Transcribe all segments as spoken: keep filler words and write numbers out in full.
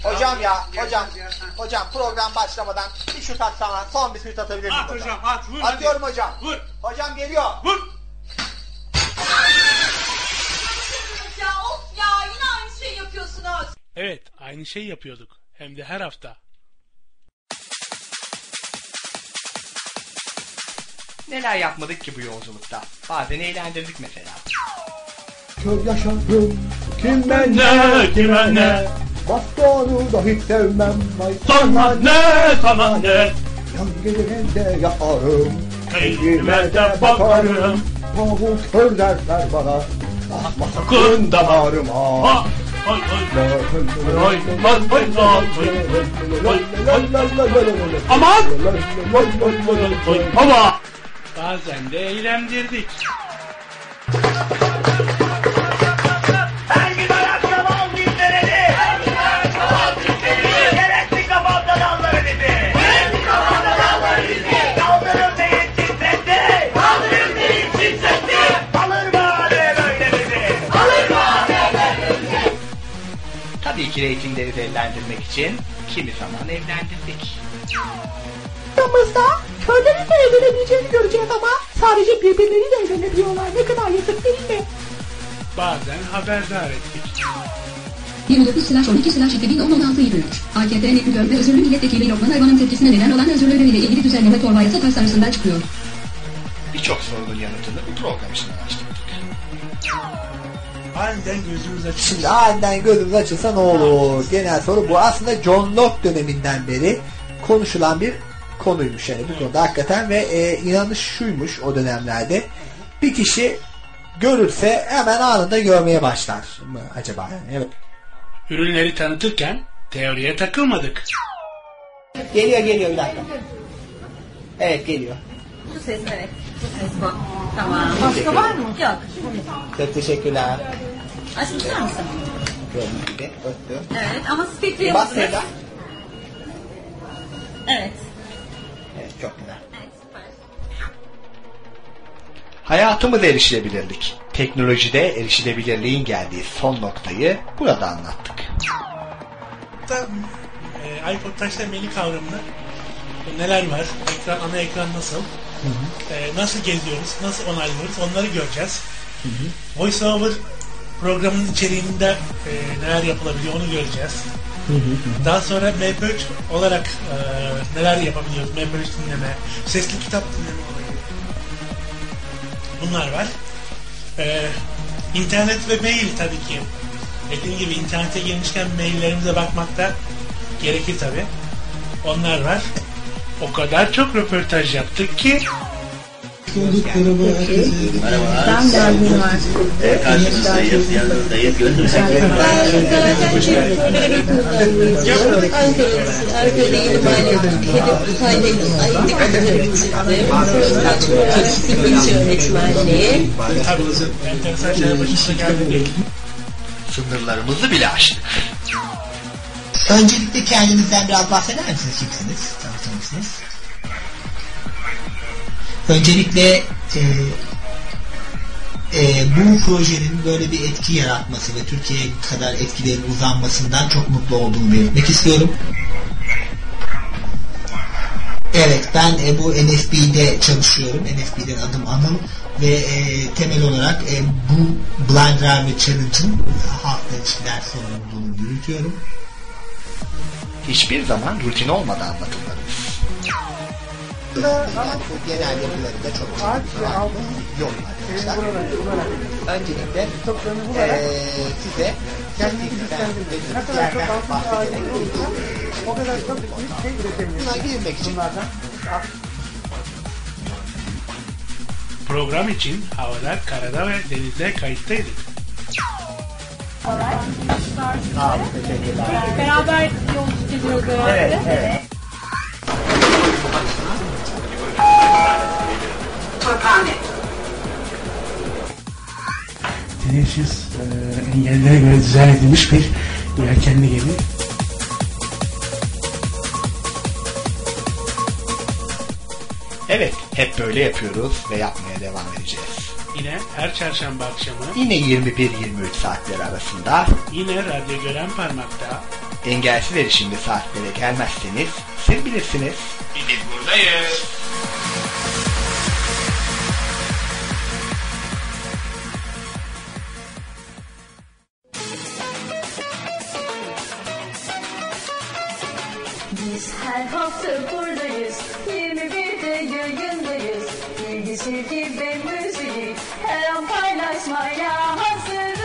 Hocam ya, hocam, hocam program başlamadan bir şut atsana, son bir şut atabilir miyim At hocam? hocam, at, vur. Atıyorum hadi. hocam. Vur. Hocam geliyor. Vur. Ya of ya, yine aynı şeyi yapıyorsunuz. Evet, aynı şeyi yapıyorduk. Hem de her hafta. Neler yapmadık ki bu yolculukta? Bazen eğlendirdik mesela. Kör yaşarım kime Ne, kime ne? Bastonu da hiç sevmem. Vay Sana ne, sana ne? Yan gecelerinde yaparım. Keyfime de bakarım. Tavuk kör derler bana. Basma Sakın sakın damarıma. Ha, hay hay. Hay, hay, hay, hay. Aman! Ama bazen de eğlendirdik. Her gün ayakkabı al dinleneni. Her gün ayakkabı al dinleneni. Gerekli kafamda dalları dibi. Gerekli kafamda dalları dibi. Kaldırım değil titretti. Kaldırım değil titretti. Alır mı hale böyle bizi? Alır mı hale böyle bizi? Tabii ki reytingleri de eğlendirmek için kimi zaman evlendirdik. Aramızda körlerin de evlenebileceğini göreceğiz ama sadece birbirleriyle evlenebiliyorlar. Ne kadar yazık değil mi? Bazen haberdar ettik. yirmi dokuz slash on iki slash iki bin on altı yirmi üç A K P Netgör ve özürlü milletvekili Lokman Ayvan'ın tepkisine neden olan özürleriyle ilgili düzenleme torba yasa tasarısından çıkıyor. Birçok sorunun yanıtını bu program için araştırdık. Aniden gözümüz açıldı. Şimdi aniden gözümüz açılsa ne olur? Genel soru bu. Aslında John Locke döneminden beri konuşulan bir konuymuş yani bu konuda hakikaten ve e, inanış şuymuş o dönemlerde. Bir kişi görürse hemen anında görmeye başlar mı acaba? Yani, evet. Ürünleri tanıtırken teoriye takılmadık. Geliyor geliyor bir dakika. Evet geliyor. Bu ses evet. Bu ses bu. Tamam. Başka var mı? Yok. Çok teşekkürler. Aşkım tutar mısın? Gördüğünüz gibi öptüm. Evet ama speed'e Bas yapılır. Sevda. Evet. Evet çok güzel. Evet süper. Hayatımız erişilebilirlik. Teknolojide erişilebilirliğin geldiği son noktayı burada anlattık. Hatta e, iPod Touch'ta menü kavramında neler var, ekran, ana ekran nasıl, Hı hı. e, nasıl geziyoruz, nasıl onaylıyoruz onları göreceğiz. Hı hı. VoiceOver programının içeriğinde e, neler yapılabiliyor onu göreceğiz. Hı hı hı. Daha sonra M P üç olarak e, neler yapabiliyoruz, M P üç dinleme, sesli kitap dinleme olayı. Bunlar var. E, internet ve mail tabii ki. Dediğim gibi internete girmişken maillerimize bakmak da gerekir tabii. Onlar var. O kadar çok röportaj yaptık ki Ben derdim var. Ee, karşınızdayız, yanınızdayız. Gönlüm sekreter. Ankara'da yeni maalesef hedef kaydıyla ayıp İngilizce öğretmenliği. tabii enteresan şeyler başımıza geldi değil. Sınırlarımızı bile aştık. Öncelikle kendinizden biraz bahseder misiniz? Kimsiniz? Tanıtır mısınız? Öncelikle e, e, bu projenin böyle bir etki yaratması ve Türkiye'ye kadar etkilerin uzanmasından çok mutlu olduğumu belirtmek istiyorum. Evet, ben e, bu N F B'de çalışıyorum. N F B'den adım Anıl ve e, temel olarak e, bu Blind Driver Challenge'ın halkla ilişkiler sorumluluğunu yürütüyorum. Hiçbir zaman rutin olmadan anlatımlarımız. Yani bu genel yapılarında çok farklı yok arkadaşlar. Öncelikle ee, size teknikten ve bilgilerden bahsederek O kadar çok büyük şey üretemiyoruz. buna girmek için Program için havada, karada ve denizde kayıttaydık. Sağ olun, teşekkürler. Beraber yolculuk ediyoruz herhalde. Evet, evet. Teneşüs e, engellere göre dizayn edilmiş bir yelkenli gemi. Evet, hep böyle yapıyoruz ve yapmaya devam edeceğiz. Yine her çarşamba akşamı Yine yirmi bir yirmi üç saatleri arasında yine Radyo Gören Parmak'ta engelsiz erişimli saatlere gelmezseniz siz bilirsiniz. Biz buradayız. Biz her hafta buradayız. yirmi birde yayındayız. Bilgi, sevgi ve müziği her an paylaşmaya hazırız.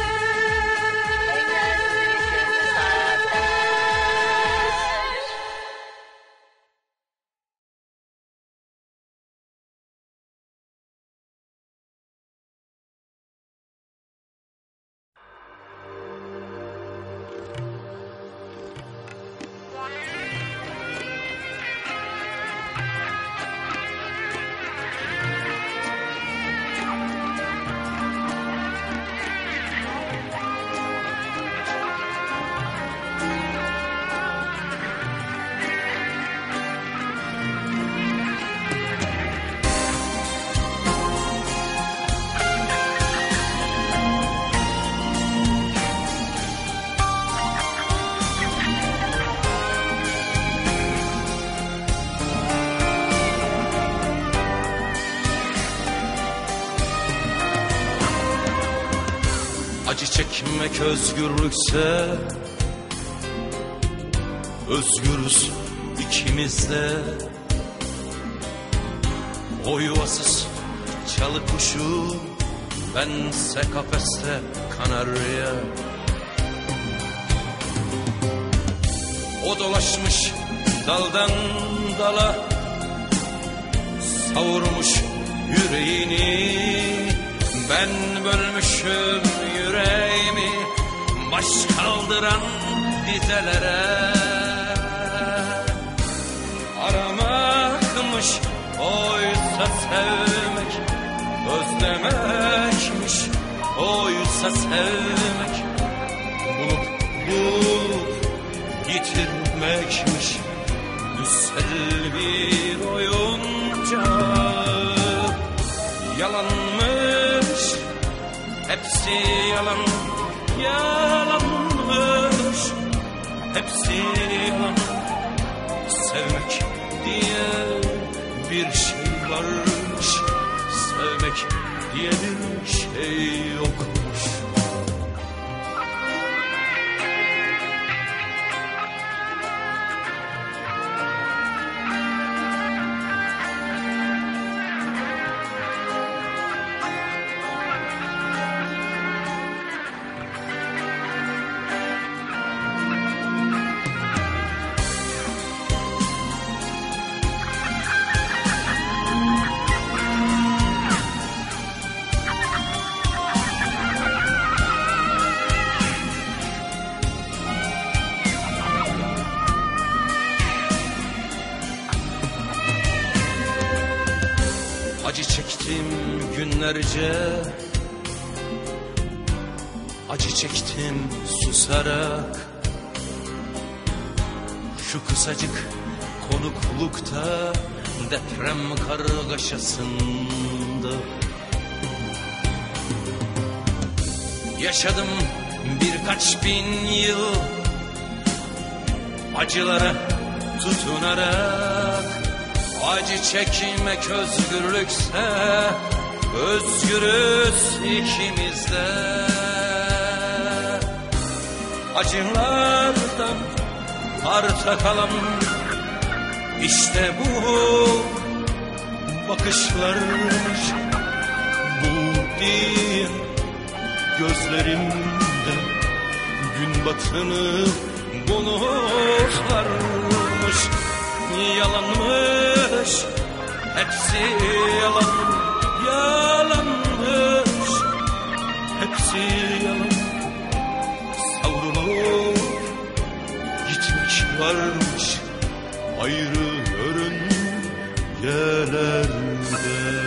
Acı çekmek özgürlükse özgürüz ikimiz de. O yuvasız çalı kuşu, bense kafeste kanarya. O dolaşmış daldan dala, savurmuş yüreğini. Ben bölmüşüm yüreğimi baş kaldıran dizelere. Aramakmış oysa sevmek, özlemekmiş oysa sevmek. Bulup bulup yitirmekmiş güzel bir oyuncak. Yalanmış, hepsi yalan, yalanmış, hepsi yalan. Sevmek diye bir şey varmış, sevmek diye bir şey yokmuş. Acı çektim günlerce, acı çektim susarak. Şu kısacık konuklukta, deprem kargaşasında. Yaşadım birkaç bin yıl acılara tutunarak. Acı çekmek özgürlükse özgürüz ikimiz de. Acılardan arta kalan işte bu bakışlarmış. Bu diye gözlerimde gün batını bulutlarmış. Yalanmış, hepsi yalan, yalanmış, hepsi yalan. Savrulup gitmek varmış ayrı yörün yerlerde.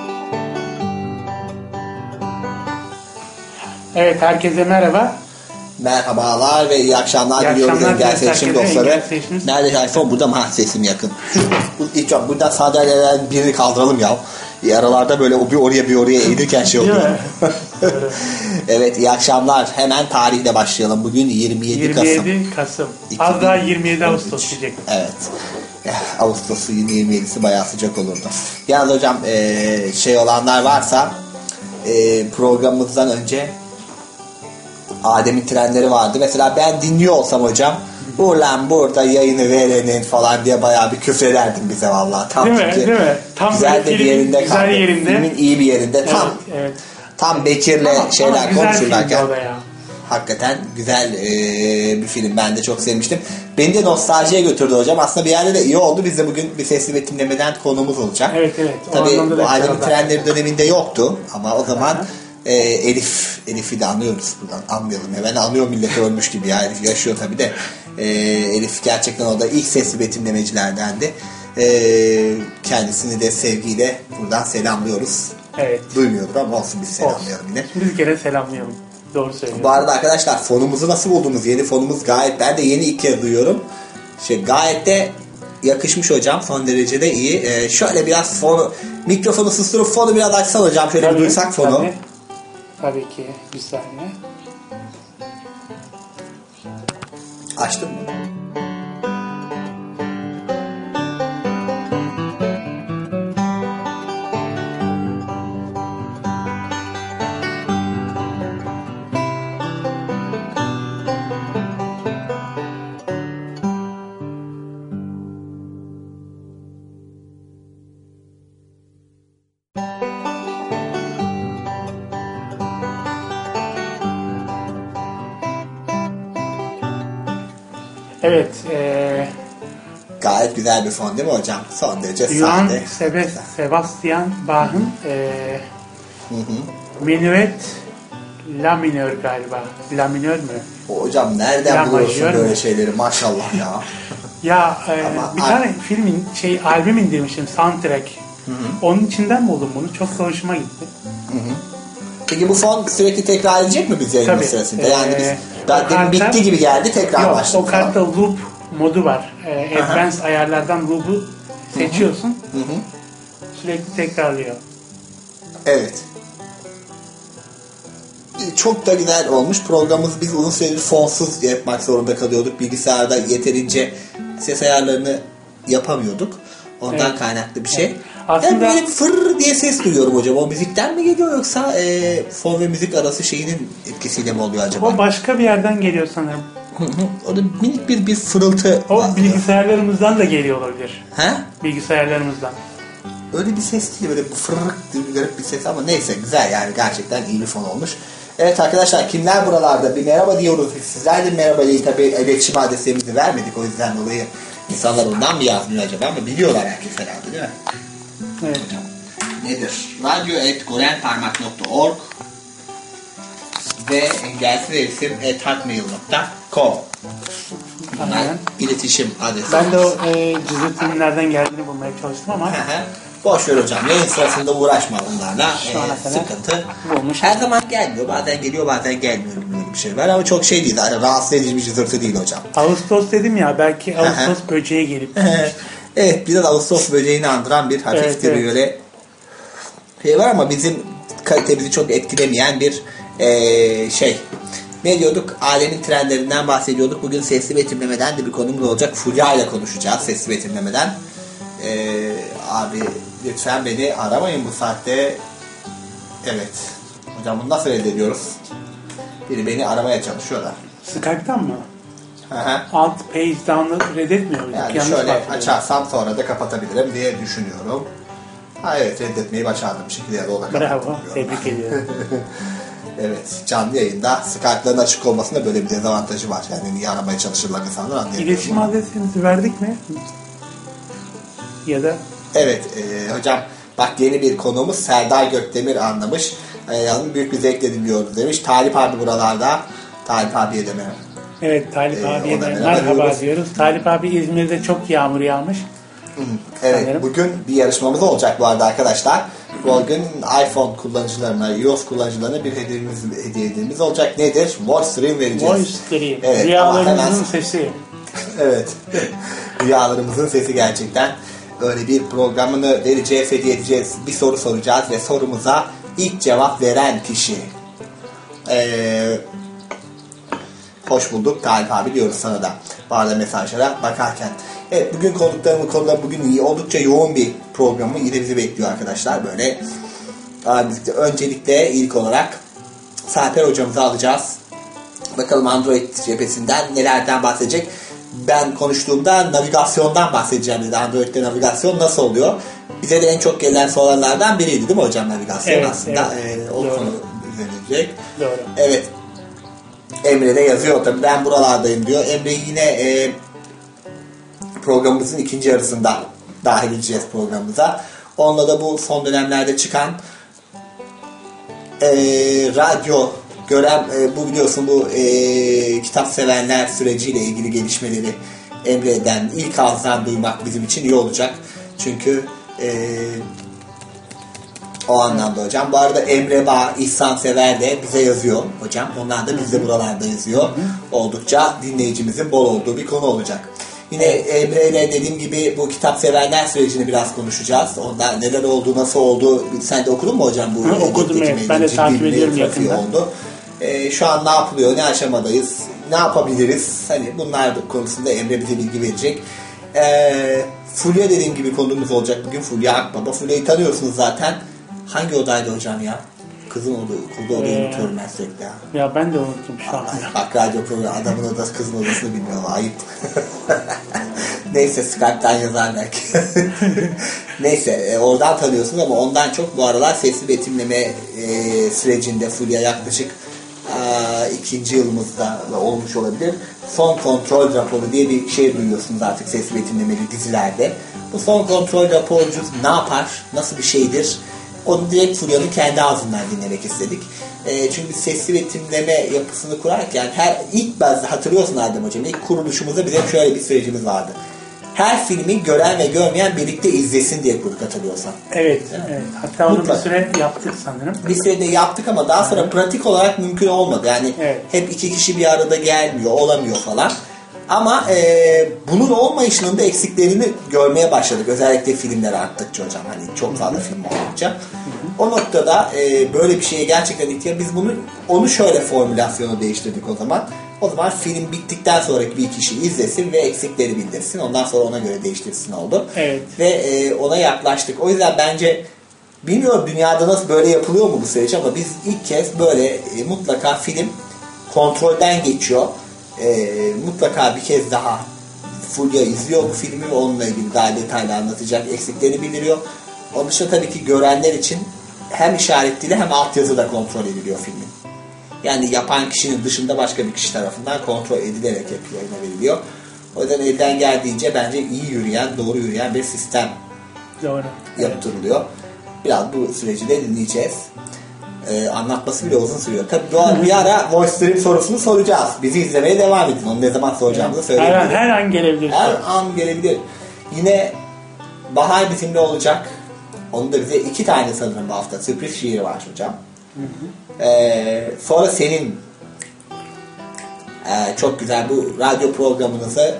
Evet, herkese merhaba. Merhabalar ve iyi akşamlar İyi diliyoruz akşamlar engel diliyoruz seçim herkese, dostları. engel seçimiz. Nerede iPhone? Burada mı? Ha, sesim yakın. Bu, ilk çok burada sandalyelerden birini kaldıralım ya. Aralarda böyle o bir oraya bir oraya eğilirken şey oluyor. Evet, iyi akşamlar. Hemen tarihle başlayalım. Bugün yirmi yedi Kasım. yirmi yedi Kasım. Az daha yirmi yedi Ağustos diyecektim. Evet. Eh, Ağustos'u yirmi yedisi bayağı sıcak olurdu. Yalnız hocam ee, şey olanlar varsa ee, programımızdan önce Adem'in trenleri vardı. Mesela ben dinliyor olsam hocam, ulan burada yayını verenin falan diye bayağı bir küfrederdim bize vallahi. Tam değil mi? Değil mi? Tam güzel de bir yerinde güzel kaldı. yerinde. Filmin iyi bir yerinde. Evet, tam evet. tam Bekir'le Ama- şeyler ama güzel konuşurlarken. filmdi o da ya. Hakikaten güzel e, bir film. Ben de çok sevmiştim. Beni de nostaljiye götürdü hocam. Aslında bir yerde de iyi oldu. Biz de bugün bir sesli betimlemeden konuğumuz olacak. Evet evet. O Tabii anlamda bu da Aydın güzel. Trenleri döneminde yoktu. Ama o zaman e, Elif Elif'i de anlıyoruz buradan. Anmayalım ya. Ben anlıyorum, millet ölmüş gibi ya. Elif yaşıyor tabii de. E, Elif gerçekten o da ilk sesli betimlemecilerdendi. E, kendisini de sevgiyle buradan selamlıyoruz. Evet. Duymuyordur ama olsun, biz selamlayalım yine. Bir kere selamlayalım. Doğru söylüyorsun. Bu arada arkadaşlar, fonumuzu nasıl buldunuz? Yeni fonumuz gayet, ben de yeni ilk kez duyuyorum. Şey, gayet de yakışmış hocam. Son derecede iyi. Ee, şöyle biraz fonu, mikrofonu susturup fonu biraz açsan hocam. Şöyle Tabii, bir duysak fonu. Tabii. Tabii ki. Bir saniye. Açtın mı? Evet. Ee, Gayet güzel bir fon değil mi hocam? Son derece Yuan sade. Sebe, Sebastian Bach'ın ee, Hı hı. Minuet La minör galiba. La minör mü? Hocam nereden La buluyorsun majör böyle mü? şeyleri, maşallah ya. Ya e, Ama bir al- tane filmin şey albüm indirmişim, soundtrack. Hı hı. Onun içinden buldum bunu. Çok da hoşuma gitti. Hı hı. Peki bu fon sürekli tekrar edecek mi biz yayın Tabii. sırasında? Yani biz Ee, daha o demin kartta- bitti gibi geldi, tekrar Yok, başladı. o kartta loop modu var. E, Aha. advanced ayarlardan loop'u seçiyorsun. Hı hı. Sürekli tekrarlıyor. Evet. Çok da güzel olmuş. Programımız, biz uzun süredir fonsuz yapmak zorunda kalıyorduk. Bilgisayarda yeterince ses ayarlarını yapamıyorduk. Ondan Evet. kaynaklı bir şey. Evet. Aslında- Ben böyle bir fırr diye ses duyuyorum hocam. O müzikten mi geliyor, yoksa e, fon ve müzik arası şeyinin etkisiyle mi oluyor acaba? O başka bir yerden geliyor sanırım. Hı hı. Orada minik bir bir fırıltı O var. bilgisayarlarımızdan da geliyor olabilir. He? Bilgisayarlarımızdan. Öyle bir ses değil, böyle bir fırrık diye bir garip bir ses, ama neyse, güzel yani, gerçekten iyi bir fon olmuş. Evet arkadaşlar, kimler buralarda? Bir merhaba diyoruz. Sizler de merhaba deyin. Tabii iletişim adreslerimizi vermedik, o yüzden dolayı insanlar ondan mı yazmıyor acaba, ama biliyorlar herkes herhalde, değil mi? Evet. Nedir? radyo at gorenparmak nokta org ve engelsiz erisim at hotmail nokta com. Bunlar Aynen. iletişim adresi. Ben de o e, cızırtının nereden geldiğini bulmaya çalıştım ama boş ver hocam. Yayın sırasında uğraşma bunlarla. Şu ana Ee, kadar sıkıntı. bulmuş. Her zaman gelmiyor. Bazen geliyor, bazen gelmiyor. Böyle bir şey var ama çok şey değil. Yani rahatsız edici bir cızırtı değil hocam. Ağustos dedim ya, belki Ağustos böceği gelip Evet, biraz Ağustos böceğini andıran bir hafif Evet, bir evet. böyle şey var, ama bizim kalitemizi çok etkilemeyen bir ee, şey. Ne diyorduk? Alemin trendlerinden bahsediyorduk. Bugün sesli betimlemeden de bir konumuz olacak. Fulya ile konuşacağız sesli betimlemeden. Ee, abi lütfen beni aramayın bu saatte. Evet. Hocam bunu nasıl elde ediyoruz? Biri beni aramaya çalışıyorlar. Skype'tan mı? Hı hı. Alt page down'ı reddetmiyor muyduk? Yani Yanlış şöyle hatırlıyorum. açarsam sonra da kapatabilirim diye düşünüyorum. Ha evet, reddetmeyi başardım bir şekilde, ya da o da Bravo. kapattım. Tebrik ediyorum. Evet, canlı yayında Skype'ların açık olmasında böyle bir dezavantajı var. Yani niye aramaya çalışırlar insanlar, anlayamıyorum. İletişim adresimizi verdik mi? Ya da Evet e, hocam, bak yeni bir konuğumuz Serdar Gökdemir anlamış. E, yani büyük bir zevkle dinliyoruz demiş. Talip abi buralarda. Talip abiye de merhaba. evet Talip Ee, abiye ona de merhaba merhaba diyoruz. diyoruz. Talip abi İzmir'de çok yağmur yağmış. Evet, sanırım. bugün bir yarışmamız olacak bu arada arkadaşlar. Bugün iPhone kullanıcılarına, iOS kullanıcılarına bir hediyemiz, hediyemiz olacak. Nedir? Voice Stream vereceğiz. Voice Stream. Evet, Rüyalarımızın hemen... sesi. Evet. Rüyalarımızın sesi gerçekten. Öyle bir programını vereceğiz, hediye edeceğiz. Bir soru soracağız ve sorumuza ilk cevap veren kişi. Ee, hoş bulduk Talip abi diyoruz sana da. Bu arada mesajlara bakarken. Evet, bugün konuklarımın konuları bugün iyi. Oldukça yoğun bir programı yine bizi bekliyor arkadaşlar. Böyle öncelikle ilk olarak Sarper hocamızı alacağız. Bakalım Android cephesinden nelerden bahsedecek. Ben konuştuğumda navigasyondan bahsedeceğim dedi. Android'de navigasyon nasıl oluyor? Bize de en çok gelen sorulardan biriydi değil mi hocam navigasyon evet, aslında? Evet. Ee, o Doğru. konu üzerilecek. Doğru. Evet. Emre de yazıyor tabii. Ben buralardayım diyor. Emre yine e, programımızın ikinci yarısında dahil edeceğiz programımıza. Onunla da bu son dönemlerde çıkan e, radyo gören e, bu biliyorsun bu e, kitap sevenler süreciyle ilgili gelişmeleri Emre'den ilk ağızdan duymak bizim için iyi olacak. Çünkü e, o anlamda hocam. Bu arada Emre Bağ, İhsan Sever de bize yazıyor hocam. Onlar da biz de buralarda yazıyor. Oldukça dinleyicimizin bol olduğu bir konu olacak. Yine Emre ile dediğim gibi bu kitap severler sürecini biraz konuşacağız. Ondan neler oldu, nasıl oldu. Sen de okudun mu hocam bu? Hı, okudum evet. Ben de takip ediyorum yakında. Oldu. Ee, şu an ne yapılıyor, ne aşamadayız, ne yapabiliriz? Hani bunlar konusunda Emre bize bilgi verecek. Ee, Fulya dediğim gibi konumuz olacak bugün. Fulya Akbaba. Fulya'yı tanıyorsunuz zaten. Hangi odaydı hocam ya? Kızın odası, okulda odayı ee, unutuyorum ben sürekli ya. Ya ben de unuttum şu an. Bak radyo programı adamın odası kızın odasını bilmiyorlar. Ayıp. Neyse Skype'dan yazar belki. Neyse e, oradan tanıyorsunuz ama ondan çok bu aralar sesli betimleme e, sürecinde Fulya yaklaşık e, ikinci yılımızda olmuş olabilir. Son kontrol raporu diye bir şey duyuyorsunuz artık sesli betimlemeli dizilerde. Bu son kontrol raporcu ne yapar? Nasıl bir şeydir? Onu direkt Fulya'nın kendi ağzından dinlemek istedik. E, çünkü sesli betimleme yapısını kurarken her ilk bazı hatırlıyorsun Adem Hocam ilk kuruluşumuzda bizim şöyle bir sürecimiz vardı. Her filmi gören ve görmeyen birlikte izlesin diye kurduk hatırlıyorsan. Evet. evet. Hatta onu bir süre yaptık sanırım. Bir sürede yaptık ama daha sonra evet. pratik olarak mümkün olmadı. Yani evet. hep iki kişi bir arada gelmiyor, olamıyor falan. Ama e, bunun olmayışının da eksiklerini görmeye başladık. Özellikle filmler arttıkça hocam. Hani çok fazla film oldukça. O noktada e, böyle bir şeye gerçekten ihtiyaç. Biz bunu onu şöyle formülasyonu değiştirdik o zaman. O zaman film bittikten sonraki bir kişi izlesin ve eksikleri bildirsin. Ondan sonra ona göre değiştirsin oldu. Evet. Ve e, ona yaklaştık. O yüzden bence bilmiyorum dünyada nasıl böyle yapılıyor mu bu süreç ama biz ilk kez böyle e, mutlaka film kontrolden geçiyor. E, mutlaka bir kez daha Fulya izliyor bu filmi ve onunla ilgili daha detaylı anlatacak, eksiklerini bildiriyor. Onun dışında tabii ki görenler için hem işaretliyle hem altyazıyla kontrol ediliyor filmin. Yani yapan kişinin dışında başka bir kişi tarafından kontrol edilerek yayına veriliyor. O yüzden elden geldiğince bence iyi yürüyen, doğru yürüyen bir sistem doğru. yaptırılıyor. Biraz bu süreci de dinleyeceğiz. Ee, anlatması bile uzun sürüyor. Tabii bir ara Voice Stream sorusunu soracağız. Bizi izlemeye devam edin. Onu ne zaman soracağımızı söyleyebilirim. Her, her an gelebilir. Her an gelebilir. Yine Bahar bizimle olacak. Onun da bize iki tane sanırım bu hafta sürpriz şiiri var hocam. Hı hı. Ee, sonra senin e, çok güzel bu radyo programınızı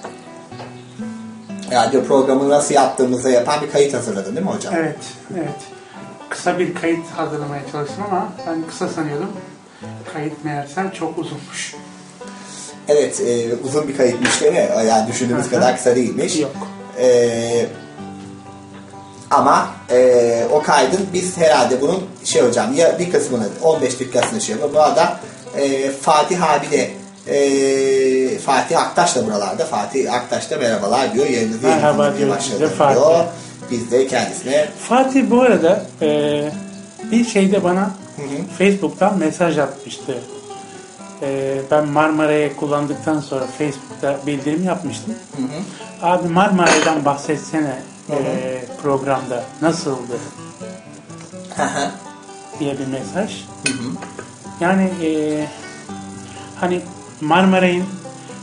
radyo programını nasıl yaptığımızı yapan bir kayıt hazırladın değil mi hocam? Evet, evet. Kısa bir kayıt hazırlamaya çalıştım ama ben kısa sanıyordum. Kayıt meğersem çok uzunmuş. Evet, e, uzun bir kayıtmış değil mi? Yani düşündüğümüz kadar kısa değilmiş. Yok. Eee Ama e, o kaydın biz herhalde bunun şey hocam ya bir kısmını on beş dakikasını şey yapıyor. Bu arada e, Fatih abi de e, Fatih Aktaş da buralarda. Fatih Aktaş da merhabalar diyor. Yayınınızı merhaba diyor. Başladı diyor. Biz de kendisine. Fatih bu arada e, bir şeyde bana hı hı. Facebook'tan mesaj atmıştı. E, ben Marmara'yı kullandıktan sonra Facebook'ta bildirim yapmıştım. Hı hı. Abi Marmara'dan bahsetsene. Hı hı. E, programda nasıldı hı hı. diye bir mesaj. Hı hı. Yani e, hani Marmaray'ın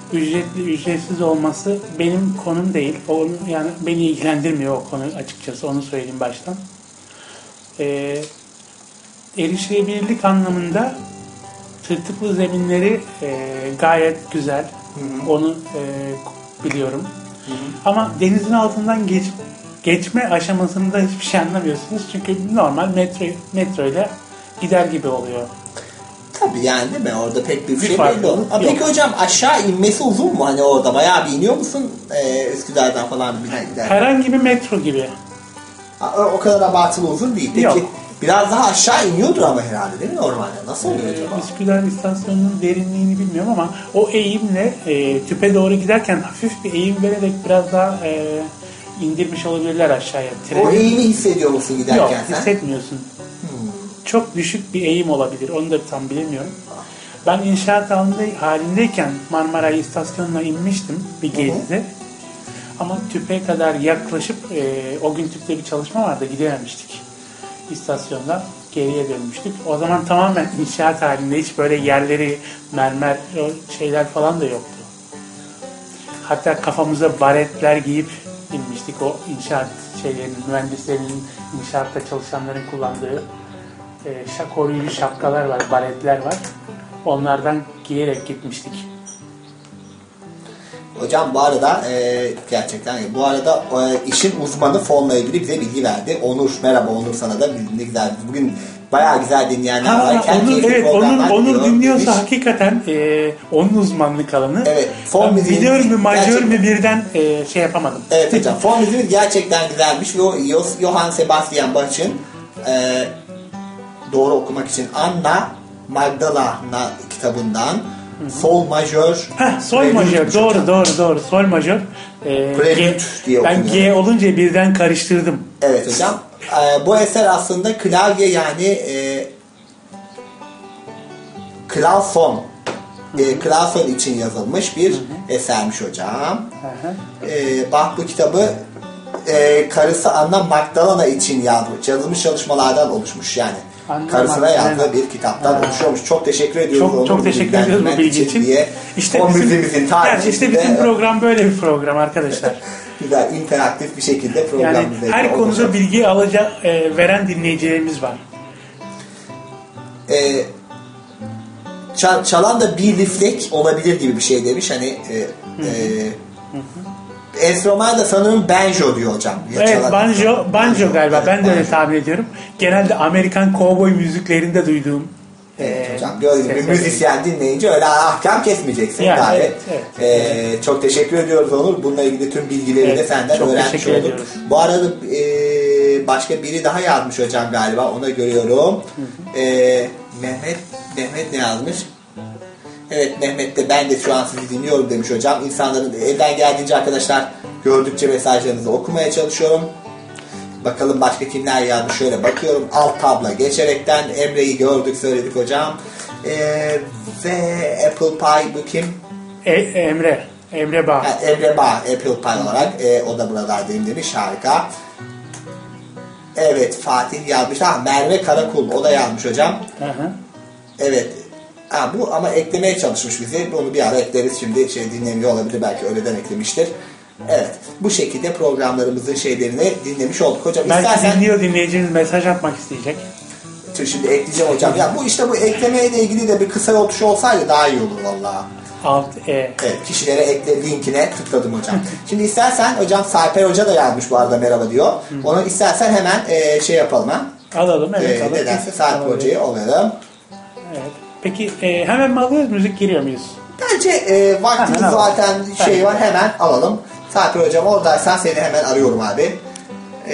ücretli ücretsiz olması benim konum değil. O, yani beni ilgilendirmiyor o konu açıkçası. Onu söyleyeyim baştan. Ee, erişilebilirlik anlamında tırtıklı zeminleri e, gayet güzel. Hı-hı. Onu e, biliyorum. Hı-hı. Ama denizin altından geç, geçme aşamasında hiçbir şey anlamıyorsunuz. Çünkü normal metro metro ile gider gibi oluyor. Tabii yani değil mi? Orada pek bir, bir şey belli olur. Peki hocam aşağı inmesi uzun mu? Hani orada bayağı bir iniyor musun? Ee, Üsküdar'dan falan bir gider. Herhangi bir metro gibi. Ha, o kadar abartılı uzun değil. Peki yok. Biraz daha aşağı iniyordur ama herhalde değil mi normalde? Nasıl oluyor ee, acaba? Üsküdar istasyonunun derinliğini bilmiyorum ama o eğimle e, tüpe doğru giderken hafif bir eğim vererek biraz daha e, indirmiş olabilirler aşağıya. Treni. O eğimi hissediyor musun giderken yok, sen? Yok hissetmiyorsun. Hmm. Çok düşük bir eğim olabilir. Onu da tam bilemiyorum. Ben inşaat halinde, halindeyken Marmaray istasyonuna inmiştim bir gezide. Hı hı. Ama tüpe kadar yaklaşıp e, o gün tüpte bir çalışma vardı. Gidememiştik. İstasyonda geriye dönmüştük. O zaman tamamen inşaat halinde, hiç böyle yerleri mermer şeyler falan da yoktu. Hatta kafamıza baretler giyip inmiştik. O inşaat şeylerin, mühendislerin, inşaatta çalışanların kullandığı e, koruyucu şapkalar var, baretler var. Onlardan giyerek gitmiştik. Hocam bu arada e, gerçekten bu arada e, işin uzmanı fonla ilgili bize bilgi verdi. Onur, merhaba Onur, sana da ne güzel. Bugün bayağı güzel dinleyenler ha, var. Onur, evet, Onur, Onur dinliyorsa demiş. Hakikaten e, onun uzmanlık alanı. Evet. Fon müziği. Minör mü, majör mü birden e, şey yapamadım. Evet hocam. Fon müziği gerçekten güzelmiş. Ve o Johann Sebastian Bach'ın e, doğru okumak için Anna Magdalena kitabından Sol majör. Heh, sol majör. Doğru, doğru, doğru. Sol majör. Ee, G, diye ben G olunca birden karıştırdım. Evet hocam. Ee, bu eser aslında klavye yani e, klavson e, klavson için yazılmış bir Hı-hı. esermiş hocam. E, Bach bu kitabı e, karısı Anna Magdalena için yazmış. Yazılmış çalışmalardan oluşmuş yani. Anladım, karısına yazdığı yani. Bir kitaptan ha. oluşuyormuş. Çok teşekkür ediyoruz. Çok, çok teşekkür ediyoruz bu bilgi için. Diye. İşte bizim, yani işte bizim program böyle bir program arkadaşlar. Güzel, interaktif bir şekilde program. Yani her konuda olacak. Bilgi alacak, e, veren dinleyicilerimiz var. E, çal, çalan da bir liflek olabilir gibi bir şey demiş. Hani e, hı hı. E, hı hı. Enstrüman da sanırım banjo diyor hocam. Ya evet, banjo, banjo, banjo galiba. Evet, ben de öyle tahmin ediyorum. Genelde Amerikan kovboy müziklerinde duyduğum. Evet e, hocam. Gördüğünüz gibi müzisyen dinleyince öyle ahkam kesmeyeceksin. Yani, evet, evet, ee, evet. Çok teşekkür ediyoruz Onur. Bununla ilgili tüm bilgileri evet, de senden öğrenmiş olduk. Ediyoruz. Bu arada e, başka biri daha yazmış hocam galiba. Onu görüyorum. Hı hı. E, Mehmet Mehmet ne yazmış? Evet Mehmet de ben de şu an sizi dinliyorum demiş hocam. İnsanların elden geldiğince arkadaşlar gördükçe mesajlarınızı okumaya çalışıyorum. Bakalım başka kimler yazmış, şöyle bakıyorum. Alt tabla geçerekten Emre'yi gördük, söyledik hocam. Ee, ve Apple Pie bu kim? E, Emre. Emre Bağ. Yani Emre Bağ Apple Pie olarak e, o da buralardayım demiş, harika. Evet Fatih yazmış. Ha, Merve Karakul o da yazmış hocam. Hı hı. Evet. Ha, bu ama eklemeye çalışmış bizi. Onu bir ara ekleriz. Şimdi şey dinlemiyor olabilir. Belki öyleden eklemiştir. Evet. Bu şekilde programlarımızın şeylerini dinlemiş olduk. Hocam belki istersen... dinliyor dinleyiciniz mesaj atmak isteyecek. Şimdi ekleyeceğim hocam. Ya bu işte bu eklemeyle ilgili de bir kısa yol tuşu olsaydı daha iyi olur valla. Alt E. Evet. Kişilere ekle linkine tıkladım hocam. Şimdi istersen hocam Sarper Hoca da yazmış bu arada merhaba diyor. Onu istersen hemen e, şey yapalım ha. Alalım evet. E, alalım. Nedense Sarper Hoca'yı alalım. Evet. Peki e, hemen mi alıyoruz? Müzik giriyor muyuz? Bence e, vaktimiz hemen zaten alalım. Şey evet. var, hemen alalım. Sarper hocam oradaysan seni hemen arıyorum abi. E,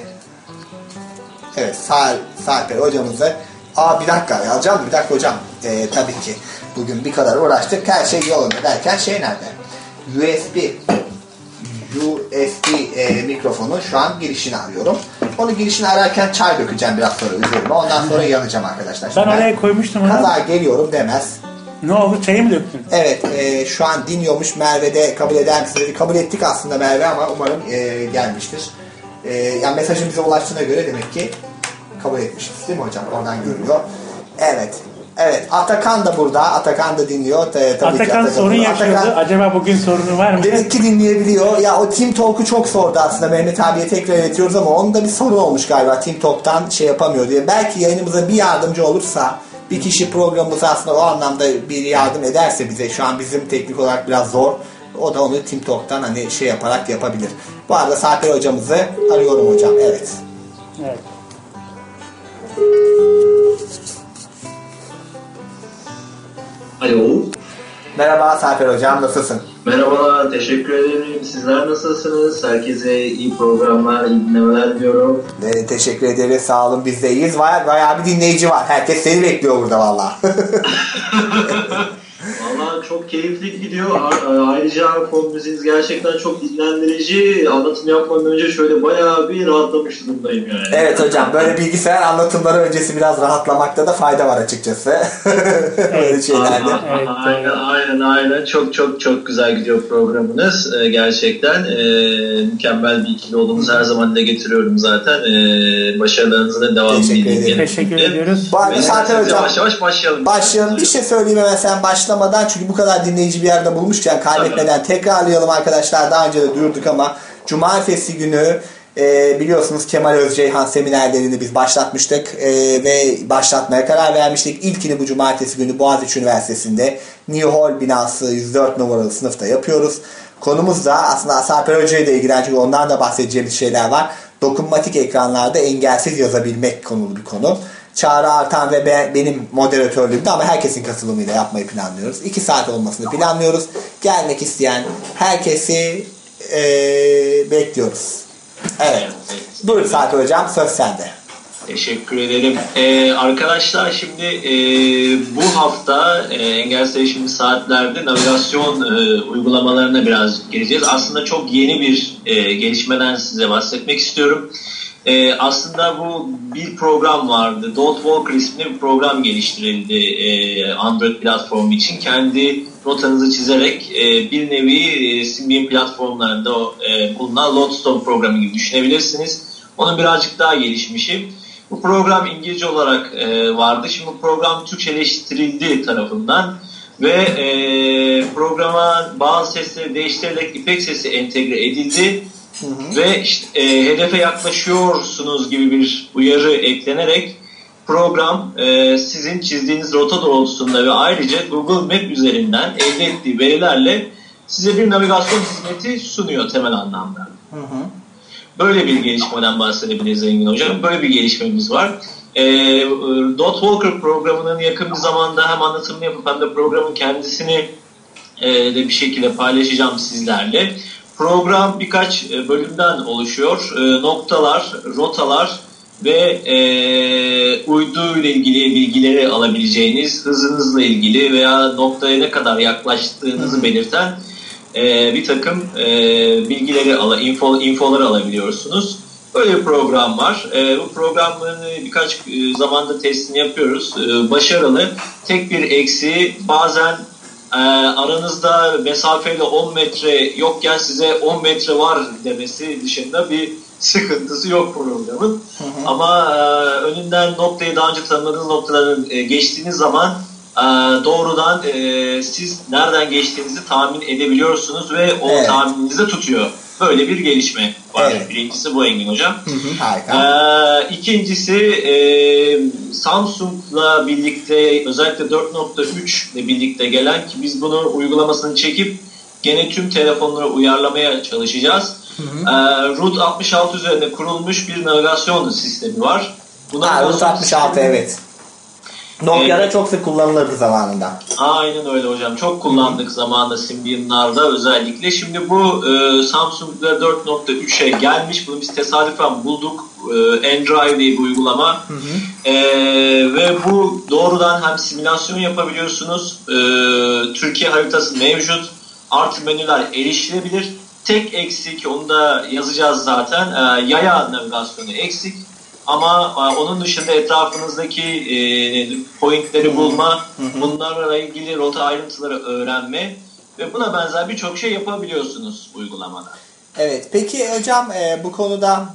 evet Sar, Sarper hocamızı. Aa bir dakika ya hocam bir dakika hocam. E, tabii ki bugün bir kadar uğraştık. Her şey yolunda derken şey nerede? U S B U S B e, mikrofonu şu an girişini arıyorum. Onu girişini ararken çay dökeceğim biraz sonra üzerine. Ondan sonra yanacağım arkadaşlar. Ben oraya koymuştum onu. Kaza geliyorum demez. Ne oldu? Çayı mı döktün? Evet. E, şu an dinliyormuş. Merve de kabul eder misiniz dedi. Kabul ettik aslında Merve ama umarım e, gelmiştir. E, yani mesajın bize ulaştığına göre demek ki kabul etmişiz değil mi hocam? Oradan görülüyor. Evet. Evet, Atakan da burada. Atakan da dinliyor. Tabii Atakan, ki Atakan sorun yaşıyordu. Atakan, Acaba bugün sorunu var mı? demek ki dinleyebiliyor. Ya o Team Talk'u çok sordu aslında. Mehmet abiye tekrar iletiyoruz ama onun da bir sorun olmuş galiba. Team Talk'tan şey yapamıyor diye. Belki yayınımıza bir yardımcı olursa, bir kişi programımıza aslında o anlamda bir yardım ederse bize, şu an bizim teknik olarak biraz zor. O da onu Team Talk'tan hani şey yaparak yapabilir. Bu arada Sarper hocamızı arıyorum hocam. Evet. Evet. Alo. Merhaba Sarper hocam, nasılsın? Merhabalar, teşekkür ederim. Sizler nasılsınız? Herkese iyi programlar, iyi dinlemeler diliyorum. Ee, teşekkür ederiz, sağ olun, biz de iyiyiz. Bayağı, bayağı bir dinleyici var. Herkes seni bekliyor burada valla. Valla çok keyifli gidiyor. A- Ayrıca fon müziğiniz gerçekten çok dinlendirici. Anlatım yapmadan önce şöyle bayağı bir rahatlamış durumdayım yani. Evet hocam, böyle bilgisayar anlatımları öncesi biraz rahatlamakta da fayda var açıkçası. Böyle şeylerde. Aha, evet, aynen, aynen aynen çok çok çok güzel gidiyor programınız. Ee, gerçekten ee, mükemmel bir ikili olduğumuzu her zaman dile getiriyorum zaten. Ee, başarılarınızın da devamını diliyorum. Teşekkür ediyoruz. Bu arada Sarper hocam, yavaş yavaş başlayalım. Başlayalım. Bir şey söyleyeyim hemen sen başlamadan, çünkü bu kadar dinleyici bir yerde bulmuşken kaybetmeden tekrarlayalım arkadaşlar. Daha önce de duyurduk ama Cumartesi günü e, biliyorsunuz Kemal Özceyhan seminerlerini biz başlatmıştık e, ve başlatmaya karar vermiştik. İlkini bu Cumartesi günü Boğaziçi Üniversitesi'nde New Hall binası yüz dört numaralı sınıfta yapıyoruz. Konumuz da aslında Sarper Hoca ile ilgili, çünkü ondan da bahsedeceğimiz şeyler var. Dokunmatik ekranlarda engelsiz yazabilmek konulu bir konu. Çağrı Artan ve ben, benim moderatörlüğümde ama herkesin katılımıyla yapmayı planlıyoruz. İki saat olmasını planlıyoruz. Gelmek isteyen herkesi e, bekliyoruz. Evet. Buyurun Sarper hocam, söz sende. Teşekkür ederim. Ee, arkadaşlar şimdi e, bu hafta e, engelsiz erişimli saatlerde navigasyon e, uygulamalarına biraz gireceğiz. Aslında çok yeni bir e, gelişmeden size bahsetmek istiyorum. Ee, aslında bu bir program vardı. Don't Walker isimli bir program geliştirildi e, Android platformu için. Kendi rotanızı çizerek e, bir nevi e, Symbian platformlarında o, e, bulunan Lodestone programı gibi düşünebilirsiniz. Onun birazcık daha gelişmişi. Bu program İngilizce olarak e, vardı. Şimdi bu program Türkçeleştirildi tarafından ve e, programa bazı sesleri değiştirilerek İpek sesi entegre edildi. Hı hı. Ve işte, e, hedefe yaklaşıyorsunuz gibi bir uyarı eklenerek program e, sizin çizdiğiniz rota doğrultusunda ve ayrıca Google Map üzerinden elde ettiği verilerle size bir navigasyon hizmeti sunuyor temel anlamda. Hı hı. Böyle bir gelişmeden bahsedebiliriz Engin Hocam. Böyle bir gelişmemiz var. E, Dot Walker programının yakın bir zamanda hem anlatımını yapıp hem de programın kendisini e, de bir şekilde paylaşacağım sizlerle. Program birkaç bölümden oluşuyor. E, noktalar, rotalar ve e, uydu ile ilgili bilgileri alabileceğiniz, hızınızla ilgili veya noktaya ne kadar yaklaştığınızı belirten e, bir takım e, bilgileri, ala, info, infoları alabiliyorsunuz. Böyle bir program var. E, bu programın birkaç e, zamanda testini yapıyoruz. E, başarılı. Tek bir eksiği, bazen Ee, aranızda mesafeyle on metre yokken size on metre var demesi dışında bir sıkıntısı yok programın. Hı hı. Ama e, önünden noktayı daha önce tanımadığınız noktaları e, geçtiğiniz zaman e, doğrudan e, siz nereden geçtiğinizi tahmin edebiliyorsunuz ve o evet. tahmininizi tutuyor. Böyle bir gelişme var. Evet. Birincisi bu Engin Hocam. Hı hı, harika. Ee, ikincisi e, Samsung'la birlikte, özellikle dört nokta üç ile birlikte gelen, ki biz bunu uygulamasını çekip gene tüm telefonlara uyarlamaya çalışacağız. Hı hı. Ee, Route altmış altı üzerinde kurulmuş bir navigasyon sistemi var. Buna ha, Route altmış altı sistemi, evet. Nokia'da ee, çok sık kullanılırdı zamanında. Aynen öyle hocam. Çok kullandık hmm. zamanında Symbian'larda özellikle. Şimdi bu e, Samsung'da dört nokta üçe gelmiş. Bunu biz tesadüfen bulduk. E, N-Drive diye bir uygulama. Hı hı. E, ve bu doğrudan hem simülasyon yapabiliyorsunuz. E, Türkiye haritası mevcut. Artı menüler erişilebilir. Tek eksik, onu da yazacağız zaten. E, yaya navigasyonu eksik. Ama onun dışında etrafınızdaki e, pointleri bulma, hı hı. bunlarla ilgili rota ayrıntıları öğrenme ve buna benzer birçok şey yapabiliyorsunuz uygulamada. Evet, peki hocam e, bu konuda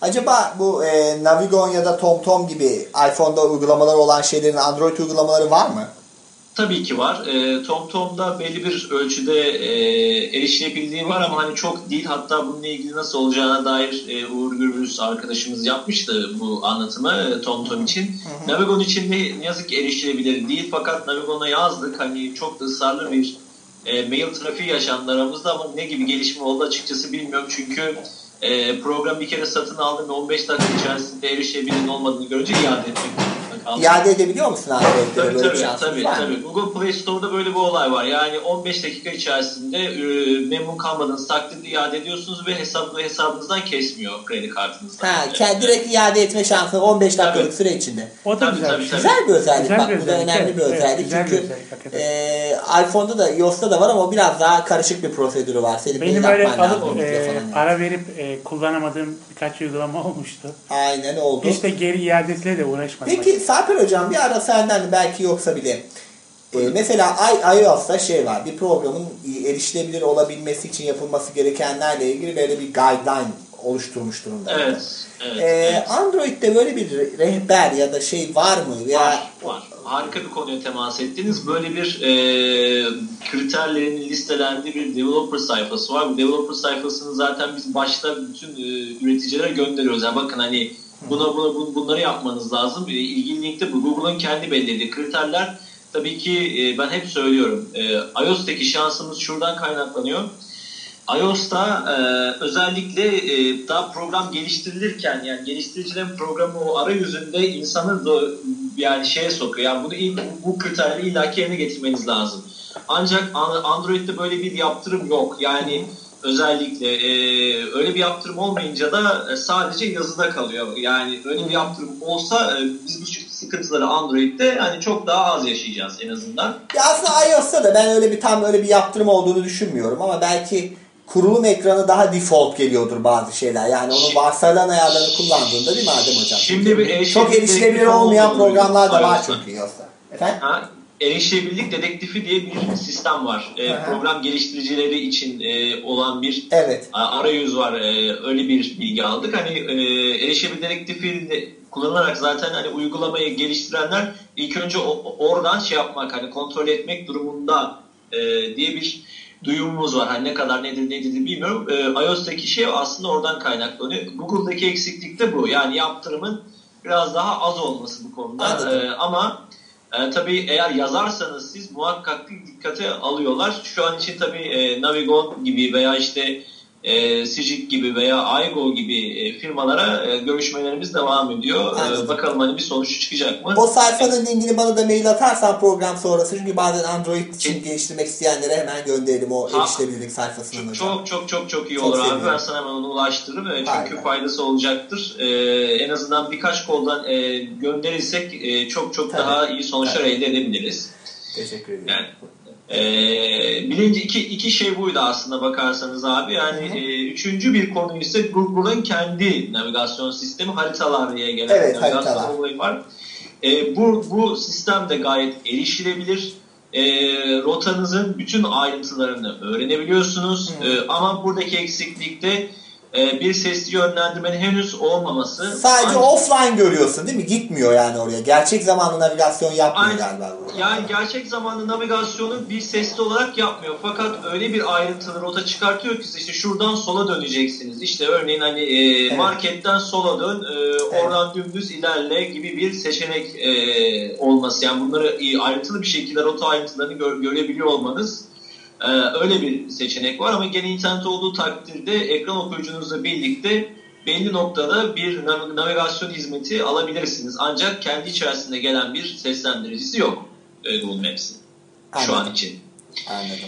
Acaba bu e, Navigon ya da TomTom gibi iPhone'da uygulamaları olan şeylerin Android uygulamaları var mı? Tabii ki var. E, TomTom'da belli bir ölçüde e, erişilebildiği var ama hani çok değil. Hatta bununla ilgili nasıl olacağına dair e, Uğur Gürbüz arkadaşımız yapmıştı bu anlatımı e, TomTom için. Hı hı. Navigon için de ne yazık ki erişilebilir değil. Fakat Navigon'a yazdık. Hani çok da ısrarlı bir e, mail trafiği yaşandı aramızda ama ne gibi gelişme oldu açıkçası bilmiyorum. Çünkü e, program bir kere satın aldım ve on beş dakika içerisinde erişilebilir olmadığını görünce iade etmek lazım. İade edebiliyor musun Android'de? Tabii böyle tabii, tabii, tabii. Google Play Store'da böyle bir olay var. Yani on beş dakika içerisinde e, memnun kalmadığınız takdirde iade ediyorsunuz ve hesabı hesabınızdan kesmiyor kredi kartınızdan. Ha, yani direkt iade etme şansı on beş dakikalık tabii. süre içinde. O da güzel. Tabii, tabii. Güzel bir özellik. Güzel Bak bir bu özellik. Da önemli evet, bir özellik. Evet, çünkü özellik, e, iPhone'da da iOS'ta da var ama biraz daha karışık bir prosedürü var. Senin benim öyle alıp e, para verip e, kullanamadığım birkaç uygulama olmuştu. Aynen oldu. İşte geri iadesiyle de uğraşmadım. Peki Sarper Hocam bir ara senden belki yoksa bile e, mesela iOS'ta şey var, bir programın erişilebilir olabilmesi için yapılması gerekenlerle ilgili böyle bir guideline oluşturmuş durumda. Evet. evet, ee, evet. Android'de böyle bir rehber ya da şey var mı? Veya... Var, var. Harika bir konuya temas ettiniz. Böyle bir e, kriterlerin listelendiği bir developer sayfası var. Bu developer sayfasını zaten biz başta bütün e, üreticilere gönderiyoruz. Yani bakın hani buna, buna bunları yapmanız lazım. E, ilgili linkte bu. Google'ın kendi belirlediği kriterler. Tabii ki e, ben hep söylüyorum. E, iOS'taki şansımız şuradan kaynaklanıyor. iOS'ta e, özellikle e, daha program geliştirilirken yani geliştiricilerin programı o arayüzünde insanı da yani şeye sokuyor. Yani bunu ilk, bu kriterleri illaki yerine getirmeniz lazım. Ancak Android'de böyle bir yaptırım yok. Yani özellikle e, öyle bir yaptırım olmayınca da sadece yazıda kalıyor. Yani öyle bir yaptırım olsa e, biz bu sıkıntıları Android'de yani çok daha az yaşayacağız en azından. Ya aslında iOS'ta da ben öyle bir tam öyle bir yaptırım olduğunu düşünmüyorum ama belki kurulum ekranı daha default geliyordur bazı şeyler. Yani onun varsayılan ayarlarını kullandığında değil mi Adem Hocam? Şimdi bir çok erişilebilir olmayan programlar da var çünkü iOS'ta. Efendim? Ha, erişilebilirlik dedektifi diye bir sistem var. E, program geliştiricileri için e, olan bir evet. arayüz var. E, öyle bir bilgi aldık. Hani e, erişilebilirlik dedektifi de kullanılarak zaten hani uygulamayı geliştirenler ilk önce o, oradan şey yapmak hani kontrol etmek durumunda e, diye bir duyumumuz var. Hani ne kadar nedir nedir bilmiyorum. E, iOS'taki şey aslında oradan kaynaklanıyor. Google'daki eksiklik de bu. Yani yaptırımın biraz daha az olması bu konuda. E, ama e, tabii eğer yazarsanız siz muhakkak dikkate alıyorlar. Şu an için tabii e, Navigon gibi veya işte E, Sicik gibi veya iGo gibi e, firmalara e, görüşmelerimiz devam ediyor. E, bakalım hani bir sonuç çıkacak mı? O sayfanın linkini bana da mail atarsan program sonrası çünkü bazen Android için geliştirmek isteyenlere hemen gönderelim o erişilebilirlik sayfasını. Çok çok çok çok iyi çok olur seviyorum. Abi. Ben sana hemen onu ulaştırırım. E, çünkü Aynen. faydası olacaktır. E, en azından birkaç koldan e, gönderirsek e, çok çok Tabii. daha iyi sonuçlar Tabii. elde edebiliriz. Teşekkür ederim. Yani, Ee, birinci iki, iki şey buydu aslında bakarsanız abi yani e, üçüncü bir konu ise Google'ın kendi navigasyon sistemi haritalar diye gelen evet, navigasyon olayı var. E, bu, bu sistem de gayet erişilebilir. E, rotanızın bütün ayrıntılarını öğrenebiliyorsunuz e, ama buradaki eksiklikte bir sesli yönlendirmenin henüz olmaması. Sadece ancak, offline görüyorsun değil mi? Gitmiyor yani oraya. Gerçek zamanlı navigasyon yapmıyor aynen, galiba. Yani gerçek zamanlı navigasyonu bir sesli olarak yapmıyor. Fakat öyle bir ayrıntılı rota çıkartıyor ki işte şuradan sola döneceksiniz. İşte örneğin hani e, evet. marketten sola dön, e, evet. oradan dümdüz ilerle gibi bir seçenek e, olması. Yani bunları e, ayrıntılı bir şekilde rota ayrıntılarını gö- görebiliyor olmanız. Ee, öyle bir seçenek var ama gene internet olduğu takdirde ekran okuyucunuzla birlikte belli noktada bir nav- navigasyon hizmeti alabilirsiniz. Ancak kendi içerisinde gelen bir seslendiricisi yok e, Google Maps'in şu an için. Anladım.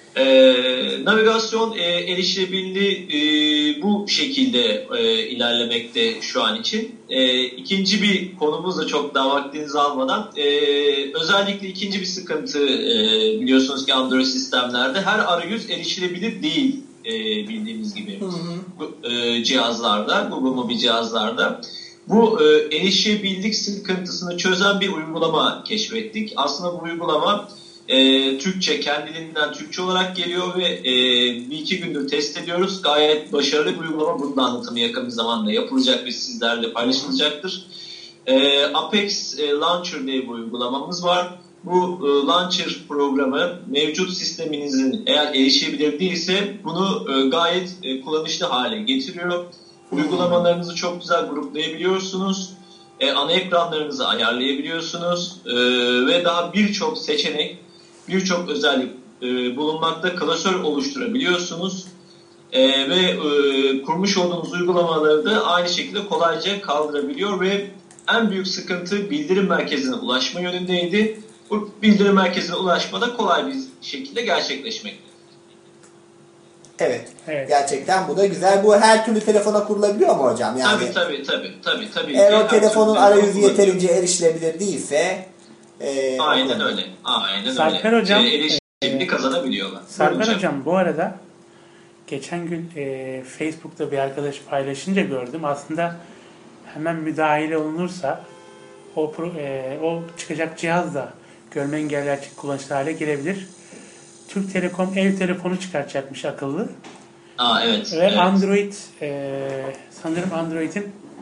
Ee, navigasyon e, erişilebilirliği e, bu şekilde e, ilerlemekte şu an için. E, ikinci bir konumuz da çok daha vaktinizi almadan e, özellikle ikinci bir sıkıntı e, biliyorsunuz ki Android sistemlerde her arayüz erişilebilir değil e, bildiğimiz gibi hı hı. Bu, e, cihazlarda, Google mobil cihazlarda. Bu e, erişilebilirlik sıkıntısını çözen bir uygulama keşfettik. Aslında bu uygulama E, Türkçe, kendiliğinden Türkçe olarak geliyor ve e, bir iki gündür test ediyoruz. Gayet başarılı bir uygulama. Bunun da anlatımı yakın bir zamanda yapılacak ve sizlerle paylaşılacaktır. E, Apex e, Launcher diye bir uygulamamız var. Bu e, Launcher programı mevcut sisteminizin eğer erişebilir değilse bunu e, gayet e, kullanışlı hale getiriyor. Uygulamalarınızı çok güzel gruplayabiliyorsunuz. E, ana ekranlarınızı ayarlayabiliyorsunuz. E, ve daha birçok seçenek, birçok özellik e, bulunmakta, klasör oluşturabiliyorsunuz. E, ve e, kurmuş olduğunuz uygulamaları da aynı şekilde kolayca kaldırabiliyor ve en büyük sıkıntı bildirim merkezine ulaşma yönündeydi. Bu bildirim merkezine ulaşmada kolay bir şekilde gerçekleşmekte. Evet. Evet. Gerçekten bu da güzel. Bu her türlü telefona kurulabiliyor mu hocam? Yani Tabii tabii tabii. tabii, tabii eğer ki o her telefonun türlü arayüzü kullanılıyor. yeterince erişilebilir değilse e, Aynen öyle. Aynen Sarper öyle. hocam, E, erişimini kazanabiliyorlar. Sarper Buyurun hocam bu arada geçen gün e, Facebook'ta bir arkadaş paylaşınca gördüm. Aslında hemen müdahale olunursa o pro, e, o çıkacak cihaz da görme engelli açık kullanışlı hale gelebilir. Türk Telekom ev telefonu çıkartacakmış akıllı. Aa, evet, Ve evet. Android e, sanırım Android'in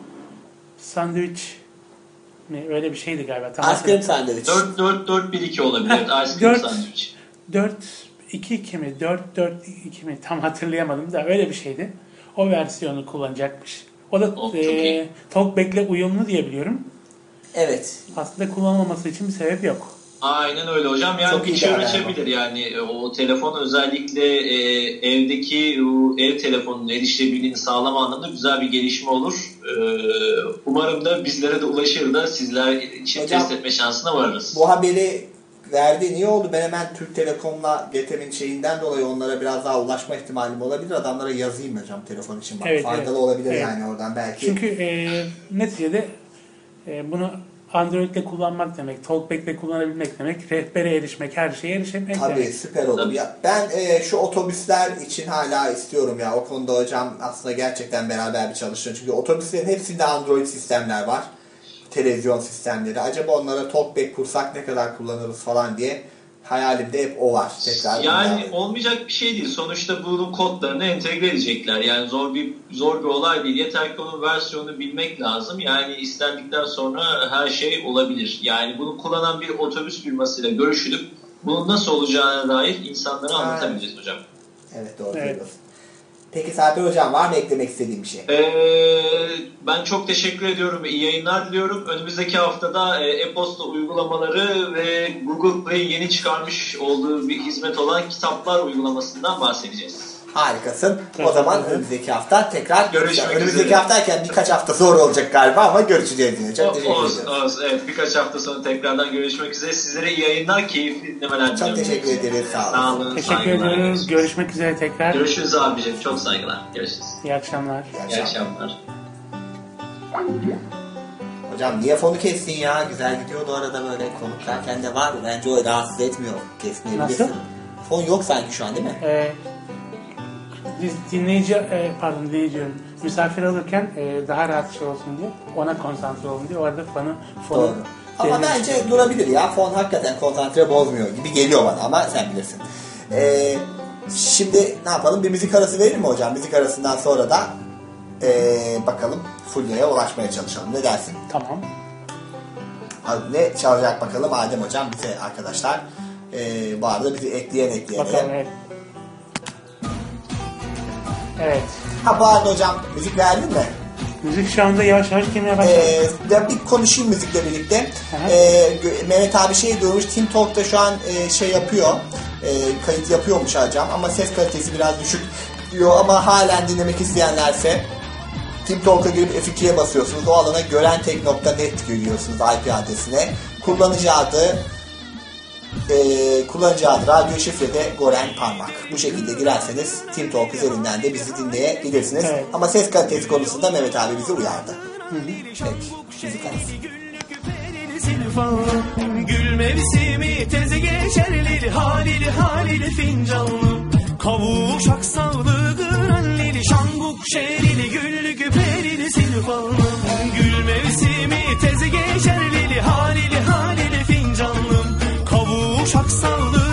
sandviç mi öyle bir şeydi galiba. Tam Ice cream sandviç. dört dört dört bir iki olabilir. Ice cream dört sandviç. dört iki iki mi? dört dört iki mi? Tam hatırlayamadım da öyle bir şeydi. O versiyonu kullanacakmış. O da Oh, e, TalkBack'le uyumlu diye biliyorum. Evet. Aslında kullanılmaması için bir sebep yok. Aynen öyle hocam. Yani Çok iyi bir şey bir haber üretebilir. Yani e, o telefon özellikle e, evdeki o ev telefonunun erişilebildiğini sağlama anlamında güzel bir gelişme olur. E, umarım da bizlere de ulaşır da sizler için Hocam, test etme şansına varırız. Bu haberi verdi. Niye oldu? Ben hemen Türk Telekom'la G T M'nin şeyinden dolayı onlara biraz daha ulaşma ihtimalim olabilir. Adamlara yazayım hocam telefon için. Bak, Evet, faydalı evet. olabilir Evet. yani oradan belki. Çünkü e, neticede e, bunu Android'le kullanmak demek, TalkBack'le kullanabilmek demek, rehbere erişmek, her şeye erişmek Tabii demek. süper olur. Ya, ben e, şu otobüsler için hala istiyorum ya. O konuda hocam aslında gerçekten beraber bir çalışın. Çünkü otobüslerin hepsinde Android sistemler var. Televizyon sistemleri. Acaba onlara TalkBack kursak ne kadar kullanırız falan diye hayalimde hep o var. Tekrar Yani bundan. olmayacak bir şey değil. Sonuçta bunun kodlarını entegre edecekler. Yani zor bir zor bir olay değil. Yeter ki onun versiyonunu bilmek lazım. Yani istendikten sonra her şey olabilir. Yani bunu kullanan bir otobüs firmasıyla görüşülüp bunun nasıl olacağına dair insanlara Ha. anlatabileceğiz hocam. Evet doğru Evet. söylüyorsun. Peki Sarper hocam var mı eklemek istediğim bir şey? Ee, ben çok teşekkür ediyorum ve iyi yayınlar diliyorum. Önümüzdeki haftada e, e-posta uygulamaları ve Google Play yeni çıkarmış olduğu bir hizmet olan kitaplar uygulamasından bahsedeceğiz. Harikasın. O zaman önümüzdeki hafta tekrar Görüşmek Önümüzdeki üzere. haftayken birkaç hafta sonra olacak galiba ama görüşeceğiz yine. Çok teşekkür Olsun, ederim. olsun. Evet, birkaç hafta sonra tekrardan görüşmek üzere. Sizlere iyi yayınlar, keyifli dinlemeler Çok diliyorum. teşekkür ederiz. Sağ olun. Sağ olun. Teşekkür saygılar. ediyoruz. Görüşmek üzere tekrar. Görüşürüz abicim. Çok saygılar. Görüşürüz. İyi akşamlar. İyi akşamlar. Hocam niye fonu kestin ya? Güzel gidiyordu arada böyle konuklarken de var. Bence o rahatsız etmiyor. Kesmeyebilirsin. Nasıl? Fon yok sanki şu an değil mi? Ee, biz dinleyici, e, pardon dinleyici diyorum, misafir alırken e, daha rahat şey olsun diye, ona konsantre olun diye, o arada fonu, fonu Doğru. Ama bence durabilir ya. Fon hakikaten konsantre bozmuyor gibi geliyor bana ama sen bilirsin. Ee, şimdi ne yapalım? Bir müzik arası verir mi hocam? Müzik arasından sonra da ee, bakalım Fulya'ya ulaşmaya çalışalım. Ne dersin? Tamam. Hadi ne çalacak bakalım Adem hocam bize arkadaşlar. Ee, bu arada bizi ekleyen ekleyen. Bakalım, evet. Evet. Ha bu arada hocam müzik verdin mi? Müzik şu anda yavaş yavaş girmeye başladı. Ee, ben bir konuşayım müzikle birlikte. Ee, Mehmet abi şey diyormuş, Team Talk'ta şu an e, şey yapıyor, e, kayıt yapıyormuş hocam ama ses kalitesi biraz düşük diyor ama halen dinlemek isteyenlerse Team Talk'a girip F iki'ye basıyorsunuz. O alana görentek nokta net giriyorsunuz I P adresine. Kullanıcı adı e, kullanıcı adı, radyo şifrede Goren Parmak. Bu şekilde girerseniz Team Talk üzerinden de bizi dinleyebilirsiniz. Evet. Ama ses kalitesi konusunda Mehmet abi bizi uyardı. Peki, müzik arası. Gül mevsimi teze geçerlili halili halili fincanlı kavuş aksalı granlili şanguk şerili güllü küperili silfanlı gül mevsimi teze geçerlili halili halili fincanlı kavuş aksalı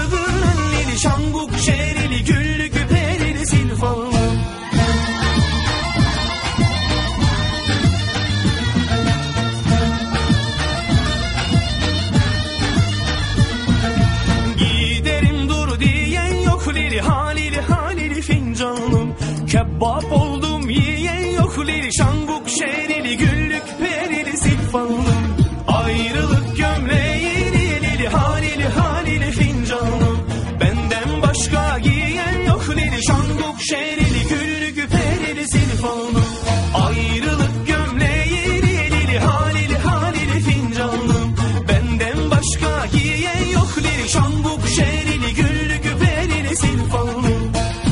Bap oldum yiyen yok lili, şanguk şerili, güllük perili, silfanlım. Ayrılık gömleğini lili, halili halili fincanlım. Benden başka giyen yok lili, şanguk şerili, güllük perili, silfanlım. Ayrılık gömleğini lili, halili halili fincanlım. Benden başka giyen yok lili, şanguk şerili, güllük perili, silfanlım.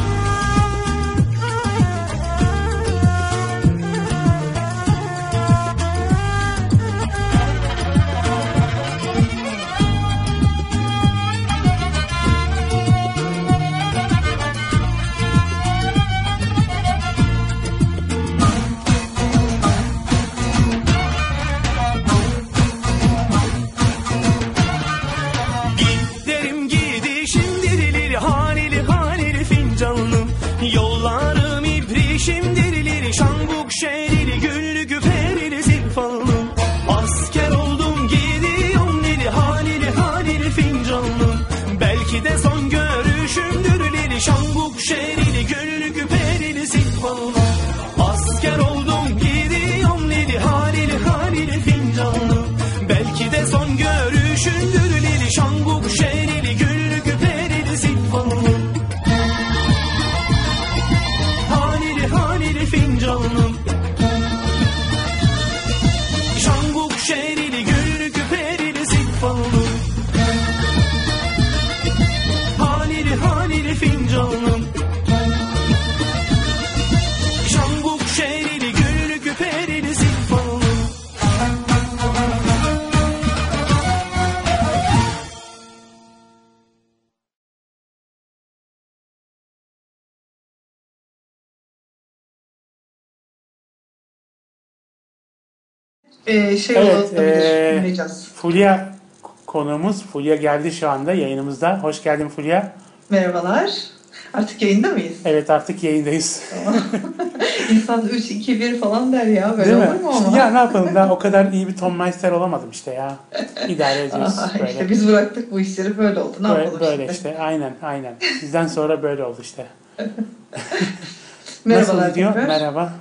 Giderim gidişim dirilir, halili halili fincanlım. Yollarım ibrişim dirilir, şanguk şerili, güllü güperili, silfanlım. Asker oldum gidiyorum dili, halili halili fincanlım. Belki de son görüşümdür lili, şanguk şerili, güllü güperili, silfanlım. Asker oldum gidiyorum lili, halili halili fincanlım. Belki de son görüşümdür lili, şanguk şerili, güllü güperili, silfanlım. Halili halili fincanlım. Şanguk şerili, güllü güperili, silfanlım. Halili halili fincanlım. Şanguk şerili, güllü güperili, silfanlım. Ee, şey Evet, olabilir, eee, dinleyeceğiz. Fulya konuğumuz. Fulya geldi şu anda yayınımızda. Hoş geldin Fulya. Merhabalar. Artık yayında mıyız? Evet, artık yayındayız. İnsan üç iki bir falan der ya. Böyle Değil mi? olur mu İşte ama? ya ne yapalım, daha o kadar iyi bir Tom Meister olamadım işte ya. İdare ediyoruz Aa, böyle. işte biz bıraktık bu işleri, böyle oldu. Ne böyle, yapalım böyle şimdi? işte, aynen aynen. Sizden sonra böyle oldu işte. Merhabalar Nasıl gidiyor? tekrar. Merhaba.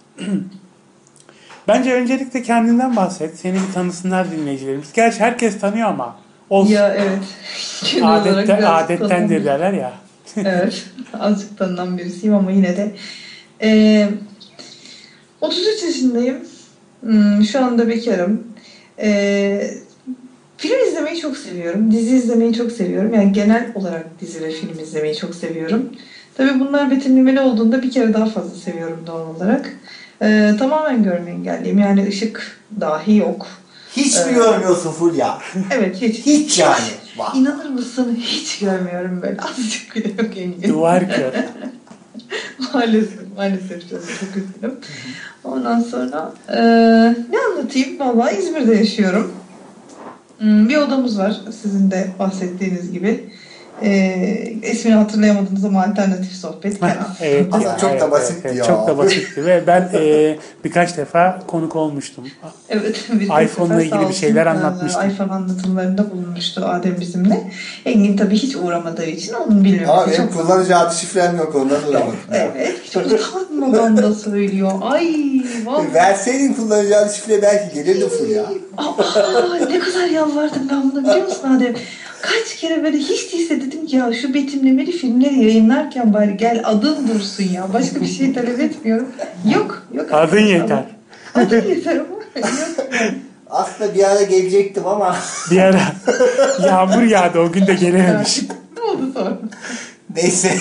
Bence öncelikle kendinden bahset. Seni bir tanısınlar dinleyicilerimiz. Gerçi herkes tanıyor ama. Olsun. Ya evet. Genel olarak Adette, biraz adettendir tanınıyor. derler ya. Evet. Azıcık tanınan birisiyim ama yine de. Ee, otuz üç yaşındayım. Hmm, şu anda bekarım. Ee, film izlemeyi çok seviyorum. Dizi izlemeyi çok seviyorum. Yani genel olarak dizi ve film izlemeyi çok seviyorum. Tabii bunlar betimlemeli olduğunda bir kere daha fazla seviyorum doğal olarak. Ee, tamamen görme engelliyim. Yani ışık dahi yok. Hiç mi Ee, görmüyorsun Fulya? Evet hiç. Hiç yani. Vah. İnanır mısın, hiç görmüyorum böyle. Azıcık bile yok engin. Duvar kör. Maalesef, maalesef çok, çok üzgünüm. Ondan sonra e, ne anlatayım? Vallahi İzmir'de yaşıyorum. Hmm, bir odamız var sizin de bahsettiğiniz gibi. E, ismini hatırlayamadığınız ama alternatif sohbet. Kenan. Evet, Aslında ya, çok evet, da evet, basitti evet, ya. Çok da basitti ve ben e, birkaç defa konuk olmuştum. Evet, bir iPhone'la sefer ilgili sağ bir şeyler olsun, anlatmıştım. iPhone anlatımlarında bulunmuştu Adem bizimle. Engin tabii hiç uğramadığı için onun bilmemesi Ama benim çok... kullanıcı adı şifrem yok, ondan uğramadım. Evet, hiç utanmadan da söylüyor. Ay vallahi. Verseydin kullanıcı adı şifre belki gelirdi Fulya. Aa, ne kadar yalvardım ben bunu, biliyor musun Adem? Kaç kere böyle hiç değilse dedim ki ya şu betimlemeli filmleri yayınlarken bari gel adın dursun ya. Başka bir şey talep etmiyorum. Yok. yok Adın yeter. Adın yeter ama yok. Aslında bir ara gelecektim ama. Bir ara yağmur yağdı, o gün de gelememiş. Ne oldu sonra? Neyse.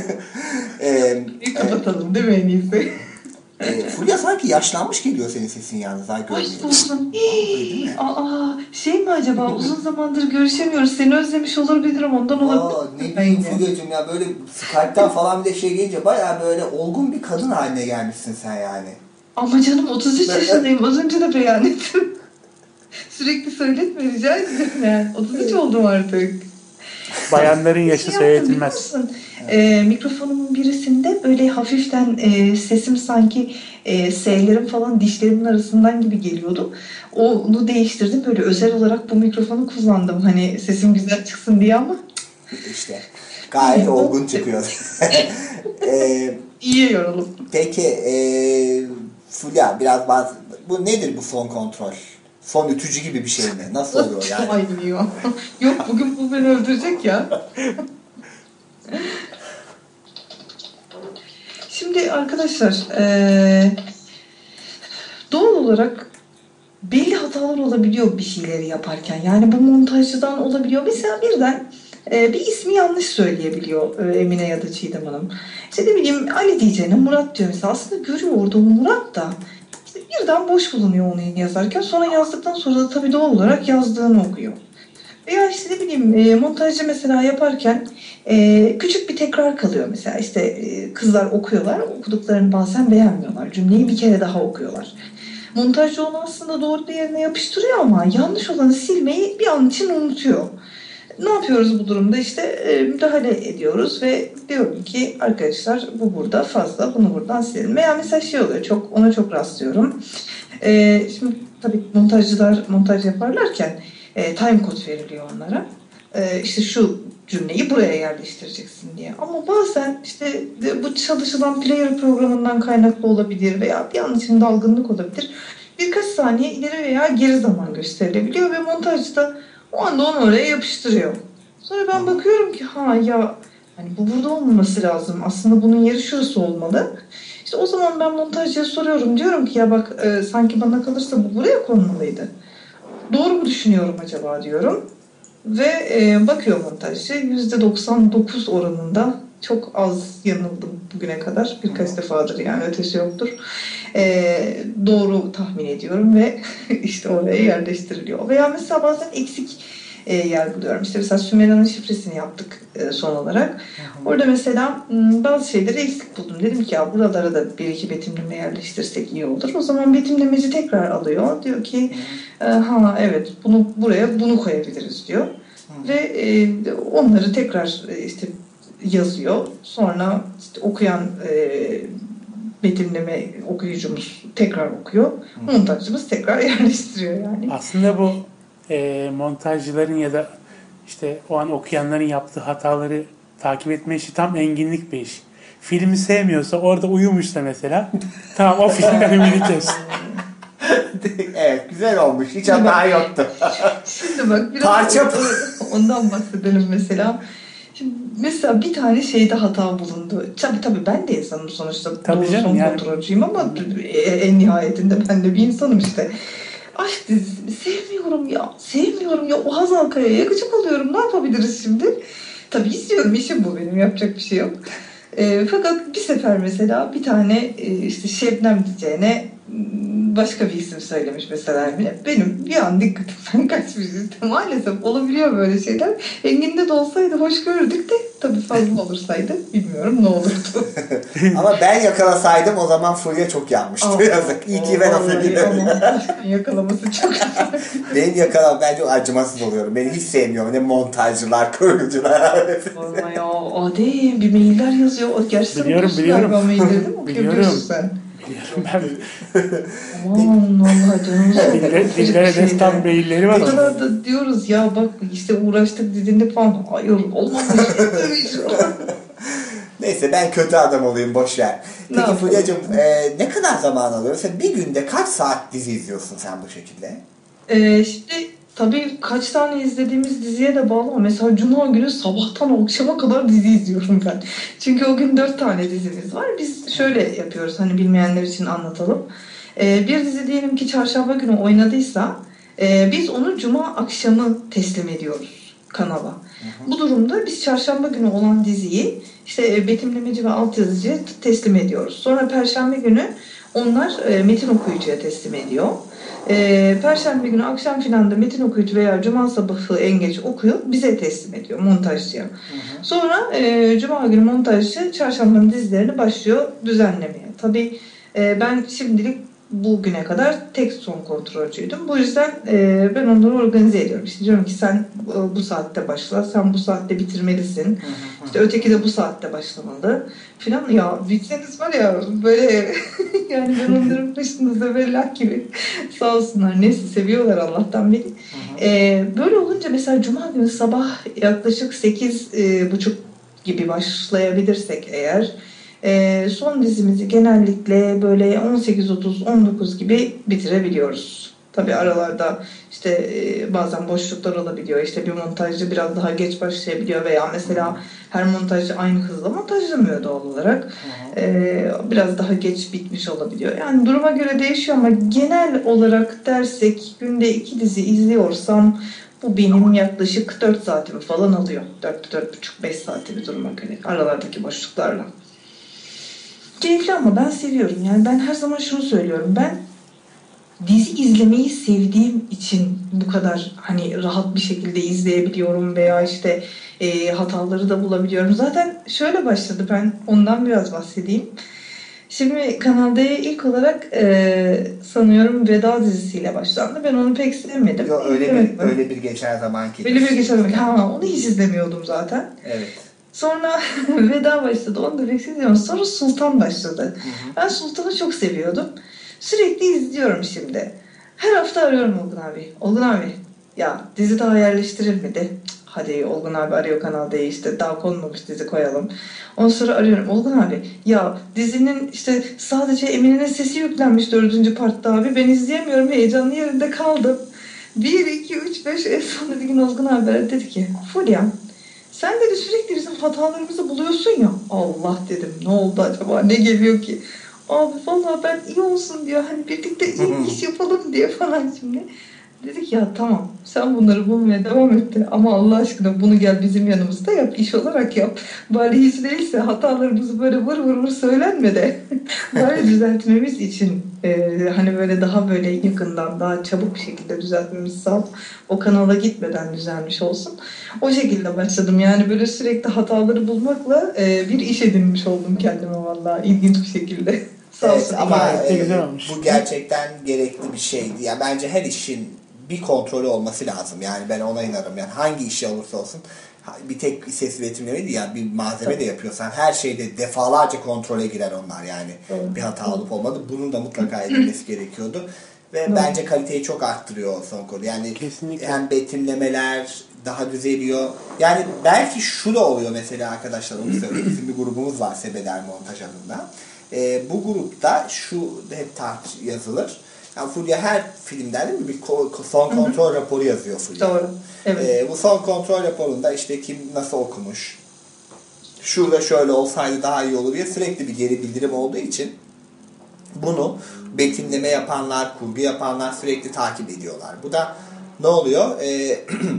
ee, Bir kapatalım değil mi en iyisi? e, Fulya sanki yaşlanmış geliyor senin sesin yalnız. Ha, Ay görmüyorum. olsun. Aa, şey mi acaba, uzun zamandır görüşemiyoruz. Seni özlemiş olabilirim, ondan olabilir. Aa, ne bileyim Fulya'cığım ya, böyle Skype'tan falan bir de şey gelince bayağı böyle olgun bir kadın haline gelmişsin sen yani. Ama canım otuz üç yaşındayım. Az önce de beyan ettim. Sürekli söyletme rica ederim yani. otuz üç oldum artık. Bayanların yaşı Şey söyletilmez. Ee, mikrofonumun birisinde böyle hafiften e, sesim sanki e, S'lerim falan dişlerimin arasından gibi geliyordu. Onu değiştirdim. Böyle özel olarak bu mikrofonu kullandım. Hani sesim güzel çıksın diye ama. İşte gayet olgun çıkıyor. ee, iyiye yoralım. Peki ee, Fulya biraz bazı... Bu nedir bu fon kontrol? Fon ütücü gibi bir şey mi? Nasıl oluyor yani? Ay biliyor. Yok bugün bu beni öldürecek ya. Şimdi arkadaşlar ee, doğal olarak belli hatalar olabiliyor bir şeyleri yaparken. Yani bu montajcıdan olabiliyor. Mesela birden e, bir ismi yanlış söyleyebiliyor e, Emine ya da Çiğdem Hanım. İşte ne bileyim Ali diyeceğine Murat diyor mesela. Aslında görüyor orada o Murat da. İşte birden boş bulunuyor onu yazarken. Sonra yazdıktan sonra da tabii doğal olarak yazdığını okuyor. Veya işte ne bileyim e, montajcı mesela yaparken e, küçük bir tekrar kalıyor mesela. İşte e, kızlar okuyorlar. Okuduklarını bazen beğenmiyorlar. Cümleyi bir kere daha okuyorlar. Montajcı onu aslında doğru yerine yapıştırıyor ama yanlış olanı silmeyi bir an için unutuyor. Ne yapıyoruz bu durumda? İşte e, müdahale ediyoruz ve diyorum ki arkadaşlar bu burada fazla, bunu buradan silin. Veya mesela şey oluyor, çok ona çok rastlıyorum. E, şimdi tabii montajcılar montaj yaparlarken e, time code veriliyor onlara. E, işte şu cümleyi buraya yerleştireceksin diye. Ama bazen işte bu çalışılan player programından kaynaklı olabilir veya bir an için dalgınlık olabilir. Birkaç saniye ileri veya geri zaman gösterilebiliyor ve montajcı da o anda onu oraya yapıştırıyor. Sonra ben bakıyorum ki ha ya hani bu burada olmaması lazım. Aslında bunun yeri şurası olmalı. İşte o zaman ben montajcıya soruyorum. Diyorum ki ya bak e, sanki bana kalırsa bu buraya konmalıydı. Doğru mu düşünüyorum acaba diyorum. Ve e, bakıyor montajcı yüzde doksan dokuz oranında çok az yanıldım bugüne kadar. Birkaç defadır yani ötesi yoktur. E, doğru tahmin ediyorum ve işte oraya yerleştiriliyor. Veya mesela bazen eksik e, yer buluyorum. İşte mesela Sümera'nın şifresini yaptık e, son olarak. Hı hı. Orada mesela m, bazı şeyleri eksik buldum. Dedim ki ya buralara da bir iki betimleme yerleştirsek iyi olur. O zaman betimlemeci tekrar alıyor. Diyor ki e, ha evet bunu buraya bunu koyabiliriz diyor. Hı. Ve e, onları tekrar e, işte yazıyor. Sonra işte okuyan e, betimleme okuyucumuz tekrar okuyor. Hı. Montajcımız tekrar yerleştiriyor yani. Aslında bu e, montajcıların ya da işte o an okuyanların yaptığı hataları takip etme işi tam enginlik bir iş. Filmi sevmiyorsa orada uyumuşsa mesela tamam o filmden ümidi kes. Evet güzel olmuş. Hiç hata yoktu. Şimdi bak biraz Parça... ondan bahsedelim mesela. Şimdi mesela bir tane şeyde hata bulundu. Tabii tabii ben de insanım sonuçta. Tabii canım yani. Kontrolcüyüm ama en nihayetinde ben de bir insanım işte. Aşk dizisini sevmiyorum ya. Sevmiyorum ya. O Hazal Kaya'ya gıcık oluyorum. Ne yapabiliriz şimdi? Tabii izliyorum. İşim bu benim. Yapacak bir şey yok. E, fakat bir sefer mesela bir tane e, işte Şebnem diyeceğine başka bir isim söylemiş mesela Emine. Benim bir an dikkatimden kaçmış işte. Maalesef olabiliyor böyle şeyler. Engin'de de olsaydı hoş görürdük de tabii fazla olursaydı bilmiyorum ne olurdu. Ama ben yakalasaydım o zaman Fulya çok yanmıştı. Oh, yazık. İyi ki ben affediyorum. Yakalaması çok benim yakalam ben çok acımasız oluyorum. Beni hiç sevmiyorum. Ne montajcılar, kurgucular. Vallahi ya Adem bir mailler yazıyor. Gerçekten biliyorum biliyorum. Biliyorum. Biliyorum. Sen. Biliyorum ben. Aman Allah canım. Dillere destan mailleri var. Ne kadar da diyoruz ya bak işte uğraştık didindik falan. Hayır olmamış. Neyse ben kötü adam olayım boş ver. Peki Fulya'cığım e, ne kadar zaman alıyor? Sen bir günde kaç saat dizi izliyorsun sen bu şekilde? Ee, şimdi tabii kaç tane izlediğimiz diziye de bağlı ama mesela Cuma günü sabahtan akşama kadar dizi izliyorum ben. Çünkü o gün dört tane dizimiz var. Biz şöyle yapıyoruz hani bilmeyenler için anlatalım. Ee, bir dizi diyelim ki çarşamba günü oynadıysa e, biz onu Cuma akşamı teslim ediyoruz kanala. Hı hı. Bu durumda biz çarşamba günü olan diziyi işte betimlemeci ve altyazıcıya teslim ediyoruz. Sonra Perşembe günü onlar e, metin okuyucuya teslim ediyor. E, Perşembe günü akşam filan da metin okuyucu veya Cuma sabahı en geç okuyup bize teslim ediyor montajcıya. Hı hı. Sonra e, Cuma günü montajcı çarşambanın dizilerini başlıyor düzenlemeye. Tabii e, ben şimdilik bugüne kadar tek son kontrolcüydüm. Bu yüzden e, ben onları organize ediyorum. İşte diyorum ki sen e, bu saatte başla, sen bu saatte bitirmelisin. Hı hı. İşte öteki de bu saatte başlamalı filan. Ya bitseniz var ya böyle yani ben onların başınızda böyle lak gibi sağ olsunlar. Neyse seviyorlar Allah'tan beni. Hı hı. E, böyle olunca mesela Cuma günü sabah yaklaşık sekiz buçuk gibi başlayabilirsek eğer e, son dizimizi genellikle böyle on sekiz otuz on dokuz gibi bitirebiliyoruz. Tabii aralarda işte e, bazen boşluklar olabiliyor. İşte bir montajcı biraz daha geç başlayabiliyor veya mesela her montajcı aynı hızla montajlamıyor doğal olarak. E, biraz daha geç bitmiş olabiliyor. Yani duruma göre değişiyor ama genel olarak dersek günde iki dizi izliyorsam bu benim yaklaşık dört saatimi falan alıyor. dört dört buçuk beş saatimi duruma göre aralardaki boşluklarla. Keyifli ama ben seviyorum. Yani ben her zaman şunu söylüyorum. Ben dizi izlemeyi sevdiğim için bu kadar hani rahat bir şekilde izleyebiliyorum veya işte e, hataları da bulabiliyorum. Zaten şöyle başladı, ben ondan biraz bahsedeyim. Şimdi Kanal D'ye ilk olarak e, sanıyorum Veda dizisiyle başlandı. Ben onu pek sevmedim. Yo, öyle evet, bir öyle bir geçen zaman ki. Öyle bir geçen zaman. Ha, onu hiç izlemiyordum zaten. Evet. Sonra Veda başladı. Onu da pek sevmiyorum. Sonra Sultan başladı. Hı hı. Ben Sultan'ı çok seviyordum. Sürekli izliyorum şimdi. Her hafta arıyorum Olgun abi. Olgun abi ya dizi daha yerleştirilmedi. Hadi Olgun abi arıyor Kanal D'yi, işte daha konmamış dizi koyalım. Ondan sonra arıyorum Olgun abi ya dizinin işte sadece Emine'nin sesi yüklenmiş dördüncü partta abi. Ben izleyemiyorum, heyecanlı yerinde kaldım. bir, iki, üç, beş en sonunda bir gün Olgun abi dedi ki Fulya sen dedi sürekli bizim hatalarımızı buluyorsun ya. Allah dedim, ne oldu acaba, ne geliyor ki? Abi vallahi ben iyi olsun diyor, hani birlikte iyi iş yapalım diye falan şimdi. Dedik ya tamam sen bunları bulmaya devam et de ama Allah aşkına bunu gel bizim yanımızda yap, iş olarak yap. Bari hiç değilse hatalarımızı böyle vır vır vır söylenme de bari düzeltmemiz için e, hani böyle daha böyle yakından daha çabuk bir şekilde düzeltmemizi sağ, o kanala gitmeden düzelmiş olsun. O şekilde başladım yani, böyle sürekli hataları bulmakla e, bir iş edinmiş oldum kendime vallahi ilginç bir şekilde. Sağ Evet, olsun. ama E, e, bu gerçekten gerekli bir şeydi. Yani bence her işin bir kontrolü olması lazım. Yani ben ona inanırım. Yani hangi işi olursa olsun bir tek ses üretimleri değil, yani bir malzeme Tabii. de yapıyorsan her şeyde defalarca kontrole girer onlar yani. Evet. Bir hata olup olmadı. Bunun da mutlaka edilmesi gerekiyordu. Ve evet. bence kaliteyi çok arttırıyor son konu. Yani Kesinlikle. hem betimlemeler daha düzeliyor. Yani belki şu da oluyor mesela arkadaşlar, onu söyleyeyim. Bizim bir grubumuz var Sebeder Montaj adında. E, bu grupta şu hep tartış yazılır. Yani Fulya her filmden değil mi bir son kontrol Hı-hı. raporu yazıyor Fulya. Doğru. Evet. E, bu son kontrol raporunda işte kim nasıl okumuş, şurada şöyle olsaydı daha iyi olur diye sürekli bir geri bildirim olduğu için bunu betimleme yapanlar, kurgu yapanlar sürekli takip ediyorlar. Bu da ne oluyor? E,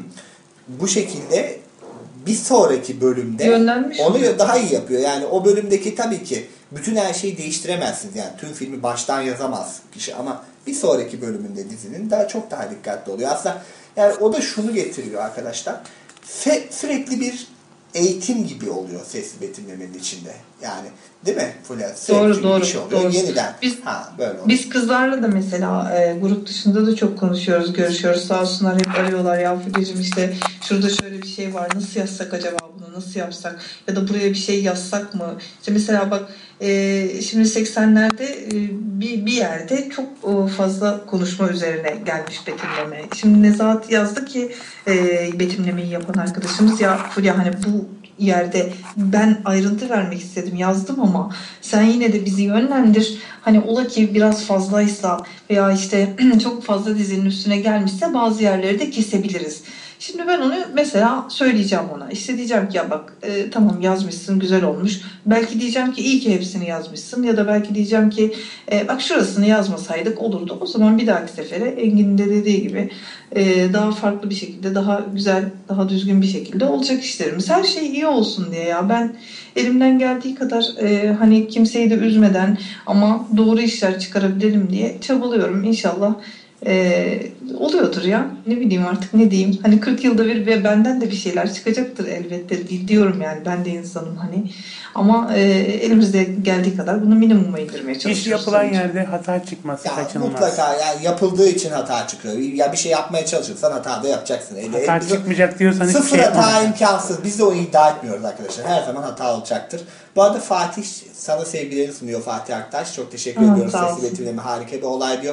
bu şekilde bir sonraki bölümde Yönlenmiş onu mi? daha iyi yapıyor. Yani o bölümdeki tabii ki bütün her şeyi değiştiremezsiniz. Yani tüm filmi baştan yazamaz kişi ama bir sonraki bölümünde dizinin daha çok daha dikkatli oluyor. Aslında yani o da şunu getiriyor arkadaşlar. Fe, sürekli bir eğitim gibi oluyor sesli betimlemenin içinde. Yani değil mi Fulya? Doğru doğru. Bir şey oluyor. Doğru. Yeniden. Biz, ha, böyle oluyor. Biz kızlarla da mesela e, grup dışında da çok konuşuyoruz, görüşüyoruz. Sağ olsunlar hep arıyorlar. Ya Fulya'cığım işte şurada şöyle bir şey var. Nasıl yazsak acaba bunu? Nasıl yapsak? Ya da buraya bir şey yazsak mı? İşte mesela bak e, şimdi seksenlerde e, bir, bir yerde çok e, fazla konuşma üzerine gelmiş betimleme. Şimdi Nezahat yazdı ki e, betimlemeyi yapan arkadaşımız, ya Fulya hani bu yerde ben ayrıntı vermek istedim, yazdım ama sen yine de bizi yönlendir. Hani ola ki biraz fazlaysa veya işte çok fazla dizinin üstüne gelmişse bazı yerleri de kesebiliriz. Şimdi ben onu mesela söyleyeceğim ona. İşte diyeceğim ki ya bak e, tamam yazmışsın, güzel olmuş. Belki diyeceğim ki iyi ki hepsini yazmışsın. Ya da belki diyeceğim ki e, bak şurasını yazmasaydık olurdu. O zaman bir dahaki sefere Engin'in de dediği gibi e, daha farklı bir şekilde, daha güzel, daha düzgün bir şekilde olacak işlerimiz. Her şey iyi olsun diye ya. Ben elimden geldiği kadar e, hani kimseyi de üzmeden ama doğru işler çıkarabilelim diye çabalıyorum. İnşallah Ee, oluyordur ya. Ne bileyim artık ne diyeyim. Hani kırk yılda bir ve benden de bir şeyler çıkacaktır elbette diyorum yani. Ben de insanım hani. Ama e, elimizde geldiği kadar bunu minimuma indirmeye çalışıyoruz. İş yapılan yerde hata çıkması ya, kaçınılmaz. Mutlaka yani yapıldığı için hata çıkıyor. Ya bir şey yapmaya çalışırsan hata da yapacaksın. Hata Eli, çıkmayacak diyorsan hiçbir sıfır şey hata yapmamak. imkansız. Biz de o iddia etmiyoruz arkadaşlar. Her zaman hata olacaktır. Bu arada Fatih sana sevgilerini sunuyor, Fatih Aktaş. Çok teşekkür Hı, ediyoruz. Sesli betimleme harika bir olay diyor.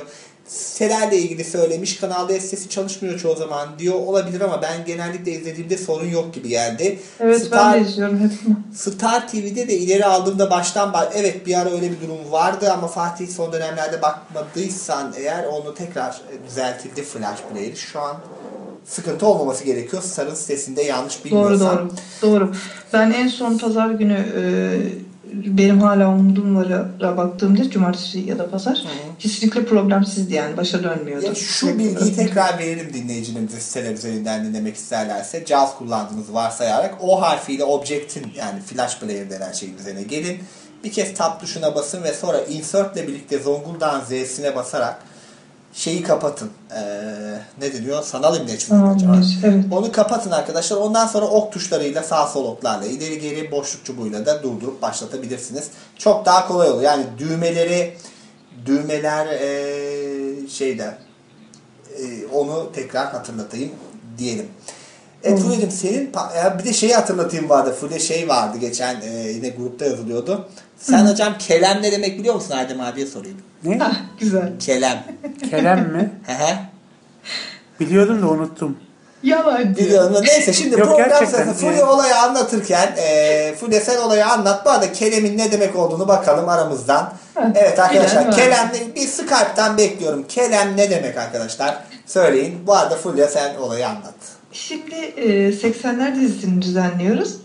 Selerle ilgili söylemiş. Kanal D sesi çalışmıyor çoğu zaman diyor. Olabilir ama ben genellikle izlediğimde sorun yok gibi geldi. Evet Star, ben de izliyorum hepsini. Star T V'de de ileri aldığımda baştan bak. Evet bir ara öyle bir durum vardı ama Fatih son dönemlerde bakmadıysan eğer onu tekrar düzeltildi Flash Player. Şu an sıkıntı olmaması gerekiyor. Star'ın sitesinde yanlış bilmiyorsam. Doğru doğru. Doğru. Ben en son pazar günü e, benim hala umudumlara baktığımda cumartesi ya da pazar Hı. kesinlikle problemsizdi yani başa dönmüyordu. Ya şu bilgiyi tekrar verelim dinleyicilerimize siteler üzerinden dinlemek isterlerse. JAWS kullandığınızı varsayarak O harfiyle Object'in yani Flash Player denen şeyin üzerine gelin. Bir kez Tab tuşuna basın ve sonra Insert ile birlikte Zonguldak'ın Z'sine basarak şeyi kapatın. Ee, ne deniyor? Sanal imleç mi? Evet. Onu kapatın arkadaşlar. Ondan sonra ok tuşlarıyla sağ sol oklarla ileri geri boşluk çubuğuyla da durdurup başlatabilirsiniz. Çok daha kolay olur. Yani düğmeleri düğmeler ee, şeyde ee, onu tekrar hatırlatayım diyelim. Evet Fulya'cığım senin bir de şeyi hatırlatayım vardı. Fulya şey vardı geçen ee, yine grupta yazılıyordu. Sen Hı. hocam kelem ne demek biliyor musun Erdem abiye sorayım. Ne? Ah, güzel. Kelem. Kelem mi? Biliyordum da unuttum. Yalan diyor. Neyse şimdi Yok, program sırasında Fulya olayı anlatırken e, Fulya sen olayı anlat. Bu arada kelemin ne demek olduğunu bakalım aramızdan. Heh, evet arkadaşlar kelem bir Skype'tan bekliyorum. Kelem ne demek arkadaşlar? Söyleyin. Bu arada Fulya sen olayı anlat. Şimdi e, seksenler dizisini düzenliyoruz.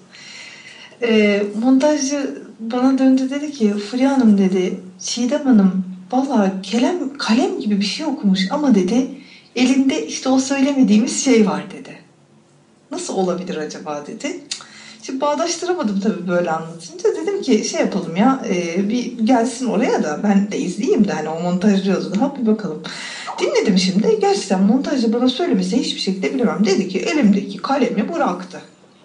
E, montajcı bana döndü dedi ki Fulya Hanım dedi Çiğdem Hanım valla kalem, kalem gibi bir şey okumuş ama dedi elinde işte o söylemediğimiz şey var dedi. Nasıl olabilir acaba dedi. Şimdi bağdaştıramadım tabii böyle anlatınca. Dedim ki şey yapalım ya e, bir gelsin oraya da ben de izleyeyim de hani o montajcı yazdı. Ha bir bakalım. Dinledim şimdi. Gerçekten montajcı bana söylemese hiçbir şekilde bilemem. Dedi ki elimdeki kalemi bıraktı.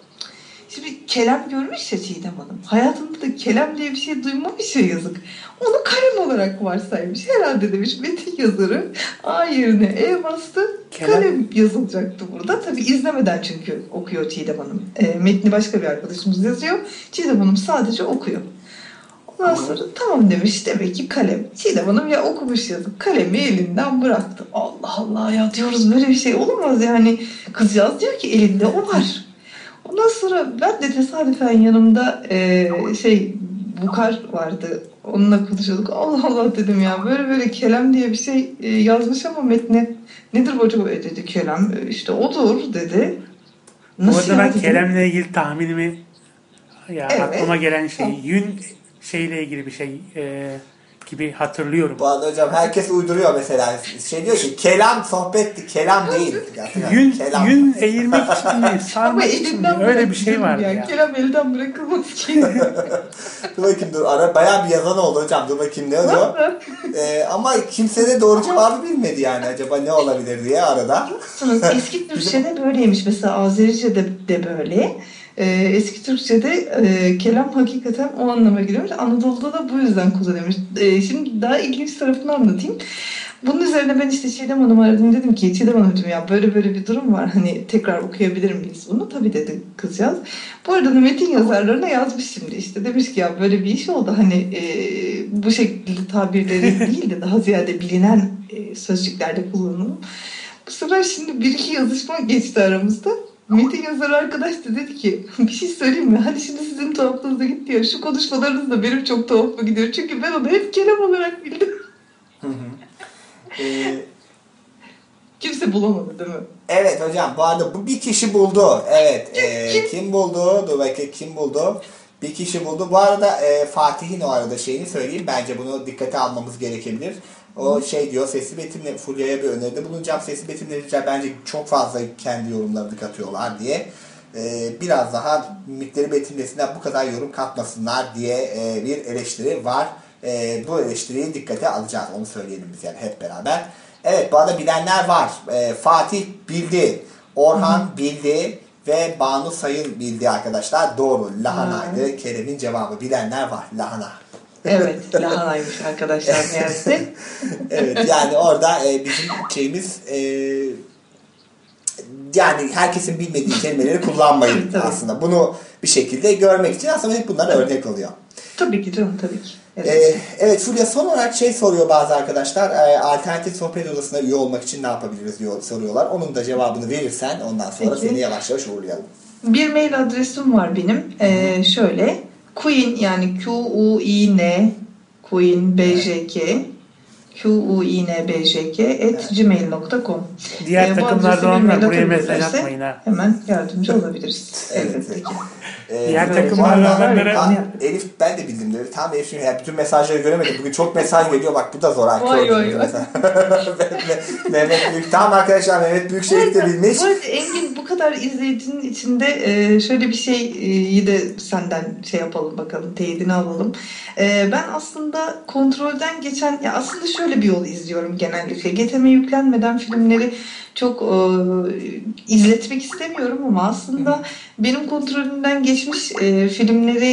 Şimdi kelem görmüş ya Çiğdem Hanım. Hayatında da kelem diye bir şey duymamış ya yazık. Onu kalem olarak varsaymış. Herhalde demiş metin yazarı A yerine E bastı. Kelem, kalem yazılacaktı burada. Tabii izlemeden çünkü okuyor Çiğdem Hanım. E, metni başka bir arkadaşımız yazıyor. Çiğdem Hanım sadece okuyor. Ondan sonra tamam demiş demek ki kalem. Çiğdem Hanım ya okumuş yazıp kalemi elinden bıraktı. Allah Allah ya diyoruz böyle bir şey olamaz yani. Kızcağız diyor ki elinde o var. Ondan sonra ben de tesadüfen yanımda e, şey Bukar vardı. Onunla konuşuyorduk. Allah Allah dedim ya böyle böyle kelem diye bir şey e, yazmış ama metne nedir bu acaba? E, dedi kelem işte odur dedi. Nasıl bu arada ben kelemle ilgili tahminimi ya evet. aklıma gelen şey tamam. Yün şeyle ilgili bir şey e, gibi hatırlıyorum. Bu arada hocam herkes uyduruyor mesela. Şey diyor ki kelam sohbetti, kelam değil. Yani, yün, kelam. yün eğirmek için mi? Sarmak için mi? Öyle bir şey var ya. ya. Kelam elden bırakılmaz ki. Dur bakayım dur. Ara bayağı bir yazan oldu hocam. Dur bakayım ne oluyor? ee, ama kimse de doğru cevabı bilmedi yani. Acaba ne olabilir diye arada. Eski Türkçe'de böyleymiş. Mesela Azerice'de de böyle. Ee, eski Türkçe'de e, kelam hakikaten o anlama geliyormuş. Anadolu'da da bu yüzden kullanılmış. E, şimdi daha ilginç tarafını anlatayım. Bunun üzerine ben işte Çiğdem Hanım aradım dedim ki Çiğdem Hanımcığım ya böyle böyle bir durum var. Hani tekrar okuyabilir miyiz bunu? Tabii dedi kızcağız. Bu arada metin yazarlarına yazmış şimdi işte. Demiş ki ya böyle bir iş oldu. Hani e, bu şekilde tabirleri değil de daha ziyade bilinen e, sözcüklerde kullanılıyor. Bu sefer şimdi bir iki yazışma geçti aramızda. Metin yazarı arkadaş da dedi ki bir şey söyleyeyim mi? Hani şimdi sizin tuhaflığınıza gitti ya şu konuşmalarınız da benim çok tuhafıma gidiyor. Çünkü ben onu hep kelam olarak bildim. Hı hı. Ee, Kimse bulamadı değil mi? Evet hocam bu arada bu bir kişi buldu. Evet. E, kim? kim buldu? Dur bakayım kim buldu? Bir kişi buldu. Bu arada e, Fatih'in o arada şeyini söyleyeyim. Bence bunu dikkate almamız gerekebilir. O şey diyor sesli betimle Fulya'ya bir öneride bulunacağım. Sesli betimleyiciler bence çok fazla kendi yorumlarını katıyorlar diye. Ee, biraz daha mimikleri betimlesinler bu kadar yorum katmasınlar diye e, bir eleştiri var. E, bu eleştiriyi dikkate alacağız. Onu söyleyelim biz yani hep beraber. Evet bu arada bilenler var. E, Fatih bildi. Orhan Hı-hı. bildi. Ve Banu Sayın bildi arkadaşlar. Doğru. Lahanaydı. Kerem'in cevabı. Bilenler var. Lahana. Evet, lahanaymış arkadaşlar meğerse. Evet, yani orada e, bizim şeyimiz e, yani herkesin bilmediği kelimeleri kullanmayın aslında. Bunu bir şekilde görmek için aslında hep bunlar örnek oluyor. Tabii ki canım, tabii ki. Evet, Ee, evet Fulya, son olarak şey soruyor bazı arkadaşlar. E, alternatif sohbet odasına üye olmak için ne yapabiliriz diyor, soruyorlar. Onun da cevabını verirsen ondan sonra Peki. seni yavaş yavaş uğurlayalım. Bir mail adresim var benim. Ee, şöyle Queen, yani Q U I N Queen B J K Q U I N B J K at gmail nokta com. Diğer Ee, bu takımlardan adrese bir onlar, mail buraya mesaj atabilirlerse atmayın ha. Hemen yardımcı olabiliriz. Elbette ki. Ee, Diğer evet, takımlarla vallahi- olanlara- Ha, Elif, ben de bildim dedi. Tam Elif şimdi yani bütün mesajları göremedim. Bugün çok mesaj geliyor. Bak bu da zor. Vay vay vay. Mehmet Büyük. Tamam arkadaşlar, Mehmet Büyükşehir de bilmiş. Bu arada Engin, bu kadar izleyicinin içinde e, şöyle bir şeyi de senden şey yapalım bakalım, teyidini alalım. E, ben aslında kontrolden geçen, ya aslında şöyle bir yol izliyorum genellikle. G T M yüklenmeden filmleri çok e, izletmek istemiyorum ama aslında benim kontrolümden geçmiş e, filmleri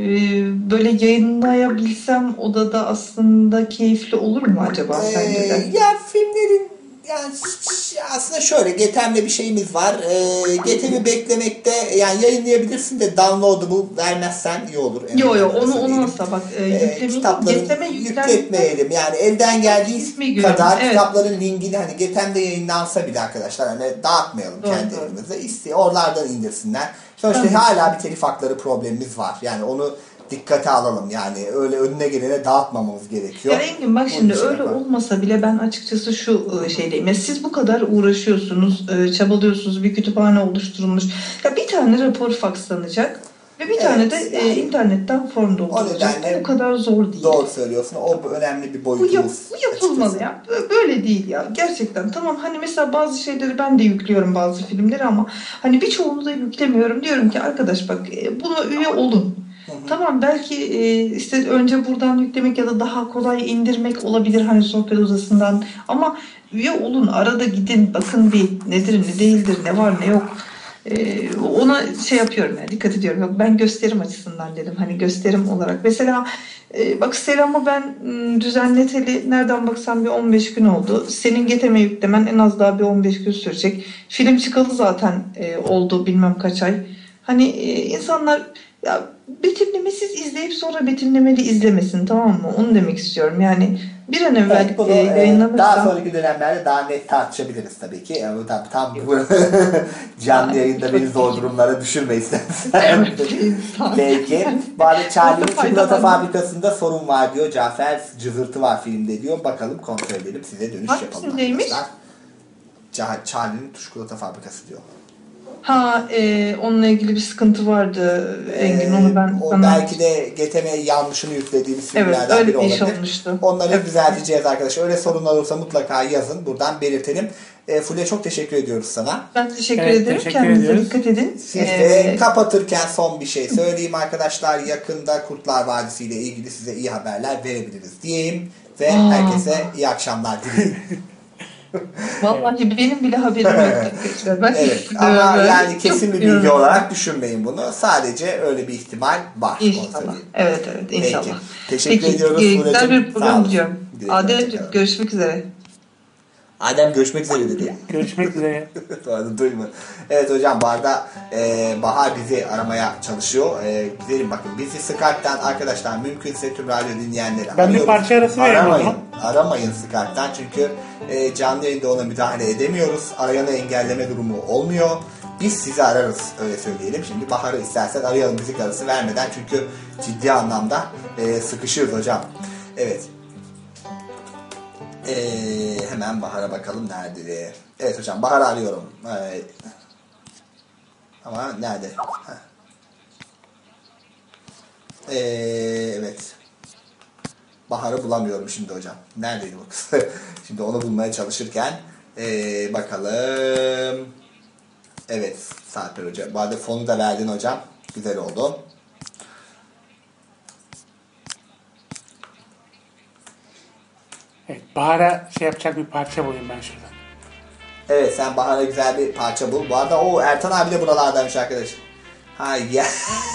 e, böyle yayınlayabilsem odada aslında keyifli olur mu acaba sence de? Ee, ya filmlerin yani ş- aslında şöyle G T M'le bir şeyimiz var. Ee, G T M'i beklemekte, yani yayınlayabilirsin de download'u vermezsen iyi olur. Yo yo onu onu asla bak e, Ee, yüklemeyi, kitapları getleme yükletmeyelim. Yani elden geldiği İsmi görelim, kadar evet. kitapların linkini hani G T M'de yayınlansa bile arkadaşlar hani dağıtmayalım Doğru, kendi doğru. elimizde. İste, oralardan indirsinler. Sonuçta Tabii. hala bir telif hakları problemimiz var. Yani onu dikkate alalım. Yani öyle önüne gelene dağıtmamamız gerekiyor. Ya Engin bak Onun şimdi için öyle yapalım. olmasa bile ben açıkçası şu e, şeydeyim. Ya siz bu kadar uğraşıyorsunuz, e, çabalıyorsunuz, bir kütüphane oluşturulmuş. Ya bir tane rapor fakslanacak ve bir Evet, tane de e, yani internetten form doldurulacak. nedenle Bu kadar zor değil. Doğru söylüyorsun. O önemli bir Bu, yap, boyutumuz. bu yapılmalı ya. Bö- Böyle değil ya. Gerçekten. Tamam hani mesela bazı şeyleri ben de yüklüyorum, bazı filmleri, ama hani birçoğunu da yüklemiyorum. Diyorum ki arkadaş bak e, buna üye olun. Tamam belki e, işte önce buradan yüklemek ya da daha kolay indirmek olabilir hani sohbet odasından, ama üye olun, arada gidin bakın bir nedir ne değildir, ne var ne yok. Ee, ona şey yapıyorum yani, dikkat ediyorum. Yok, ben gösterim açısından dedim. Hani gösterim olarak. Mesela e, bak Selam'ı ben m, düzenleteli nereden baksan bir on beş gün oldu. Senin G T M yüklemen en az daha bir on beş gün sürecek. Film çıkalı zaten e, oldu bilmem kaç ay. Hani e, insanlar ya betimlemesiz izleyip sonra betimlemeli izlemesin, tamam mı? Onu demek istiyorum. Yani bir an evvel Evet, bunu, e, e, yayınlanırsa... daha sonraki dönemlerde daha net tartışabiliriz tabii ki. Yani tam, tam bu canlı yayında beni zor durumlara düşürme istersen. Belki. Bari Charlie'nin çikolata fabrikasında sorun var diyor. Cafer cızırtı var filmde diyor. Bakalım kontrol edelim, size dönüş yapalım Hangisindeymiş? arkadaşlar. Ca- Charlie'nin çikolata fabrikası diyor. Ha e, onunla ilgili bir sıkıntı vardı Engin, onu ben O sana... belki de G T M'ye yanlışını yüklediğimiz Evet, filmlerden öyle biri bir iş olabilir. olmuştu. Onları Evet. düzelteceğiz arkadaşlar. Öyle sorunlar olursa mutlaka yazın. Buradan belirtelim. E, Fulya çok teşekkür ediyoruz sana. Ben teşekkür Evet, ederim. teşekkür Kendinize ediyoruz. dikkat edin. Siz de Ee, kapatırken son bir şey söyleyeyim arkadaşlar. Yakında Kurtlar Vadisi ile ilgili size iyi haberler verebiliriz diyeyim. Ve Aa. herkese iyi akşamlar dileyim. Vallahi benim bile haberim yok arkadaşlar. Ben Evet ama yani kesin bir bilgi olarak düşünmeyin bunu. Sadece öyle bir ihtimal var. Onu İnşallah. söyleyeyim. Evet evet inşallah. Peki. Teşekkür Peki, ediyoruz Güzel Fulacığım. bir Sağ program olun. diliyorum. Güle güle, Ademciğim hoşçakalın. görüşmek üzere. Adem görüşmek üzere dedi. Görüşmek üzere. Doğru, duyma. Evet hocam bu arada e, Bahar bizi aramaya çalışıyor. E, gidelim bakın. Bizi Skype'den arkadaşlar mümkünse tüm radyo dinleyenleri Ben bir arıyoruz. parça arası vereyim o Aramayın. zaman. Aramayın Skype'den çünkü e, canlı yayında ona müdahale edemiyoruz. Arayanı engelleme durumu olmuyor. Biz sizi ararız öyle söyleyelim. Şimdi Bahar'ı istersen arayalım müzik arası vermeden çünkü ciddi anlamda e, sıkışıyoruz hocam. Evet. Ee, hemen Bahar'a bakalım nerede? Evet hocam Bahar'ı arıyorum. Ee, ama nerede? Heh. Ee, evet. Bahar'ı bulamıyorum şimdi hocam. Neredeydi bu kız? Şimdi onu bulmaya çalışırken ee, bakalım. Evet Sarper Hoca. Bu arada fonu da verdin hocam. Güzel oldu. Evet, Bahar'a şey yapacak bir parça bulayım ben şuradan. Evet sen Bahar'a güzel bir parça bul. Bu arada o Ertan abi de buralardaymış arkadaş. Ha ya.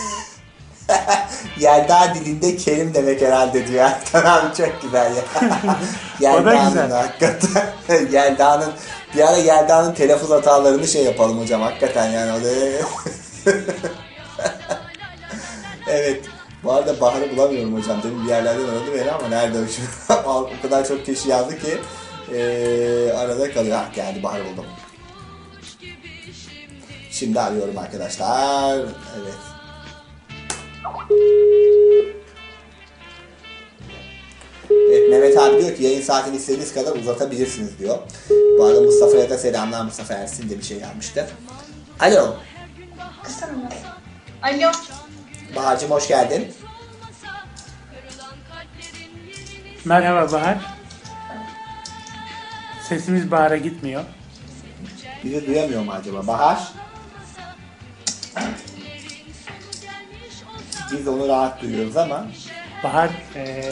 Yelda dilinde Kerim demek herhalde diyor Ertan abi, çok güzel ya. O da Yelda'nın güzel. hakikaten. Yelda'nın bir ara Yelda'nın telaffuz hatalarını şey yapalım hocam hakikaten yani o da. Evet. Bu Bu arada Bahar'ı bulamıyorum hocam. Demin bir yerlerden aradı beni ama nerede o şimdi? O kadar çok kişi yazdı ki ee, arada kalıyor. Ha, geldi, Bahar'ı buldum. Şimdi arıyorum arkadaşlar. Evet. Evet, Mehmet abi diyor ki yayın saatini istediğiniz kadar uzatabilirsiniz diyor. Bu arada Mustafa'ya da selamlar. Mustafa Ersin de bir şey yazmıştı. Alo. Kısa mı? Alo. Bahar'cığım hoş geldin. Merhaba Bahar. Sesimiz Bahar'a gitmiyor. Bizi duyamıyor mu acaba? Bahar? Biz onu rahat duyuyoruz ama. Bahar ee...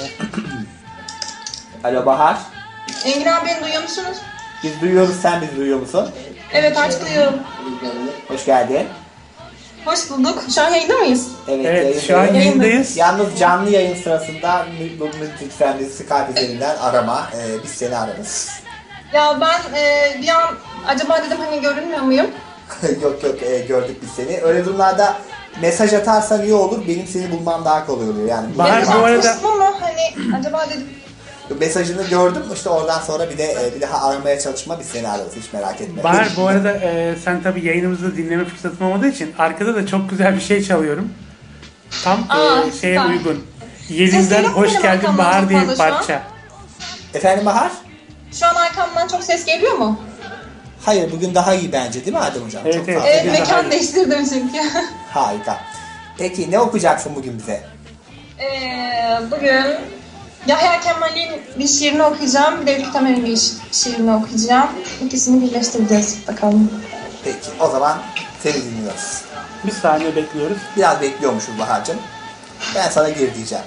Alo Bahar. Engin abi beni duyuyor musunuz? Biz duyuyoruz, sen bizi duyuyor musun? Evet, artık duyuyorum. Hoş geldin. Hoş bulduk. Şu an yayında mıyız? Evet, evet yayındayız. şu an yayındayız. Yalnız canlı yayın sırasında bu lütfen bizi Skype üzerinden arama. Ee, biz seni ararız. Ya ben e, bir an acaba dedim hani görünmüyor muyum? yok yok e, gördük biz seni. Öyle durumlarda mesaj atarsan iyi olur. Benim seni bulmam daha kolay oluyor. Yani Bahar bu arada... ama hani acaba dedim. Mesajını gördüm, işte oradan sonra bir de e, bir daha aramaya çalışma, biz seni ararız, hiç merak etme. Bahar bu arada e, sen tabii yayınımızda dinleme fırsatım olmadığı için arkada da çok güzel bir şey çalıyorum. Tam Aa, e, şeye süper. uygun. Yelinden hoş geldin Bahar diye bir parça. Efendim Bahar? Şu an arkamdan çok ses geliyor mu? Hayır, bugün daha iyi bence değil mi Adem Hocam? Evet, çok evet. Evet, mekan değiştirdim çünkü. Harika. Peki ne okuyacaksın bugün bize? Ee, bugün Yahya Kemal'in bir şiirini okuyacağım. Bir de Ülkü Tamer'in bir şiirini okuyacağım. İkisini birleştireceğiz bakalım. Peki o zaman seni dinliyoruz. Bir saniye bekliyoruz. Biraz bekliyormuşuz Bahar'cığım. Ben sana gir diyeceğim.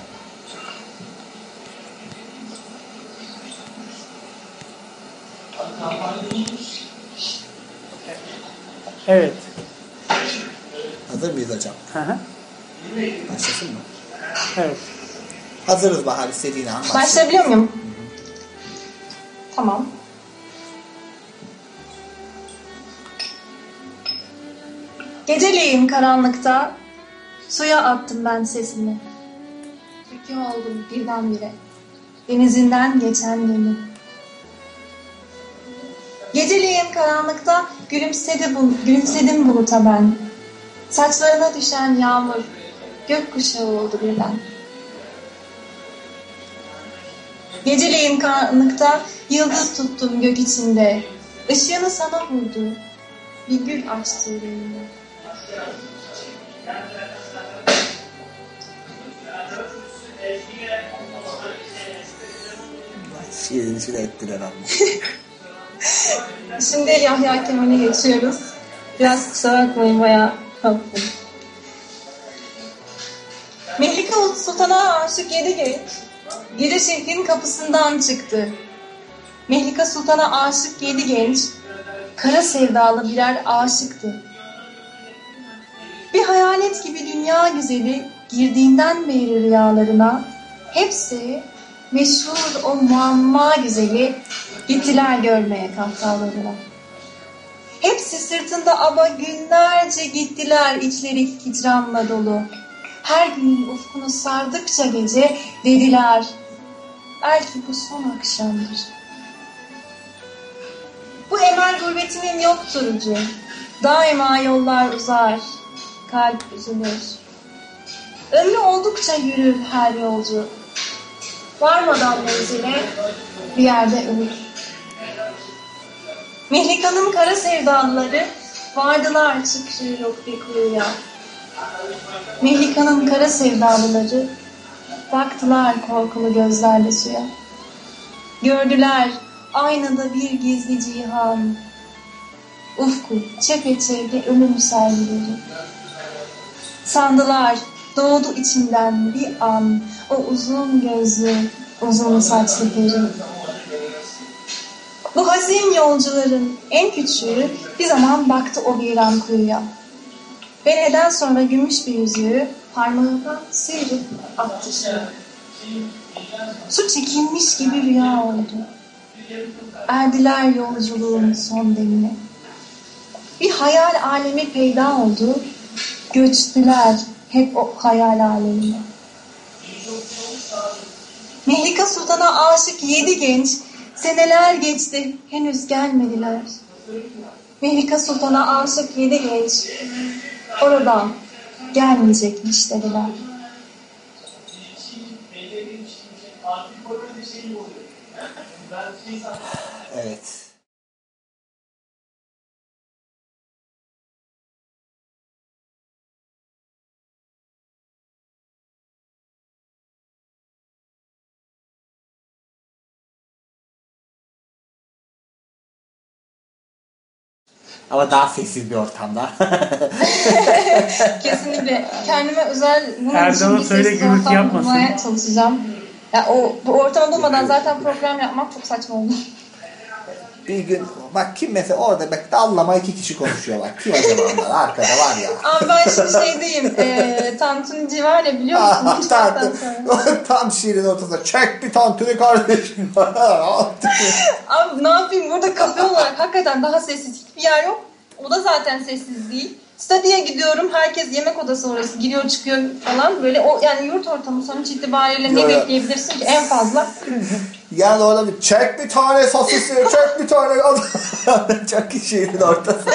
Evet. Hazır mıyız hocam? Hı hı. Başlasın mı? Evet. Hazırız Bahar, istediğin an başla. Başlayabiliyor muyum? Hı hı. Tamam. Geceleyin karanlıkta suya attım ben sesimi. Türkü oldum birdenbire. Denizinden geçen gemi. Geceleyin karanlıkta gülümsedi bu, gülümsedim buluta ben. Saçlarına düşen yağmur gökkuşağı oldu birden. Geceleyin karanlıkta yıldız tuttum gök içinde. Işığını sana vurdu. Bir gül açtı yüreğimde. Şiirin içine ettiler ama. Şimdi Yahya Kemal'e geçiyoruz. Biraz kusura bakmayın, bayağı tatlım. Mehlika Sultan'a aşık yedi genç, gece şehrin kapısından çıktı. Mehlika Sultan'a aşık yedi genç, kara sevdalı birer aşıktı. Bir hayalet gibi dünya güzeli girdiğinden beri rüyalarına, hepsi meşhur o muamma güzeli gittiler görmeye kahkahalarına. Hepsi sırtında aba günlerce gittiler, içleri hicranla dolu. Her gün ufkunu sardıkça gece dediler, belki bu son akşamdır. Bu emel gurbetinin yoktur ucu, daima yollar uzar, kalp üzülür. Ömrü oldukça yürür her yolcu, varmadan menzile bir yerde ölür. Mehlika'nın kara sevdalıları vardılar çıkışı yok bir kuyuya. Mehlika'nın kara sevdalıları baktılar korkulu gözlerle suya. Gördüler aynada bir gizli cihan, ufku çepeçevre ölüm sergileri. Sandılar doğdu içinden bir an o uzun gözlü, uzun saçlı peri. Bu hazin yolcuların en küçüğü bir zaman baktı o viran kuyuya. Ve neden sonra gümüş bir yüzüğü parmağından sıyırıp attı suya. Su çekilmiş gibi rüya oldu. Erdiler yolculuğun son demine. Bir hayal alemi peyda oldu. Göçtüler hep o hayal alemine. Mehlika Sultan'a aşık yedi genç, seneler geçti, henüz gelmediler. Mehlika Sultan'a aşık yedi genç, oradan gelmeyecekmiş dediler. Evet. Ama daha sessiz bir ortamda. Kesinlikle. Kendime özel bunun Erdal'a için bir söyle, sessiz gürültü ortam yapmasın. bulmaya çalışacağım. Ya o bu ortam bulmadan zaten program yapmak çok saçma oldu. Bir gün bak kim mesela orada bak dallama iki kişi konuşuyor bak. Kim acaba onlar? Arkada var ya. Abi ben şimdi şeydeyim. E, Tantunici var ya biliyor musun? Ah, Tantuni. Tam şiirin ortasında. Çek bir tantuni kardeşim. Abi ne yapayım burada kafe olarak hakikaten daha sessiz hiçbir yer yok. O da zaten sessiz değil. Stadya'ya gidiyorum. Herkes yemek odası orası. Giriyor çıkıyor falan. Böyle o yani yurt ortamı sonuç itibariyle ne Ya. bekleyebilirsin ki en fazla? Yani orada bir çek bir tane sosis, çek bir tane çok şiirin ortasında.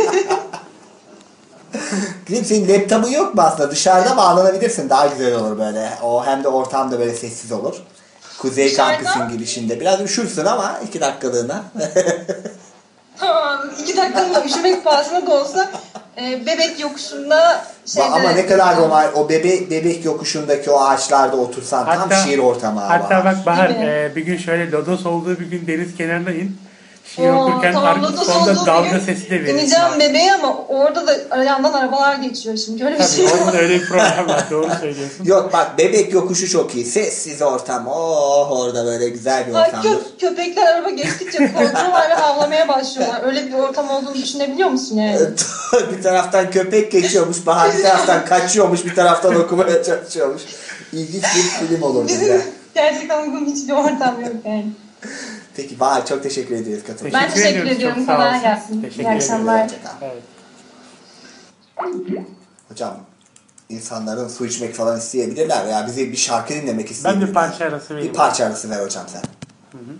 Gülüm senin laptopun yok mu aslında? Dışarıda bağlanabilirsin. Daha güzel olur böyle. O hem de ortamda böyle sessiz olur. Kuzey Dışarıda? Kampüs'ün girişinde. Biraz üşürsün ama iki dakikalığına. Tamam. iki dakikanın üşümek pahasına da olsa e, bebek yokuşunda şeyde... Ama ne kadar roman, o bebek bebek yokuşundaki o ağaçlarda otursan tam Hatta- şiir ortamı. Hatta var. bak Bahar, Değil mi? e, bir gün şöyle lodos olduğu bir gün deniz kenarına in. Şiir Oo, okurken tamam, arka lodos sonunda olduğu dalga gün sesi de verirsin. İneceğim bebeği ama orada da yandan arabalar geçiyor şimdi. Öyle bir Tabii şey var. orada öyle bir problem var. Doğru söylüyorsun. Yok bak bebek yokuşu çok iyi. Sessiz ortam. Oh orada böyle güzel bir Ay, ortamdır. kö- köpekler araba geçtikçe korkuyorlar ve havlamaya başlıyorlar. Öyle bir ortam olduğunu düşünebiliyor musun yani? Bir taraftan köpek geçiyormuş, Bahar bir taraftan kaçıyormuş, bir taraftan okumaya çalışıyormuş. İlginç bir film olurdu bize. Gerçekten uygun hiçbir ortam yok yani. Peki Bahar çok teşekkür ederiz katılım. Ben teşekkür ediyorum. Kolay gelsin. İyi akşamlar. Evet. Hocam insanların su içmek falan isteyebilirler veya bize bir şarkı dinlemek Ben isteyebilirler. bir parça arası vereyim. Bir parça arası ver hocam sen. Hı hı.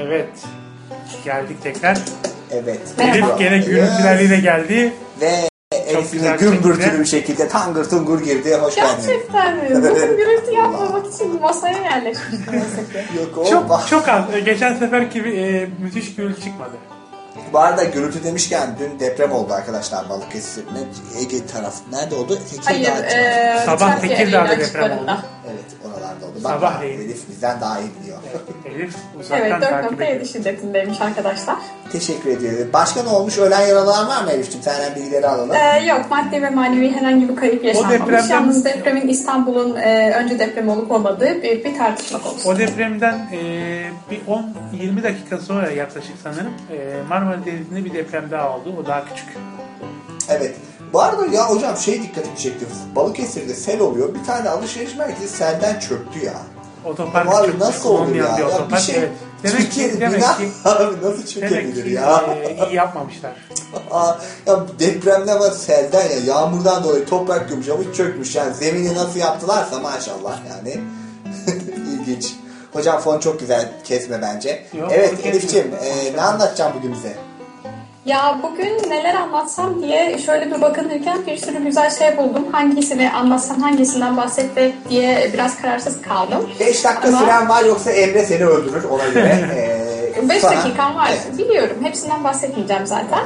Evet. Geldik tekrar. Evet. Elif gene gürültüleriyle geldi. Ve Elif yine gümbürtülü bir şekilde tangır tungur girdi. Hoş geldin. Gerçekten mi? Bugün gürültü yapmamak için masaya yerleşmiştim. Yok, çok, çok az. Geçen sefer gibi e, müthiş gürültü çıkmadı. Bu arada gürültü demişken dün deprem oldu arkadaşlar Balıkesir'de. Ege tarafı. Nerede oldu? Tekirdağ. Hayır. E, Sabah Tekirdağ'da deprem oldu. Evet oralarda oldu. Bak, Sabah Elif bizden daha iyi biliyor. Elif uzaktan evet dört takip nokta yedi şiddetindeymiş arkadaşlar. Teşekkür ediyorum. Başka ne olmuş? Ölen yaralılar var mı Elif'ciğim? Senden bilgileri alalım. Ee, yok maddi ve manevi herhangi bir kayıp yaşanmamış. depremden... Yalnız depremin İstanbul'un e, önce deprem olup olmadığı bir, bir tartışma konusu. O depremden e, bir on yirmi dakika sonra yaklaşık sanırım e, Marmara Denizi'nde bir deprem daha oldu. O daha küçük. Evet. Bu arada ya hocam şey dikkatimi çekti. Balıkesir'de sel oluyor. Bir tane alışveriş merkezi selden çöktü ya. Otopark abi çöktü. nasıl olur ya? Bir, ya otopark, bir şey evet. Demek Türkiye'de ki, demek bina ki, abi nasıl çökebilir ya? E, iyi yapmamışlar. Ya depremde var selden ya yağmurdan dolayı toprak yumuşamış çökmüş yani zemini nasıl yaptılarsa maşallah yani ilginç. Hocam fon çok güzel kesme bence. Yok, evet Elif'ciğim e, ne anlatacağım bugün bize? Ya bugün neler anlatsam diye şöyle bir bakınırken bir sürü güzel şey buldum. Hangisini anlatsam hangisinden bahsetmek diye biraz kararsız kaldım. beş dakika Ama... süren var yoksa Emre seni öldürür ona göre. beş sana... dakikam var. Evet. Biliyorum. Hepsinden bahsetmeyeceğim zaten.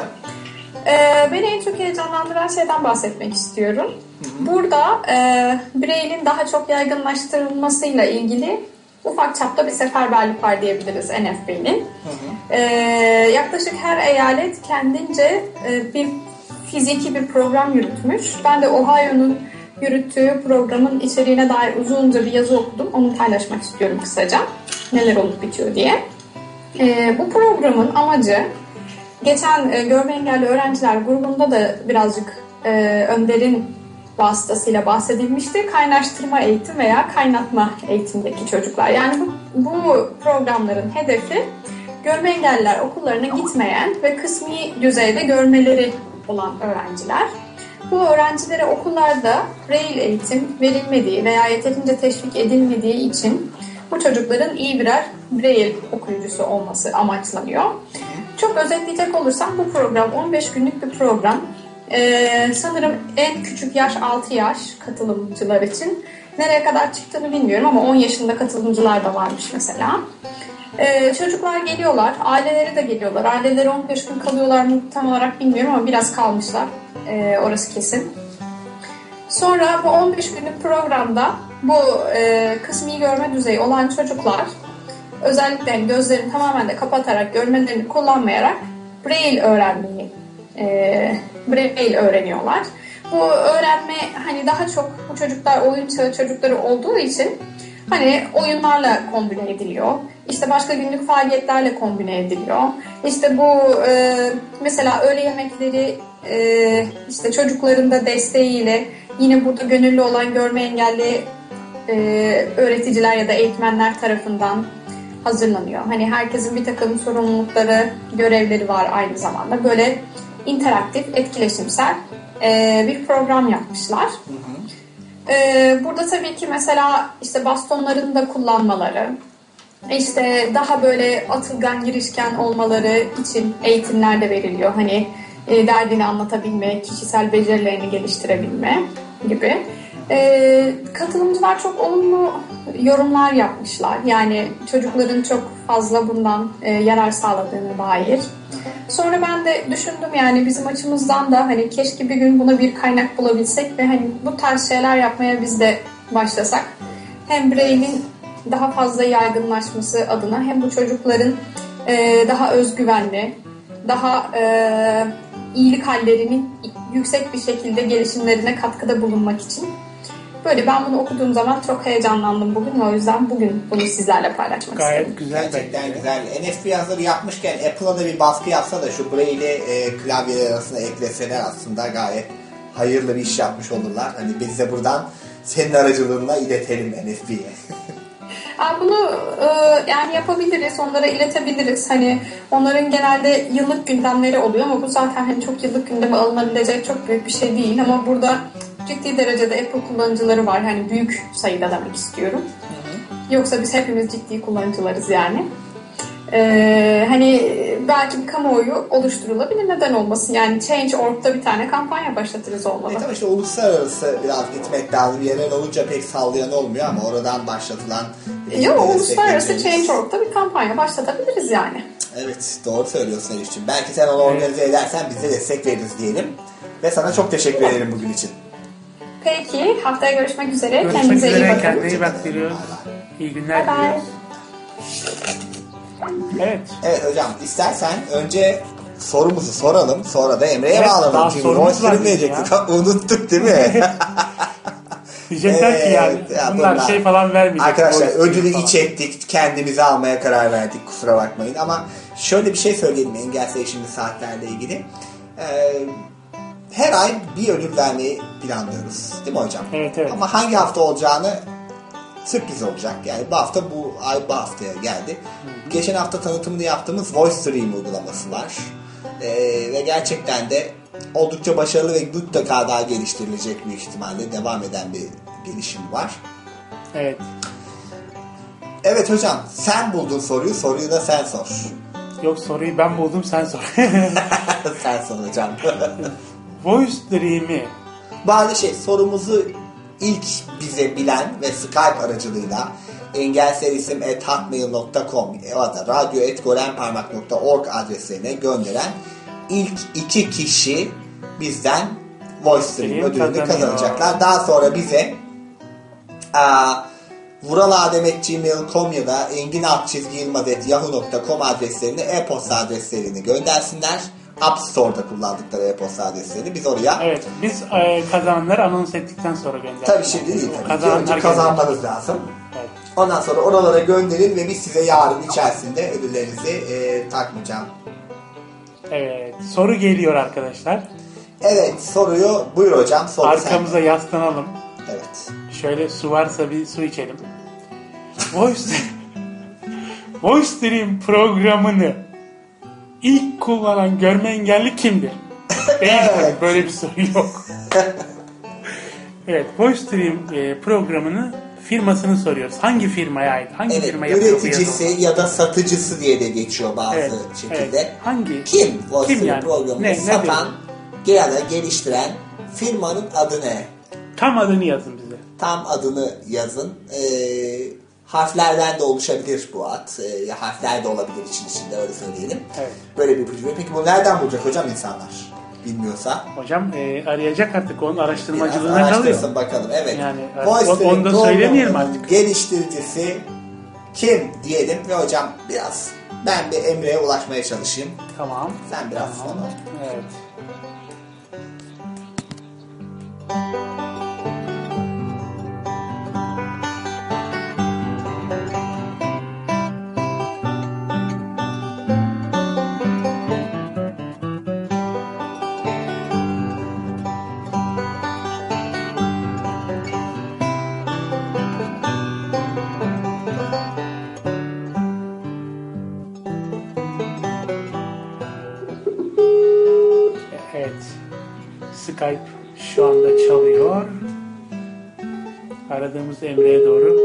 Ee, beni en çok heyecanlandıran şeyden bahsetmek istiyorum. Hı-hı. Burada e, Braille'in daha çok yaygınlaştırılmasıyla ilgili ufak çapta bir seferberlik var diyebiliriz N F B'nin. Ee, yaklaşık her eyalet kendince e, bir fiziki bir program yürütmüş. Ben de Ohio'nun yürüttüğü programın içeriğine dair uzunca bir yazı okudum. Onu paylaşmak istiyorum kısaca. Neler olup bitiyor diye. Ee, bu programın amacı geçen e, görme engelli öğrenciler grubunda da birazcık e, Önder'in vasıtasıyla bahsedilmişti. Kaynaştırma eğitim veya kaynatma eğitimdeki çocuklar. Yani bu, bu programların hedefi görme engelliler okullarına gitmeyen ve kısmi düzeyde görmeleri olan öğrenciler. Bu öğrencilere okullarda Braille eğitim verilmediği veya yeterince teşvik edilmediği için bu çocukların iyi birer Braille okuyucusu olması amaçlanıyor. Çok özetleyecek olursam bu program on beş günlük bir program. Ee, sanırım en küçük yaş altı yaş katılımcılar için. Nereye kadar çıktığını bilmiyorum ama on yaşında katılımcılar da varmış mesela. Ee, çocuklar geliyorlar, aileleri de geliyorlar. Aileleri on beş gün kalıyorlar mı tam olarak bilmiyorum ama biraz kalmışlar. Ee, orası kesin. Sonra bu on beş günlük programda bu e, kısmi görme düzeyi olan çocuklar özellikle gözlerini tamamen de kapatarak, görmelerini kullanmayarak Braille öğrenmeyi e, Braille öğreniyorlar. Bu öğrenme hani daha çok bu çocuklar oyun çağı çocukları olduğu için hani oyunlarla kombine ediliyor. İşte başka günlük faaliyetlerle kombine ediliyor. İşte bu e, mesela öğle yemekleri e, işte çocukların da desteğiyle yine burada gönüllü olan görme engelli e, öğreticiler ya da eğitmenler tarafından hazırlanıyor. Hani herkesin bir takım sorumlulukları, görevleri var aynı zamanda. Böyle interaktif, etkileşimsel e, bir program yapmışlar. Hı hı. E, burada tabii ki mesela işte bastonlarını da kullanmaları, işte daha böyle atılgan, girişken olmaları için eğitimler de veriliyor. Hani e, derdini anlatabilme, kişisel becerilerini geliştirebilme gibi. E, katılımcılar çok olumlu yorumlar yapmışlar. Yani çocukların çok fazla bundan e, yarar sağladığına dair. Sonra ben de düşündüm yani bizim açımızdan da hani keşke bir gün buna bir kaynak bulabilsek ve hani bu tarz şeyler yapmaya biz de başlasak. Hem Braille'in daha fazla yaygınlaşması adına hem bu çocukların e, daha özgüvenli, daha e, iyilik hallerinin yüksek bir şekilde gelişimlerine katkıda bulunmak için. Böyle ben bunu okuduğum zaman çok heyecanlandım bugün. O yüzden bugün bunu sizlerle paylaşmak Gayet istedim. güzel. Gerçekten güzel. N F B yazıları yapmışken Apple'a da bir baskı yapsa da şu Braille'i e, klavyeler arasında ekleseler aslında gayet hayırlı bir iş yapmış olurlar. Hani biz de buradan senin aracılığınla iletelim N F B'ye. Bunu e, yani yapabiliriz, onlara iletebiliriz. Hani onların genelde yıllık gündemleri oluyor ama bu zaten hani çok yıllık gündeme alınabilecek çok büyük bir şey değil. Ama burada ciddi derecede Apple kullanıcıları var. Hani büyük sayıda demek istiyorum. Hı hı. Yoksa biz hepimiz ciddi kullanıcılarız yani. Ee, hani belki bir kamuoyu oluşturulabilir, neden olmasın? Yani Change nokta org'da bir tane kampanya başlatırız olmalı. Evet ama işte uluslararası biraz gitmek lazım. Yerel olunca pek sallayan olmuyor ama oradan başlatılan... Yok, uluslararası Change nokta org'da bir kampanya başlatabiliriz yani. Evet, doğru söylüyorsun Elif'ciğim. Belki sen onu organize evet. edersen biz de destek veririz diyelim. Ve sana çok teşekkür ederim bugün için. Peki, haftaya görüşmek üzere. Görüşmek Kendinize üzere, iyi bakın. kendine iyi bak diliyoruz. İyi günler bye diliyoruz. Evet. Evet hocam, istersen önce sorumuzu soralım, sonra da Emre'ye evet, bağlanalım. Çünkü voice'ları diyecektik, unuttuk değil mi? Diyecekler evet, ki yani ya bunlar, bunlar şey falan vermeyecek. Arkadaşlar ödülü iç ettik, kendimize almaya karar verdik, kusura bakmayın. Ama şöyle bir şey söyleyelim Engelsi'ye şimdi saatlerle ilgili. Ee, her ay bir ödül vermeyi planlıyoruz, değil mi hocam? Evet, evet. Ama hangi hafta olacağını sürpriz olacak. Yani bu hafta bu ay bu haftaya geldi. Hı-hı. Geçen hafta tanıtımını yaptığımız VoiceStream uygulaması var. Ee, ve gerçekten de oldukça başarılı ve mutlaka daha geliştirilecek büyük ihtimalle devam eden bir gelişim var. Evet. Evet hocam, sen buldun soruyu, soruyu da sen sor. Yok, soruyu ben buldum, sen sor. Sen sor hocam. VoiceStream'i. Bazı şey sorumuzu ilk bize bilen ve Skype aracılığıyla engelselisim at hotmail nokta com ya da radyo at gorenparmak nokta org adreslerine gönderen ilk iki kişi bizden VoiceStream ödülünü kazanacaklar. Daha sonra bize aa, vuraladem at gmail nokta com ya da engin alt çizgi yılmaz at yahoo nokta com adreslerine e-posta adreslerini göndersinler. App Store'da kullandıkları e-posta adreslerini biz oraya... Evet, biz e, kazananları anons ettikten sonra gönderdik. Tabii şimdi değil tabii. Önce kazanmanız lazım. Evet. Ondan sonra oralara gönderin ve biz size yarın içerisinde ödüllerinizi e, takmayacağım. Evet, soru geliyor arkadaşlar. Evet, soruyu buyur hocam. Soru arkamıza sen. Yaslanalım. Evet. Şöyle su varsa bir su içelim. Voice VoiceStream programını İlk kullanan görme engelli kimdir? Evet. Böyle bir soru yok. Evet, VoiceStream e, programını firmasını soruyoruz. Hangi firmaya ait? Hangi evet, firma yapıyor? Üreticisi ya da satıcısı diye de geçiyor bazı evet, şekilde. Evet. Hangi? Kim VoiceStream yani? programını ne, satan ya da geliştiren firmanın adı ne? Tam adını yazın bize. Tam adını yazın. Eee harflerden de oluşabilir bu ad. E, harfler de olabilir için içinde, öyle söyleyelim. Evet. Böyle bir ipucu. Peki bu nereden bulacak hocam insanlar? Bilmiyorsa. Hocam e, arayacak artık, onun araştırmacılığına kalıyor. Araştırsın bakalım. Evet. Yani onu da söylemeyelim artık. Geliştiricisi kim diyelim ve hocam biraz ben bir Emre'ye ulaşmaya çalışayım. Tamam. Sen biraz tamam. sonra. Evet. Skype şu anda çalıyor. Aradığımız Emre'ye doğru.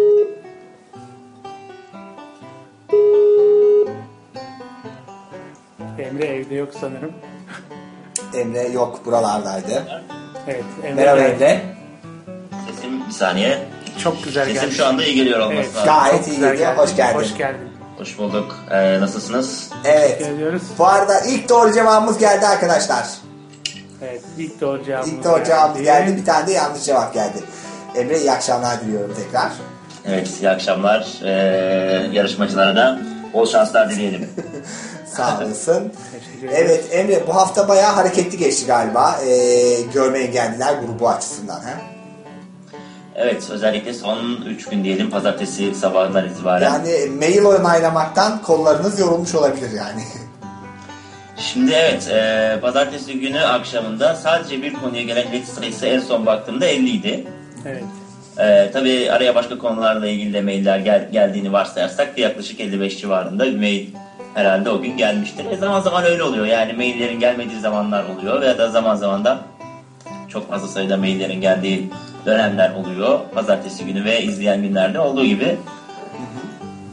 Emre evde yok sanırım. Emre yok, buralardaydı. Evet. Emre Merhaba Emre. Sesim bir saniye. Çok güzel geldi. Sesim şu anda iyi geliyor olması evet, lazım. Gayet iyi geliyor. Hoş geldin. Hoş geldin. Hoş bulduk. Ee, nasılsınız? Evet. Geliyoruz. Bu arada ilk doğru cevabımız geldi arkadaşlar. Evet, ilk doğru cevabımız İlk doğru cevabımız geldi. geldi. Bir tane de yanlış cevap geldi. Emre, iyi akşamlar diliyorum tekrar. Evet, iyi akşamlar. Ee, yarışmacılara da bol şanslar dileyelim. Sağ olasın. Evet Emre, bu hafta bayağı hareketli geçti galiba. Ee, görme engelliler grubu açısından. He? Evet, özellikle son üç gün diyelim, pazartesi sabahından itibaren. Yani mail onaylamaktan kollarınız yorulmuş olabilir yani. Şimdi evet, e, pazartesi günü akşamında sadece bir konuya gelen ileti sayısı en son baktığımda elli idi. Evet. E, tabii araya başka konularla ilgili de mailler gel, geldiğini varsayarsak da yaklaşık elli beş civarında bir mail herhalde o gün gelmiştir. E, zaman zaman öyle oluyor, yani maillerin gelmediği zamanlar oluyor veya da zaman zaman da çok fazla sayıda maillerin geldiği dönemler oluyor. Pazartesi günü ve izleyen günlerde olduğu gibi.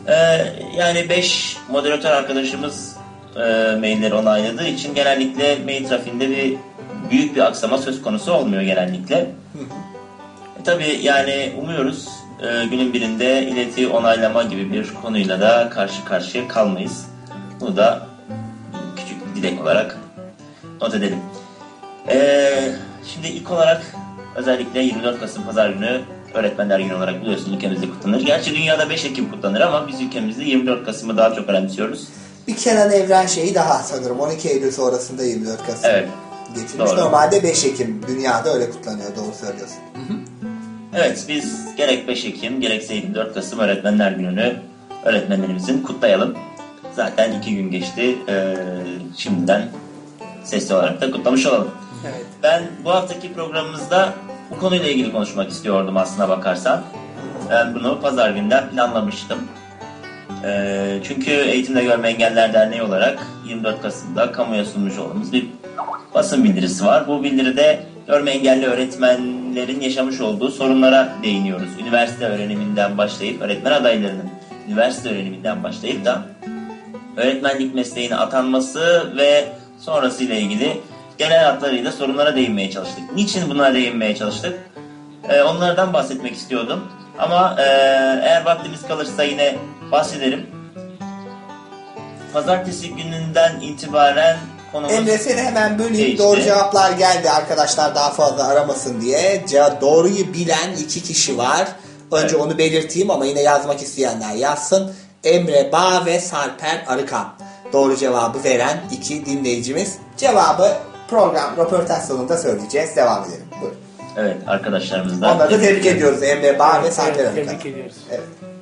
Ee, yani beş moderatör arkadaşımız e, mailleri onayladığı için genellikle mail trafiğinde bir büyük bir aksama söz konusu olmuyor genellikle. E, tabii yani umuyoruz e, günün birinde ileti onaylama gibi bir konuyla da karşı karşıya kalmayız. Bunu da küçük bir dilek olarak not edelim. Ee, şimdi ilk olarak özellikle yirmi dört Kasım Pazar günü Öğretmenler Günü olarak biliyorsun ülkemizde kutlanır. Gerçi dünyada beş Ekim kutlanır ama biz ülkemizde yirmi dört Kasım'ı daha çok önemsiyoruz. Bir Kenan Evren şeyi daha sanırım. on iki Eylül sonrasında yirmi dört Kasım evet, getirmiş. Doğru. Normalde beş Ekim. Dünyada öyle kutlanıyor. Doğru söylüyorsun. Hı hı. Evet, biz gerek beş Ekim gerekse yirmi dört Kasım Öğretmenler Günü'nü öğretmenlerimizin kutlayalım. Zaten iki gün geçti. Ee, şimdiden sesli olarak da kutlamış olalım. Evet. Ben bu haftaki programımızda bu konuyla ilgili konuşmak istiyordum aslına bakarsan. Ben bunu pazar günden planlamıştım. Ee, çünkü Eğitimde Görme Engeller Derneği olarak yirmi dört Kasım'da kamuya sunmuş olduğumuz bir basın bildirisi var. Bu bildiride görme engelli öğretmenlerin yaşamış olduğu sorunlara değiniyoruz. Üniversite öğreniminden başlayıp, öğretmen adaylarının üniversite öğreniminden başlayıp da öğretmenlik mesleğine atanması ve sonrasıyla ilgili genel hatlarıyla sorunlara değinmeye çalıştık. Niçin buna değinmeye çalıştık? Ee, onlardan bahsetmek istiyordum. Ama e, eğer vaktimiz kalırsa yine bahsederim. Pazartesi gününden itibaren konumuz... Emre seni hemen böleyim. Değişti. Doğru cevaplar geldi arkadaşlar daha fazla aramasın diye. Ce- doğruyu bilen iki kişi var. Önce evet. onu belirteyim ama yine yazmak isteyenler yazsın. Emre Bağ ve Sarper Arıkan. Doğru cevabı veren iki dinleyicimiz. Cevabı program röportaj sonunda söyleyeceğiz. Devam edelim. Buyurun. Evet arkadaşlarımızdan. Onları da tebrik ediyoruz. Emre Bağ ve Sarper Arıkan. Tebrik ediyoruz. Evet.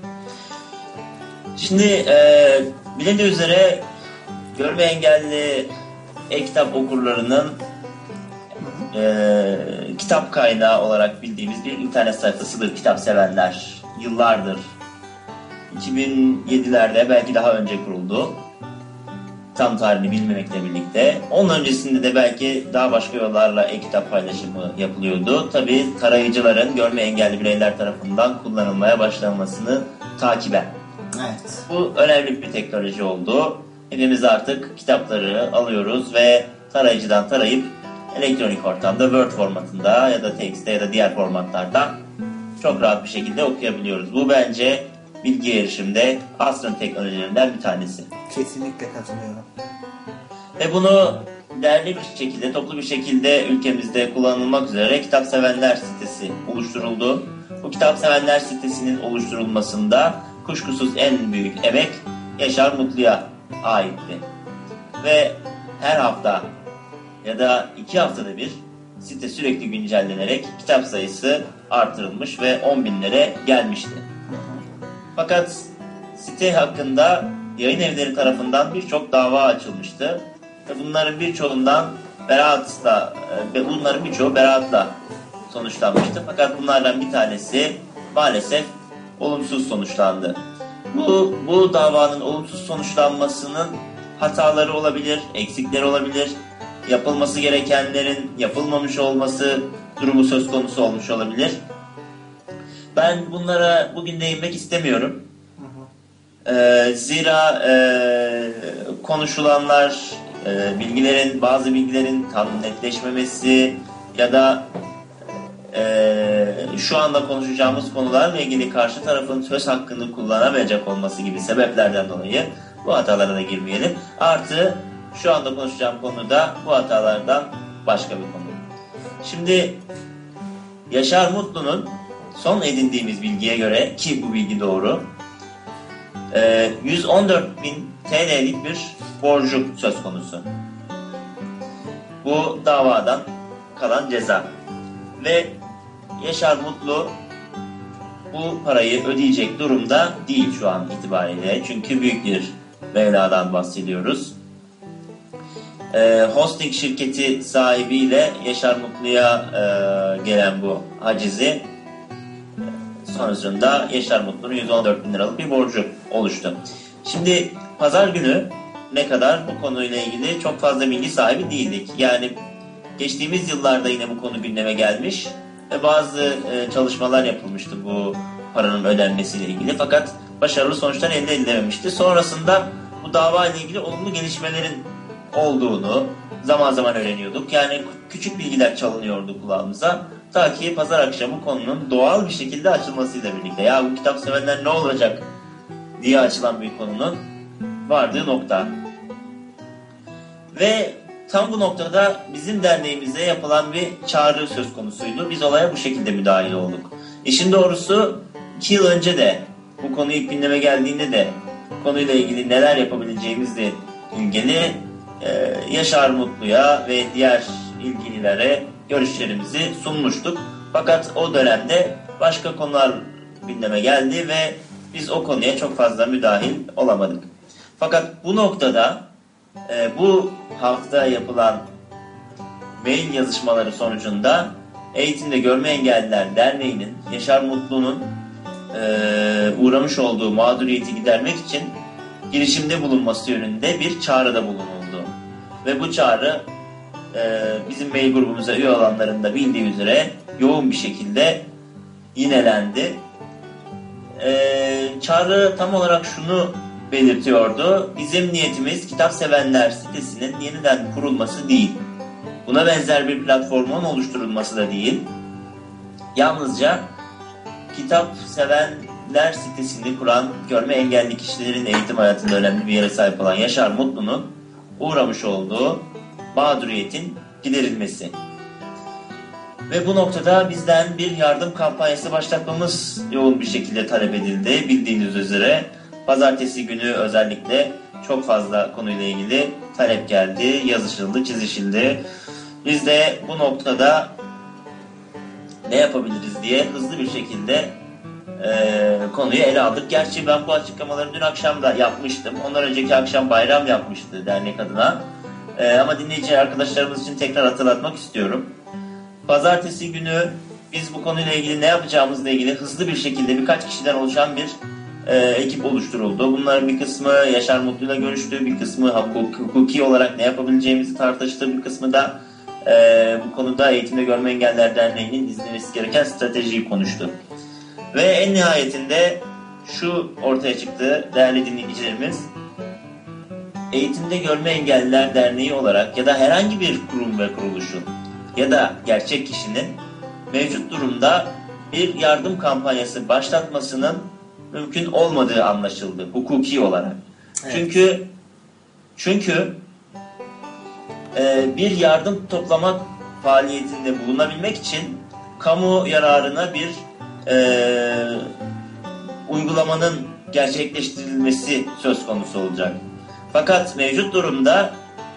Şimdi e, bilindiği üzere görme engelli e-kitap okurlarının e, kitap kaynağı olarak bildiğimiz bir internet sayfasıdır Kitap Sevenler. Yıllardır iki bin yedilerde belki daha önce kuruldu. Tam tarihini bilmemekle birlikte. Onun öncesinde de belki daha başka yollarla e-kitap paylaşımı yapılıyordu. Tabii tarayıcıların görme engelli bireyler tarafından kullanılmaya başlanmasını takiben. Evet. Bu önemli bir teknoloji oldu. Hepimiz artık kitapları alıyoruz ve tarayıcıdan tarayıp elektronik ortamda Word formatında ya da Text'te ya da diğer formatlarda çok rahat bir şekilde okuyabiliyoruz. Bu bence bilgi erişimde asrın teknolojilerinden bir tanesi. Kesinlikle katılıyorum. Ve bunu değerli bir şekilde, toplu bir şekilde ülkemizde kullanılmak üzere Kitap Sevenler sitesi oluşturuldu. Bu Kitap Sevenler sitesinin oluşturulmasında kuşkusuz en büyük emek Yaşar Mutlu'ya aitti. Ve her hafta ya da iki haftada bir site sürekli güncellenerek kitap sayısı artırılmış ve on binlere gelmişti. Fakat site hakkında yayın evleri tarafından birçok dava açılmıştı. Ve bunların birçoğundan beraatla, ve bunların birçoğu beraatla sonuçlanmıştı. Fakat bunlardan bir tanesi maalesef olumsuz sonuçlandı. Bu, bu davanın olumsuz sonuçlanmasının hataları olabilir, eksikleri olabilir, yapılması gerekenlerin yapılmamış olması durumu söz konusu olmuş olabilir. Ben bunlara bugün değinmek istemiyorum. Ee, zira e, konuşulanlar, e, bilgilerin, bazı bilgilerin tam netleşmemesi ya da e, şu anda konuşacağımız konularla ilgili karşı tarafın söz hakkını kullanamayacak olması gibi sebeplerden dolayı bu hatalara da girmeyelim. Artı şu anda konuşacağım konu da bu hatalardan başka bir konu. Şimdi Yaşar Mutlu'nun son edindiğimiz bilgiye göre, ki bu bilgi doğru, yüz on dört bin T L'lik bir borcu söz konusu. Bu davadan kalan ceza. Ve Yaşar Mutlu bu parayı ödeyecek durumda değil şu an itibariyle. Çünkü büyük bir mevladan bahsediyoruz. Ee, hosting şirketi sahibiyle Yaşar Mutlu'ya e, gelen bu hacizi sonrasında Yaşar Mutlu'nun yüz on dört bin liralık bir borcu oluştu. Şimdi pazar günü ne kadar bu konuyla ilgili çok fazla bilgi sahibi değildik. Yani geçtiğimiz yıllarda yine bu konu gündeme gelmiş ve bazı e, çalışmalar yapılmıştı bu paranın ödenmesiyle ilgili. Fakat başarılı sonuçlar elde edilememişti. Sonrasında bu dava ile ilgili olumlu gelişmelerin olduğunu zaman zaman öğreniyorduk. Yani küçük bilgiler çalınıyordu kulağımıza. Ta ki pazar akşamı konunun doğal bir şekilde açılmasıyla birlikte. Ya bu kitap sevenler ne olacak diye açılan bir konunun vardığı nokta. Ve tam bu noktada bizim derneğimize yapılan bir çağrı söz konusuydu. Biz olaya bu şekilde müdahil olduk. İşin doğrusu iki yıl önce de bu konu ilk gündeme geldiğinde de konuyla ilgili neler yapabileceğimizle ilgili e, Yaşar Mutlu'ya ve diğer ilgililere görüşlerimizi sunmuştuk. Fakat o dönemde başka konular gündeme geldi ve biz o konuya çok fazla müdahil olamadık. Fakat bu noktada e, bu hafta yapılan mail yazışmaları sonucunda Eğitimde Görme Engelliler Derneği'nin Yaşar Mutlu'nun e, uğramış olduğu mağduriyeti gidermek için girişimde bulunması yönünde bir çağrıda bulunuldu. Ve bu çağrı e, bizim mail grubumuza üye olanların da bildiği üzere yoğun bir şekilde yinelendi. E, çağrı tam olarak şunu belirtiyordu. Bizim niyetimiz Kitap Sevenler sitesinin yeniden kurulması değil. Buna benzer bir platformun oluşturulması da değil. Yalnızca Kitap Sevenler sitesini kuran görme engelli kişilerin eğitim hayatında önemli bir yere sahip olan Yaşar Mutlu'nun uğramış olduğu mağduriyetin giderilmesi. Ve bu noktada bizden bir yardım kampanyası başlatmamız yoğun bir şekilde talep edildi. Bildiğiniz üzere pazartesi günü özellikle çok fazla konuyla ilgili talep geldi, yazışıldı, çizişildi. Biz de bu noktada ne yapabiliriz diye hızlı bir şekilde e, konuyu ele aldık. Gerçi ben bu açıklamaları dün akşam da yapmıştım. Ondan önceki akşam Bayram yapmıştı dernek adına. E, ama dinleyici arkadaşlarımız için tekrar hatırlatmak istiyorum. Pazartesi günü biz bu konuyla ilgili ne yapacağımızla ilgili hızlı bir şekilde birkaç kişiden oluşan bir e, ekip oluşturuldu. Bunların bir kısmı Yaşar Mutlu'yla görüştü, bir kısmı hukuk, hukuki olarak ne yapabileceğimizi tartıştı, bir kısmı da e, bu konuda Eğitimde Görme Engelliler Derneği'nin izlemesi gereken stratejiyi konuştu. Ve en nihayetinde şu ortaya çıktı değerli dinleyicilerimiz. Eğitimde Görme Engelliler Derneği olarak ya da herhangi bir kurum ve kuruluşun ya da gerçek kişinin mevcut durumda bir yardım kampanyası başlatmasının mümkün olmadığı anlaşıldı hukuki olarak. Evet. Çünkü çünkü e, bir yardım toplamak faaliyetinde bulunabilmek için kamu yararına bir e, uygulamanın gerçekleştirilmesi söz konusu olacak. Fakat mevcut durumda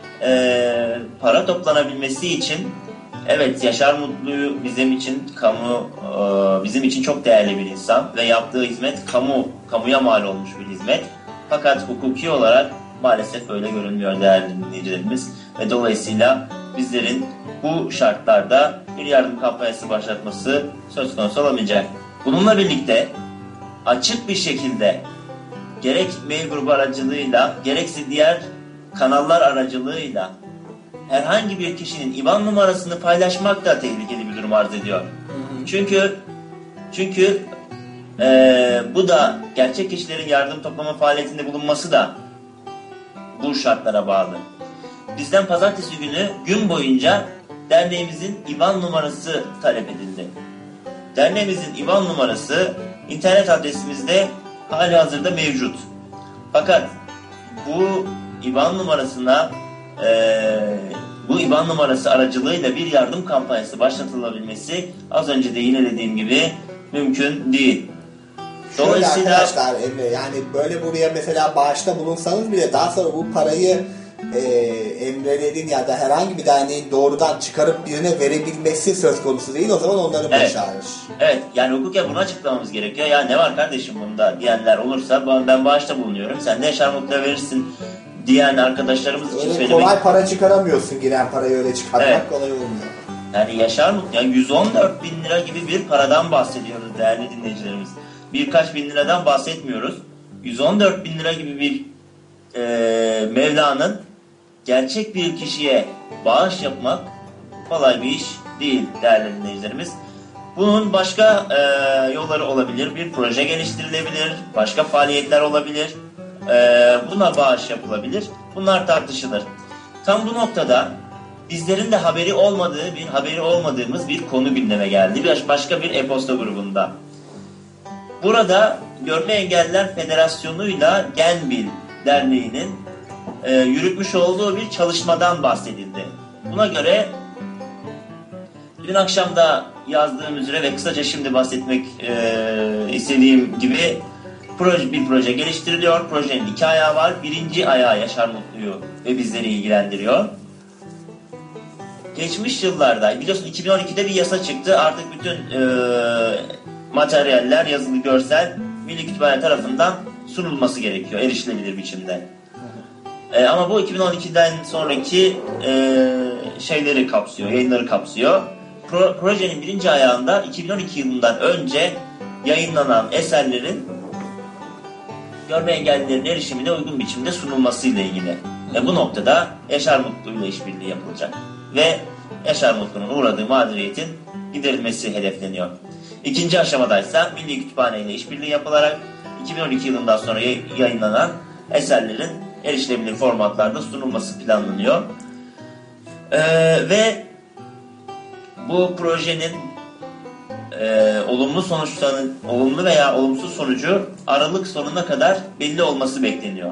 e, para toplanabilmesi için evet Yaşar Mutlu'yu bizim için kamu e, bizim için çok değerli bir insan ve yaptığı hizmet kamu kamuya mal olmuş bir hizmet. Fakat hukuki olarak maalesef öyle görünmüyor değerli dinleyicilerimiz ve dolayısıyla bizlerin bu şartlarda bir yardım kampanyası başlatması söz konusu olamayacak. Bununla birlikte açık bir şekilde gerek mail grubu aracılığıyla gerekse diğer kanallar aracılığıyla herhangi bir kişinin İ B A N numarasını paylaşmak da tehlikeli bir durum arz ediyor. Hı hı. Çünkü çünkü e, bu da gerçek kişilerin yardım toplama faaliyetinde bulunması da bu şartlara bağlı. Bizden pazartesi günü gün boyunca derneğimizin İ B A N numarası talep edildi. Derneğimizin İ B A N numarası internet adresimizde hali hazırda mevcut. Fakat bu İ B A N numarasına e, bu İ B A N numarası aracılığıyla bir yardım kampanyası başlatılabilmesi az önce de yinelediğim gibi mümkün değil. Dolayısıyla arkadaşlar yani böyle buraya mesela bağışta bulunsanız bile daha sonra bu parayı e, Emre'lerin ya da herhangi bir derneğin doğrudan çıkarıp birine verebilmesi söz konusu değil. O zaman onları evet. başarır. Evet yani hukuken bunu açıklamamız gerekiyor. Ya ne var kardeşim bunda diyenler olursa ben bağışta bulunuyorum. Sen de Yaşar Mutlu'ya verirsin diyen arkadaşlarımız için öyle söylemek... kolay para çıkaramıyorsun, giren parayı öyle çıkarmak evet. kolay olmuyor. Yani Yaşar Mutlu yani yüz on dört bin lira gibi bir paradan bahsediyoruz değerli dinleyicilerimiz. Birkaç bin liradan bahsetmiyoruz. yüz on dört bin lira gibi bir e, Mevla'nın gerçek bir kişiye bağış yapmak kolay bir iş değil değerli dinleyicilerimiz. Bunun başka e, yolları olabilir. Bir proje geliştirilebilir, başka faaliyetler olabilir. E, buna bağış yapılabilir. Bunlar tartışılır. Tam bu noktada bizlerin de haberi olmadığı bir haberi olmadığımız bir konu gündeme geldi. Bir başka bir e-posta grubunda. Burada Görme Engelliler Federasyonu'yla Genbil Derneği'nin e, yürütmüş olduğu bir çalışmadan bahsedildi. Buna göre dün akşam da yazdığım üzere ve kısaca şimdi bahsetmek e, istediğim gibi proje, bir proje geliştiriliyor. Projenin iki ayağı var. Birinci ayağı Yaşar Mutlu'yu ve bizleri ilgilendiriyor. Geçmiş yıllarda biliyorsun iki bin on ikide bir yasa çıktı. Artık bütün e, materyaller, yazılı, görsel Milli Kütüphane tarafından sunulması gerekiyor erişilebilir biçimde. E, ama bu iki bin on ikiden sonraki e, şeyleri kapsıyor, yayınları kapsıyor. Pro, projenin birinci ayağında iki bin on iki yılından önce yayınlanan eserlerin görme engellilerin erişimine uygun biçimde sunulmasıyla ilgili. Ve bu noktada Yaşar Mutlu ile işbirliği yapılacak. Ve Yaşar Mutlu'nun uğradığı mağduriyetin giderilmesi hedefleniyor. İkinci aşamadaysa Milli Kütüphane ile işbirliği yapılarak iki bin on iki yılından sonra yayınlanan eserlerin erişilebilir formatlarda sunulması planlanıyor. Ee, ve bu projenin e, olumlu sonuçlarının, olumlu veya olumsuz sonucu Aralık sonuna kadar belli olması bekleniyor.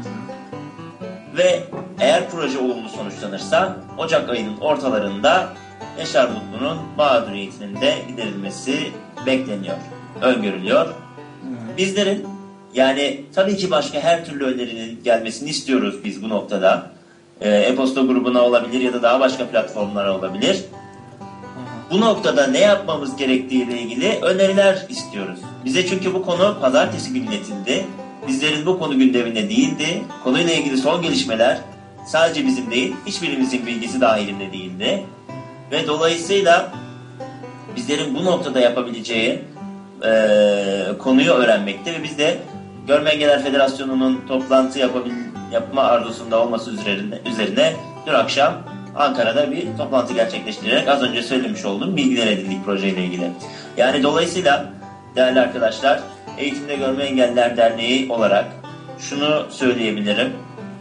Ve eğer proje olumlu sonuçlanırsa Ocak ayının ortalarında Yaşar Mutlu'nun mağduriyetinin de giderilmesi bekleniyor, öngörülüyor. Bizlerin yani tabii ki başka her türlü önerinin gelmesini istiyoruz biz bu noktada. E, e-posta grubuna olabilir ya da daha başka platformlara olabilir. Bu noktada ne yapmamız gerektiğiyle ilgili öneriler istiyoruz. Bize çünkü bu konu pazartesi günü iletildi. Bizlerin bu konu gündeminde değildi. Konuyla ilgili son gelişmeler sadece bizim değil, hiçbirimizin bilgisi dahilinde değildi. Ve dolayısıyla bizlerin bu noktada yapabileceği e, konuyu öğrenmekte ve biz de Görme Engelliler Federasyonu'nun toplantı yapabil, yapma arzusunda olması üzerine, üzerine dün akşam Ankara'da bir toplantı gerçekleştirerek az önce söylemiş olduğum bilgiler edindik projeyle ilgili. Yani dolayısıyla değerli arkadaşlar, Eğitimde Görme Engelliler Derneği olarak şunu söyleyebilirim.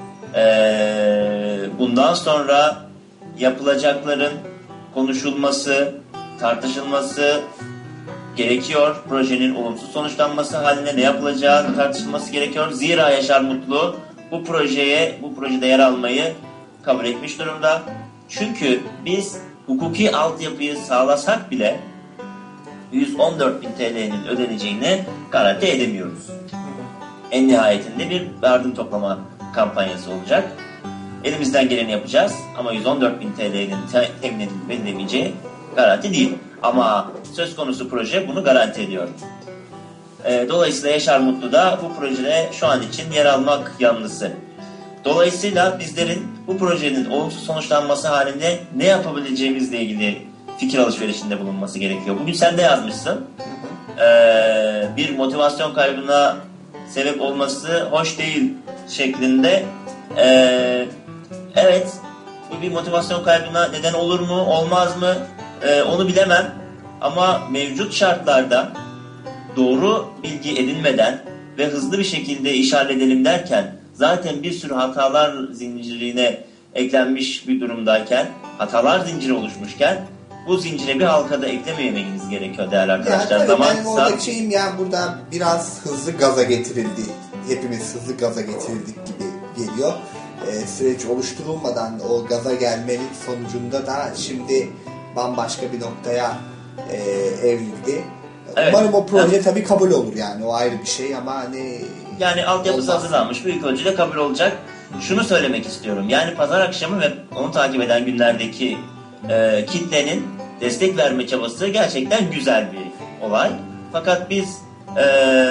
Ee, bundan sonra yapılacakların konuşulması, tartışılması gerekiyor. Projenin olumsuz sonuçlanması haline ne yapılacağı tartışılması gerekiyor. Zira Yaşar Mutlu bu projeye, bu projede yer almayı kabul etmiş durumda. Çünkü biz hukuki altyapıyı sağlasak bile yüz on dört bin T L'nin ödeneceğini garanti edemiyoruz. En nihayetinde bir yardım toplama kampanyası olacak. Elimizden geleni yapacağız ama yüz on dört bin T L'nin te- temin edilemeyeceği garanti değil. Ama söz konusu proje bunu garanti ediyor. E, dolayısıyla Yaşar Mutlu da bu projede şu an için yer almak yanlısı. Dolayısıyla bizlerin bu projenin olumsuz sonuçlanması halinde ne yapabileceğimizle ilgili fikir alışverişinde bulunması gerekiyor. Bugün sen de yazmışsın. Ee, bir motivasyon kaybına sebep olması hoş değil şeklinde. Ee, evet, bu bir motivasyon kaybına neden olur mu, olmaz mı? Ee, onu bilemem. Ama mevcut şartlarda doğru bilgi edinmeden ve hızlı bir şekilde iş halledelim derken zaten bir sürü hatalar zincirine eklenmiş bir durumdayken, hatalar zinciri oluşmuşken bu zincire bir halka da eklememeniz gerekiyor değerli arkadaşlar. Yani Zaman benim oradaki şeyim yani burada biraz hızlı gaza getirildi. Hepimiz hızlı gaza getirildik gibi geliyor. Ee, süreç oluşturulmadan o gaza gelmenin sonucunda da şimdi bambaşka bir noktaya e, evrildi. Evet. Umarım o proje evet. tabii kabul olur yani. O ayrı bir şey ama hani... Yani altyapısı hazırlanmış. Büyük ölçüde kabul olacak. Şunu söylemek istiyorum. Yani pazar akşamı ve onu takip eden günlerdeki e, kitlenin destek verme çabası gerçekten güzel bir olay. Fakat biz e,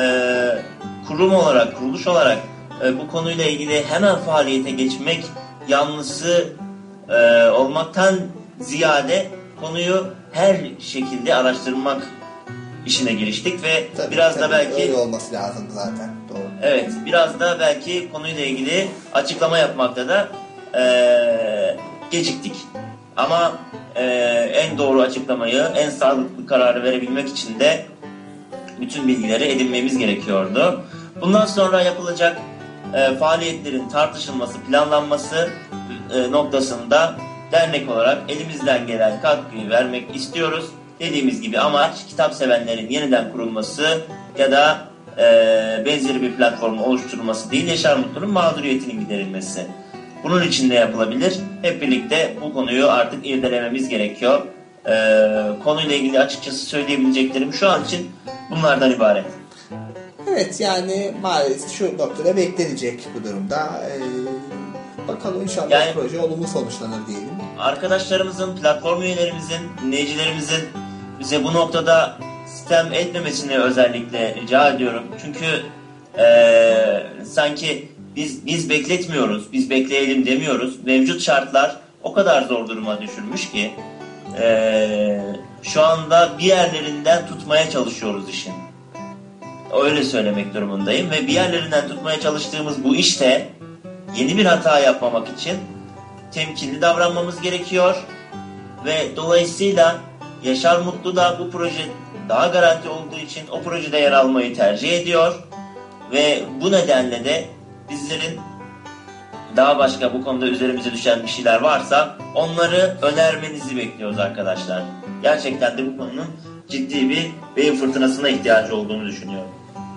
kurum olarak, kuruluş olarak e, bu konuyla ilgili hemen faaliyete geçmek yanlısı e, olmaktan ziyade konuyu her şekilde araştırmak işine giriştik ve tabii, biraz tabii, da belki öyle olması lazım zaten. Doğru. Evet, biraz da belki konuyla ilgili açıklama yapmakta da e, geciktik. Ama e, en doğru açıklamayı, en sağlıklı kararı verebilmek için de bütün bilgileri edinmemiz gerekiyordu. Bundan sonra yapılacak e, faaliyetlerin tartışılması, planlanması e, noktasında dernek olarak elimizden gelen katkıyı vermek istiyoruz. Dediğimiz gibi amaç kitap sevenlerin yeniden kurulması ya da e, benzeri bir platformun oluşturulması değil, Yaşar Mutlu'nun mağduriyetinin giderilmesi. Bunun için ne yapılabilir? Hep birlikte bu konuyu artık irdelememiz gerekiyor. E, konuyla ilgili açıkçası söyleyebileceklerim şu an için bunlardan ibaret. Evet, yani maalesef şu noktada beklenecek bu durumda. Ee, bakalım inşallah yani, proje olumlu sonuçlanır diyelim. Arkadaşlarımızın, platform üyelerimizin, dinleyicilerimizin bize bu noktada sitem etmemesini özellikle rica ediyorum. Çünkü ee, sanki biz biz bekletmiyoruz, biz bekleyelim demiyoruz. Mevcut şartlar o kadar zor duruma düşürmüş ki ee, şu anda bir yerlerinden tutmaya çalışıyoruz işin. Öyle söylemek durumundayım ve bir yerlerinden tutmaya çalıştığımız bu işte yeni bir hata yapmamak için temkinli davranmamız gerekiyor ve dolayısıyla Yaşar Mutlu da bu proje daha garanti olduğu için o projede yer almayı tercih ediyor ve bu nedenle de bizlerin daha başka bu konuda üzerimize düşen bir şeyler varsa onları önermenizi bekliyoruz arkadaşlar. Gerçekten de bu konunun ciddi bir beyin fırtınasına ihtiyacı olduğunu düşünüyorum.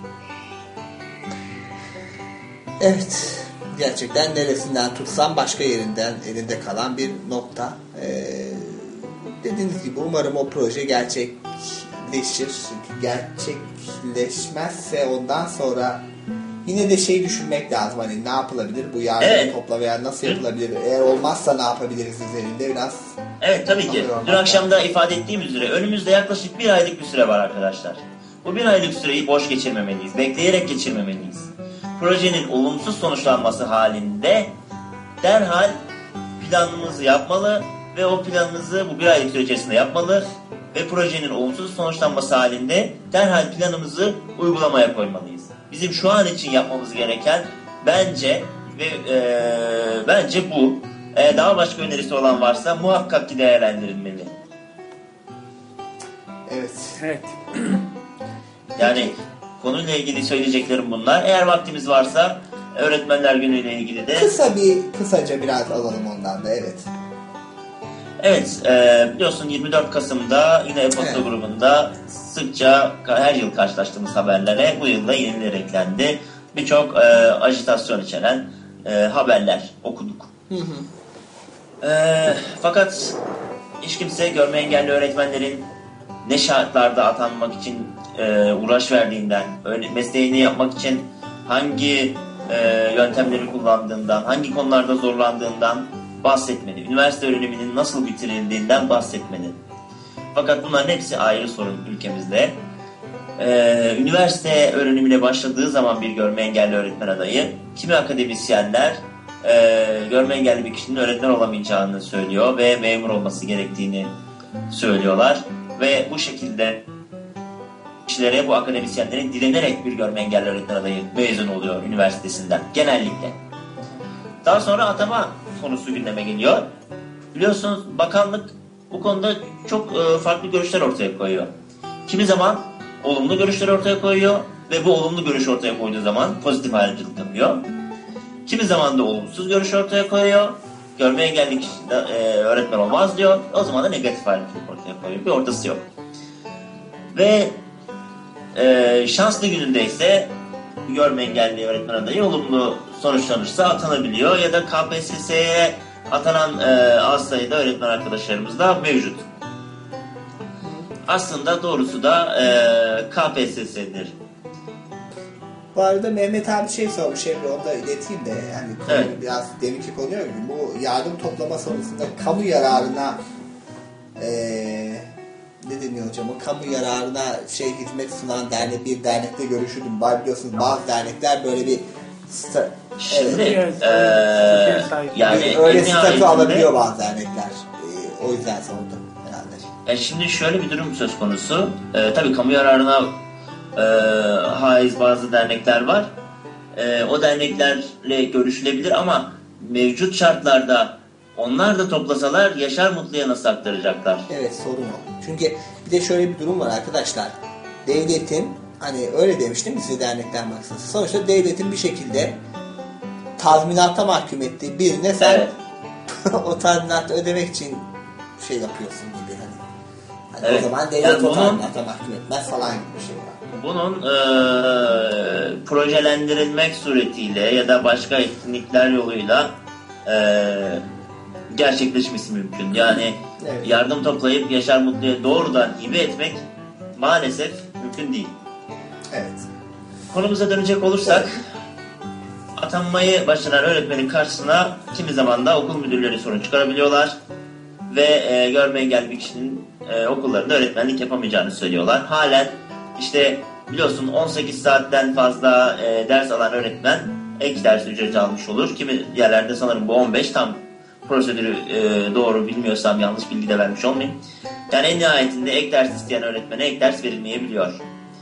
Evet, gerçekten neresinden tutsam başka yerinden elinde kalan bir nokta. Ee, dediğiniz gibi umarım o proje gerçekleşir. Gerçekleşmezse ondan sonra yine de şey düşünmek lazım. Hani ne yapılabilir? Bu yardımı evet. topla veya nasıl yapılabilir? Eğer olmazsa ne yapabiliriz üzerinde biraz. Evet, tabii ki. Dün akşam da ifade ettiğim üzere önümüzde yaklaşık bir aylık bir süre var arkadaşlar. Bu bir aylık süreyi boş geçirmemeliyiz. Bekleyerek geçirmemeliyiz. Projenin olumsuz sonuçlanması halinde derhal planımızı yapmalı ve o planımızı bu bir aylık süre içerisinde yapmalı ve projenin olumsuz sonuçlanması halinde derhal planımızı uygulamaya koymalıyız. Bizim şu an için yapmamız gereken bence ve e, bence bu. E, daha başka önerisi olan varsa muhakkak ki değerlendirilmeli. Evet. Evet. Yani konuyla ilgili söyleyeceklerim bunlar. Eğer vaktimiz varsa Öğretmenler Günü'yle ilgili de... Kısa bir, kısaca biraz alalım ondan da, evet. Evet, e, biliyorsun yirmi dört Kasım'da yine E-Posta evet. grubunda sıkça her yıl karşılaştığımız haberlere bu yılda yeniler eklendi. Birçok e, ajitasyon içeren e, haberler okuduk. Hı hı. E, fakat hiç kimse görme engelli öğretmenlerin ne şartlarda atanmak için e, uğraş verdiğinden, öyle mesleğini yapmak için hangi e, yöntemleri kullandığından, hangi konularda zorlandığından bahsetmedi. Üniversite öğreniminin nasıl bitirildiğinden bahsetmedi. Fakat bunların hepsi ayrı sorun ülkemizde. Ee, üniversite öğrenimine başladığı zaman bir görme engelli öğretmen adayı, kimi akademisyenler e, görme engelli bir kişinin öğretmen olamayacağını söylüyor ve memur olması gerektiğini söylüyorlar. Ve bu şekilde kişilere, bu akademisyenlerin direnerek bir görme engelli öğretmen adayı mezun oluyor üniversitesinden genellikle. Daha sonra atama konusu gündeme geliyor. Biliyorsunuz bakanlık bu konuda çok e, farklı görüşler ortaya koyuyor. Kimi zaman olumlu görüşler ortaya koyuyor ve bu olumlu görüş ortaya koyduğu zaman pozitif ayrımcılık yapıyor. Kimi zaman da olumsuz görüş ortaya koyuyor. Görme engelli kişi de, e, öğretmen olmaz diyor. O zaman da negatif ayrımcılık ortaya koyuyor. Bir ortası yok. Ve e, şanslı gününde ise görme engelli öğretmen adayı olumlu sonuçlanırsa atanabiliyor ya da K P S S'ye atanan e, az sayıda öğretmen arkadaşlarımız da mevcut. Aslında doğrusu da e, K P S S'dir. Bu arada Mehmet abi şey sormuş, Emre, onu da ileteyim de yani evet. biraz deminki konuya gibi bu yardım toplama sonrasında kamu yararına e, ne deniyor hocam, o kamu yararına şey hizmet sunan dernek bir dernekle görüşürdüm. Biliyorsunuz bazı dernekler böyle bir sta- Şimdi evet. e, yani öyle statü alabiliyor bazı dernekler. E, o yüzden sordum herhalde. E şimdi şöyle bir durum söz konusu. E, tabii kamu yararına e, haiz bazı dernekler var. E, o derneklerle görüşülebilir ama mevcut şartlarda onlar da toplasalar Yaşar Mutlu'ya nasıl aktaracaklar? Evet, sorun o. Çünkü bir de şöyle bir durum var arkadaşlar. Devletin, hani öyle demiştim size dernekten baksanız. Sonuçta devletin bir şekilde tazminata mahkum ettiği birine sen Evet. o tazminatı ödemek için şey yapıyorsun gibi. Hani, hani Evet. o zaman devlet Yani o bunun- tazminata mahkum etmez falan gibi bir şey var. Bunun eee, projelendirilmek suretiyle ya da başka etkinlikler yoluyla eee, gerçekleşmesi mümkün. Yani Evet. yardım toplayıp Yaşar Mutlu'ya doğrudan hibe etmek maalesef mümkün değil. Evet. Konumuza dönecek olursak, atanmayı başlayan öğretmenin karşısına kimi zaman da okul müdürleri sorun çıkarabiliyorlar ve e, görme engelli bir kişinin e, okullarında öğretmenlik yapamayacağını söylüyorlar. Halen işte biliyorsun on sekiz saatten fazla e, ders alan öğretmen ek ders ücreti almış olur. Kimi yerlerde sanırım bu on beş, tam prosedürü e, doğru bilmiyorsam yanlış bilgi de vermiş olmayayım. Yani en nihayetinde ek ders isteyen öğretmene ek ders verilmeyebiliyor.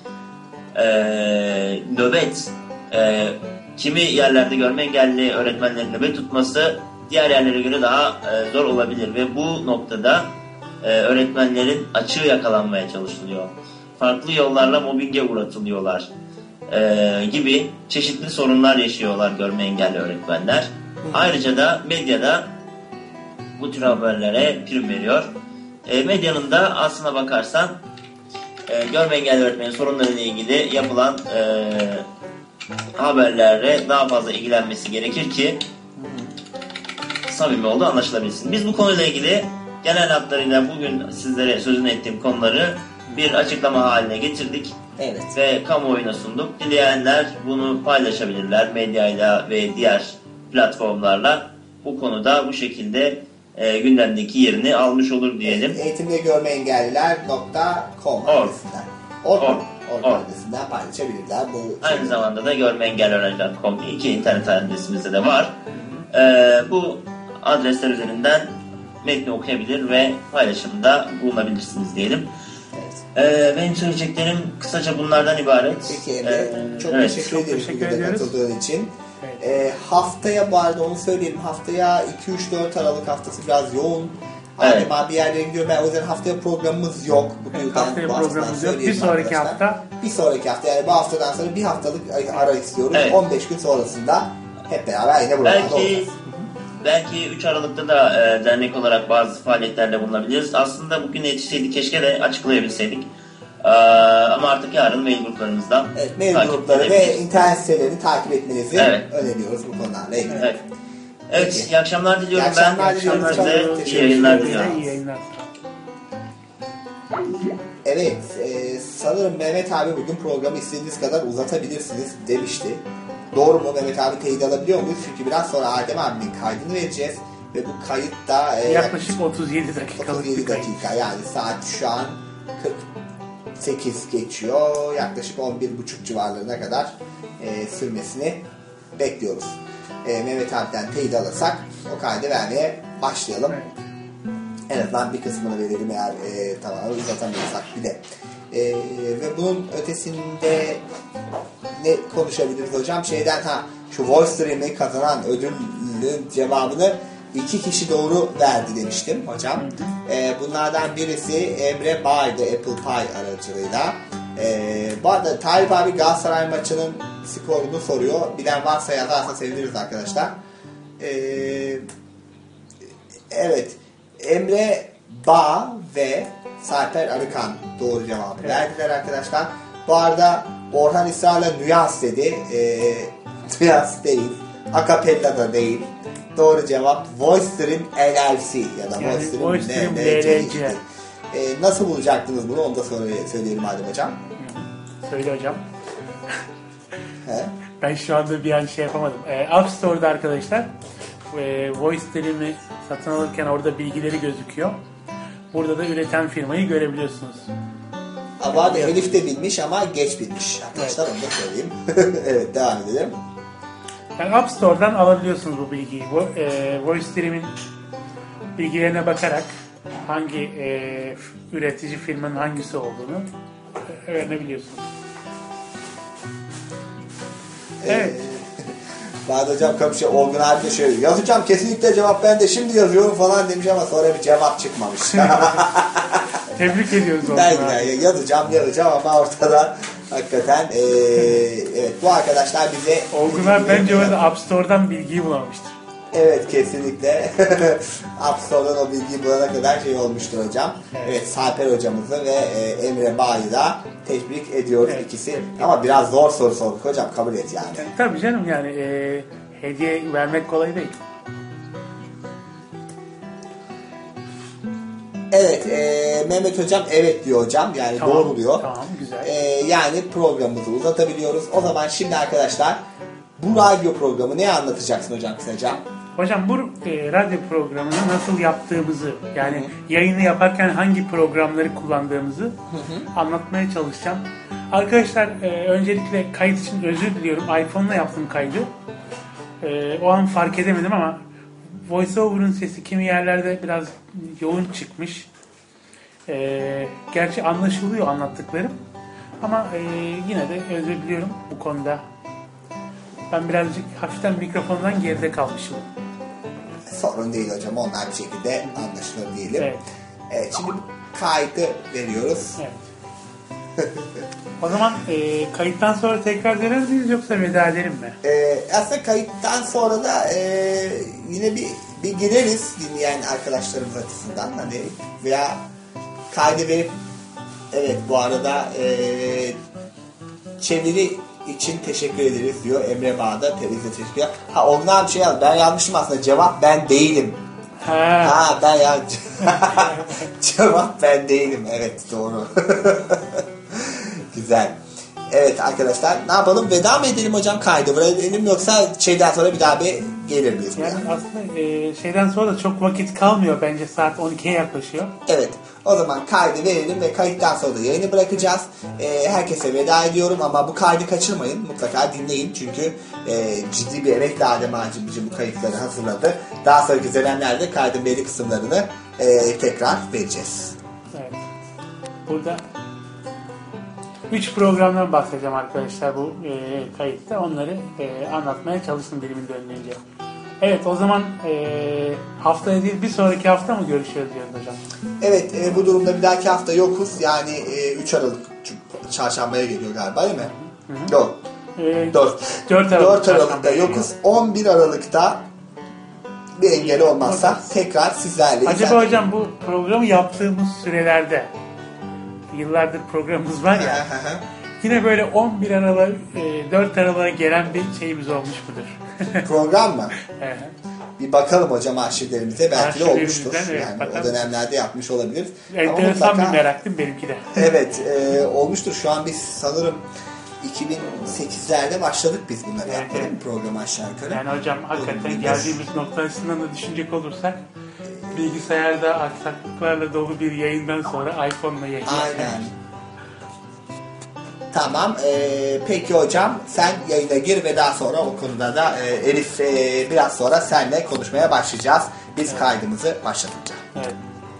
Ee, nöbet, e, kimi yerlerde görme engelli öğretmenlerin nöbet tutması diğer yerlere göre daha e, zor olabilir ve bu noktada e, öğretmenlerin açığı yakalanmaya çalışılıyor. Farklı yollarla mobbinge uğratılıyorlar e, gibi çeşitli sorunlar yaşıyorlar görme engelli öğretmenler. Ayrıca da medyada bu tür haberlere prim veriyor. E, medyanın da aslına bakarsan e, görme engelli öğretmenin sorunlarıyla ilgili yapılan e, haberlerle daha fazla ilgilenmesi gerekir ki samimi olduğu anlaşılabilsin. Biz bu konuyla ilgili genel hatlarıyla bugün sizlere sözünü ettiğim konuları bir açıklama haline getirdik. Evet. Ve kamuoyuna sunduk. Dileyenler bunu paylaşabilirler medyayla ve diğer platformlarla. Bu konuda bu şekilde e, gündemdeki yerini almış olur diyelim. Eğitimde görme engelliler nokta com adresinden. Org. Org adresinden paylaşabilirler. Bu Aynı zamanda da görme engelli öğrenciler nokta com iki internet adresimizde de var. E, bu adresler üzerinden metni okuyabilir ve paylaşımda bulunabilirsiniz diyelim. Ee, benim söyleyeceklerim kısaca bunlardan ibaret. Peki Emre, Ee, çok evet. teşekkür ederiz bugün de katıldığın için. Ee, haftaya, bu arada onu söyleyelim, haftaya iki üç dört Aralık haftası biraz yoğun. Evet. Adem abi bir yerlere gidiyor. Ben o yüzden haftaya programımız yok. Evet, haftaya programımız yok. Bir sonraki hafta. Bir sonraki hafta, yani bu haftadan sonra bir haftalık ara istiyoruz. Evet. on beş gün sonrasında hep beraber yine buralarda Belki olacağız. belki üç Aralık'ta da e, dernek olarak bazı faaliyetlerde bulunabiliriz. Aslında bugün yetişseydik, keşke de açıklayabilseydik. Ee, ama artık yarın mail gruplarımızdan Evet, mail takip grupları ve edebiliriz. internet sitelerini takip etmenizi Evet. öneriyoruz bu konularla ilgili. Evet. Evet, Peki. iyi akşamlar diliyorum İyi akşamlar ben. diliyorum. İyi Çok akşamlar size. teşekkür İyi yayınlar ederim. diliyorum. İyi yayınlar. Evet, e, sanırım Mehmet abi bugün programı istediğiniz kadar uzatabilirsiniz demişti. Doğru mu Mehmet abi, teyit alabiliyor muyuz? Çünkü biraz sonra Adem abinin kaydını vereceğiz. Ve bu kayıtta e, Yaklaşık otuz yedi dakikalık otuz yedi bir kayıt. dakika, yani saat şu an kırk sekiz geçiyor. Yaklaşık on bir buçuk civarlarına kadar e, sürmesini bekliyoruz. E, Mehmet abiden teyit alırsak o kaydı vermeye başlayalım. En azından bir kısmını verelim eğer e, tamamen uzatamıyorsak bir de. E, ve bunun ötesinde ne konuşabiliriz hocam? Şeyden, ha şu Voice Stream'i kazanan ödülün cevabını iki kişi doğru verdi demiştim hocam. E, bunlardan birisi Emre Bağ'ydı Apple Pie aracılığıyla. E, bu arada Talip abi Galatasaray maçının skorunu soruyor. Bilen varsa yazarsa seviniriz arkadaşlar. E, evet. Emre Bağ ve Sarper Arıkan doğru cevabı evet. verdiler arkadaşlar. Bu arada Orhan İsrar'la nüans dedi. E, nüans değil. Akapella da değil. Doğru cevap Voice Stream L L C ya da yani Voice Stream, Voice Stream L L C. E, nasıl bulacaktınız bunu? Onu da söyle, söyleyelim Adem hocam. Söyle hocam. He? Ben şu anda bir an şey yapamadım. E, App Store'da arkadaşlar e, Voice Stream'i satın alırken orada bilgileri gözüküyor. Burada da üreten firmayı görebiliyorsunuz. Bu arada Elif de bilmiş ama geç bilmiş. Arkadaşlar evet. Onu da söyleyeyim. Evet, devam edelim. Yani App Store'dan alabiliyorsunuz bu bilgiyi. Bu, e, Voice Stream'in bilgilerine bakarak hangi e, üretici firmanın hangisi olduğunu öğrenebiliyorsunuz. Evet. Bazı hocam kapışa Olgun abi de şöyle yazacağım kesinlikle cevap ben de şimdi yazıyorum falan demiş ama sonra bir cevap çıkmamış. Tebrik ediyoruz Olgun ben abi. yani yazacağım yazacağım ama ortada hakikaten ee, evet bu arkadaşlar bize Olgun abi bence orada App Store'dan bilgiyi bulamamıştır. evet kesinlikle App Store'dan o bilgiyi bulana kadar şey olmuştur hocam. Evet, evet Sarper hocamızı ve e, Emre Bağ'ı da tebrik ediyoruz evet, ikisi. Evet. Ama biraz zor soru sorduk hocam kabul et yani. yani tabii canım yani e, hediye vermek kolay değil. Evet e, Mehmet hocam evet diyor hocam yani tamam, doğru diyor. Tamam güzel. E, yani programımızı uzatabiliyoruz. O zaman şimdi arkadaşlar bu radyo programı ne anlatacaksın hocam kısaca? Hocam bu e, radyo programını nasıl yaptığımızı yani Hı-hı. yayını yaparken hangi programları kullandığımızı Hı-hı. anlatmaya çalışacağım. Arkadaşlar e, öncelikle kayıt için özür diliyorum. iPhone'la yaptım kaydı. E, o an fark edemedim ama VoiceOver'ın sesi kimi yerlerde biraz yoğun çıkmış. E, gerçi anlaşılıyor anlattıklarım. Ama e, yine de özür diliyorum bu konuda. Ben birazcık hafiften mikrofondan geride kalmışım. Sorun değil hocam. Onlar bir şekilde anlaşılır diyelim. Evet. Evet şimdi kaydı veriyoruz. Evet. O zaman e, kayıttan sonra tekrar döner miyiz yoksa veda edelim mi? E, aslında kayıttan sonra da e, yine bir, bir gireriz dinleyen arkadaşlarımız açısından. Hani veya kaydı verip evet bu arada e, çeviri için teşekkür ederiz diyor Emre Bağ'da televizyon teşekkür eder. Ha ondan bir şey yaz. Ben yanlışım aslında. Cevap ben değilim. Ha, ha ben ya cevap ben değilim. Evet doğru. Güzel. Evet arkadaşlar ne yapalım? Veda mı edelim hocam kaydı? Buraya edelim yoksa şeyden sonra bir daha bir gelir miyiz? Yani aslında e, şeyden sonra da çok vakit kalmıyor bence saat on ikiye yaklaşıyor. Evet. O zaman kaydı verelim ve kayıttan sonra da yayını bırakacağız. Ee, herkese veda ediyorum ama bu kaydı kaçırmayın. Mutlaka dinleyin çünkü e, ciddi bir emekle Adem Ağacı bu kayıtları hazırladı. Daha sonraki dönemlerde kaydın belli kısımlarını e, tekrar vereceğiz. Evet. Burada üç programdan bahsedeceğim arkadaşlar bu e, kayıtta. Onları e, anlatmaya çalıştım dilimin döndüğünce. Evet o zaman e, haftaya değil bir sonraki hafta mı görüşüyoruz diyoruz hocam? Evet e, bu durumda bir dahaki hafta yokuz. Yani e, üç Aralık çarşambaya geliyor galiba değil mi? Hı hı. Yok. E, dört. dört Aralık dört Aralık'ta yokuz. on bir Aralık'ta bir engel olmazsa evet. tekrar sizlerle. Acaba zaten... hocam bu programı yaptığımız sürelerde yıllardır programımız var ya yine böyle on bir Aralık dört Aralık'a gelen bir şeyimiz olmuş mudur? Program mı? Evet. Bir bakalım hocam arşivlerimize belki de olmuştur. Evet, yani bakalım. O dönemlerde yapmış olabilir. Enteresan mutlaka... bir meraktım benimki de. Evet e, olmuştur. Şu an biz sanırım iki bin sekizlerde başladık biz bunları evet, yapmaya evet. programı aşağı yukarı. Yani hocam hakikaten geldiğimiz nokta açısından da düşünecek olursak bilgisayarda aksaklıklarla dolu bir yayından sonra iPhone'la yayın. Aynen. Tamam. Ee, peki hocam sen yayına gir ve daha sonra o konuda da e, Elif e, biraz sonra seninle konuşmaya başlayacağız. Biz evet. kaydımızı başlatınca. Evet.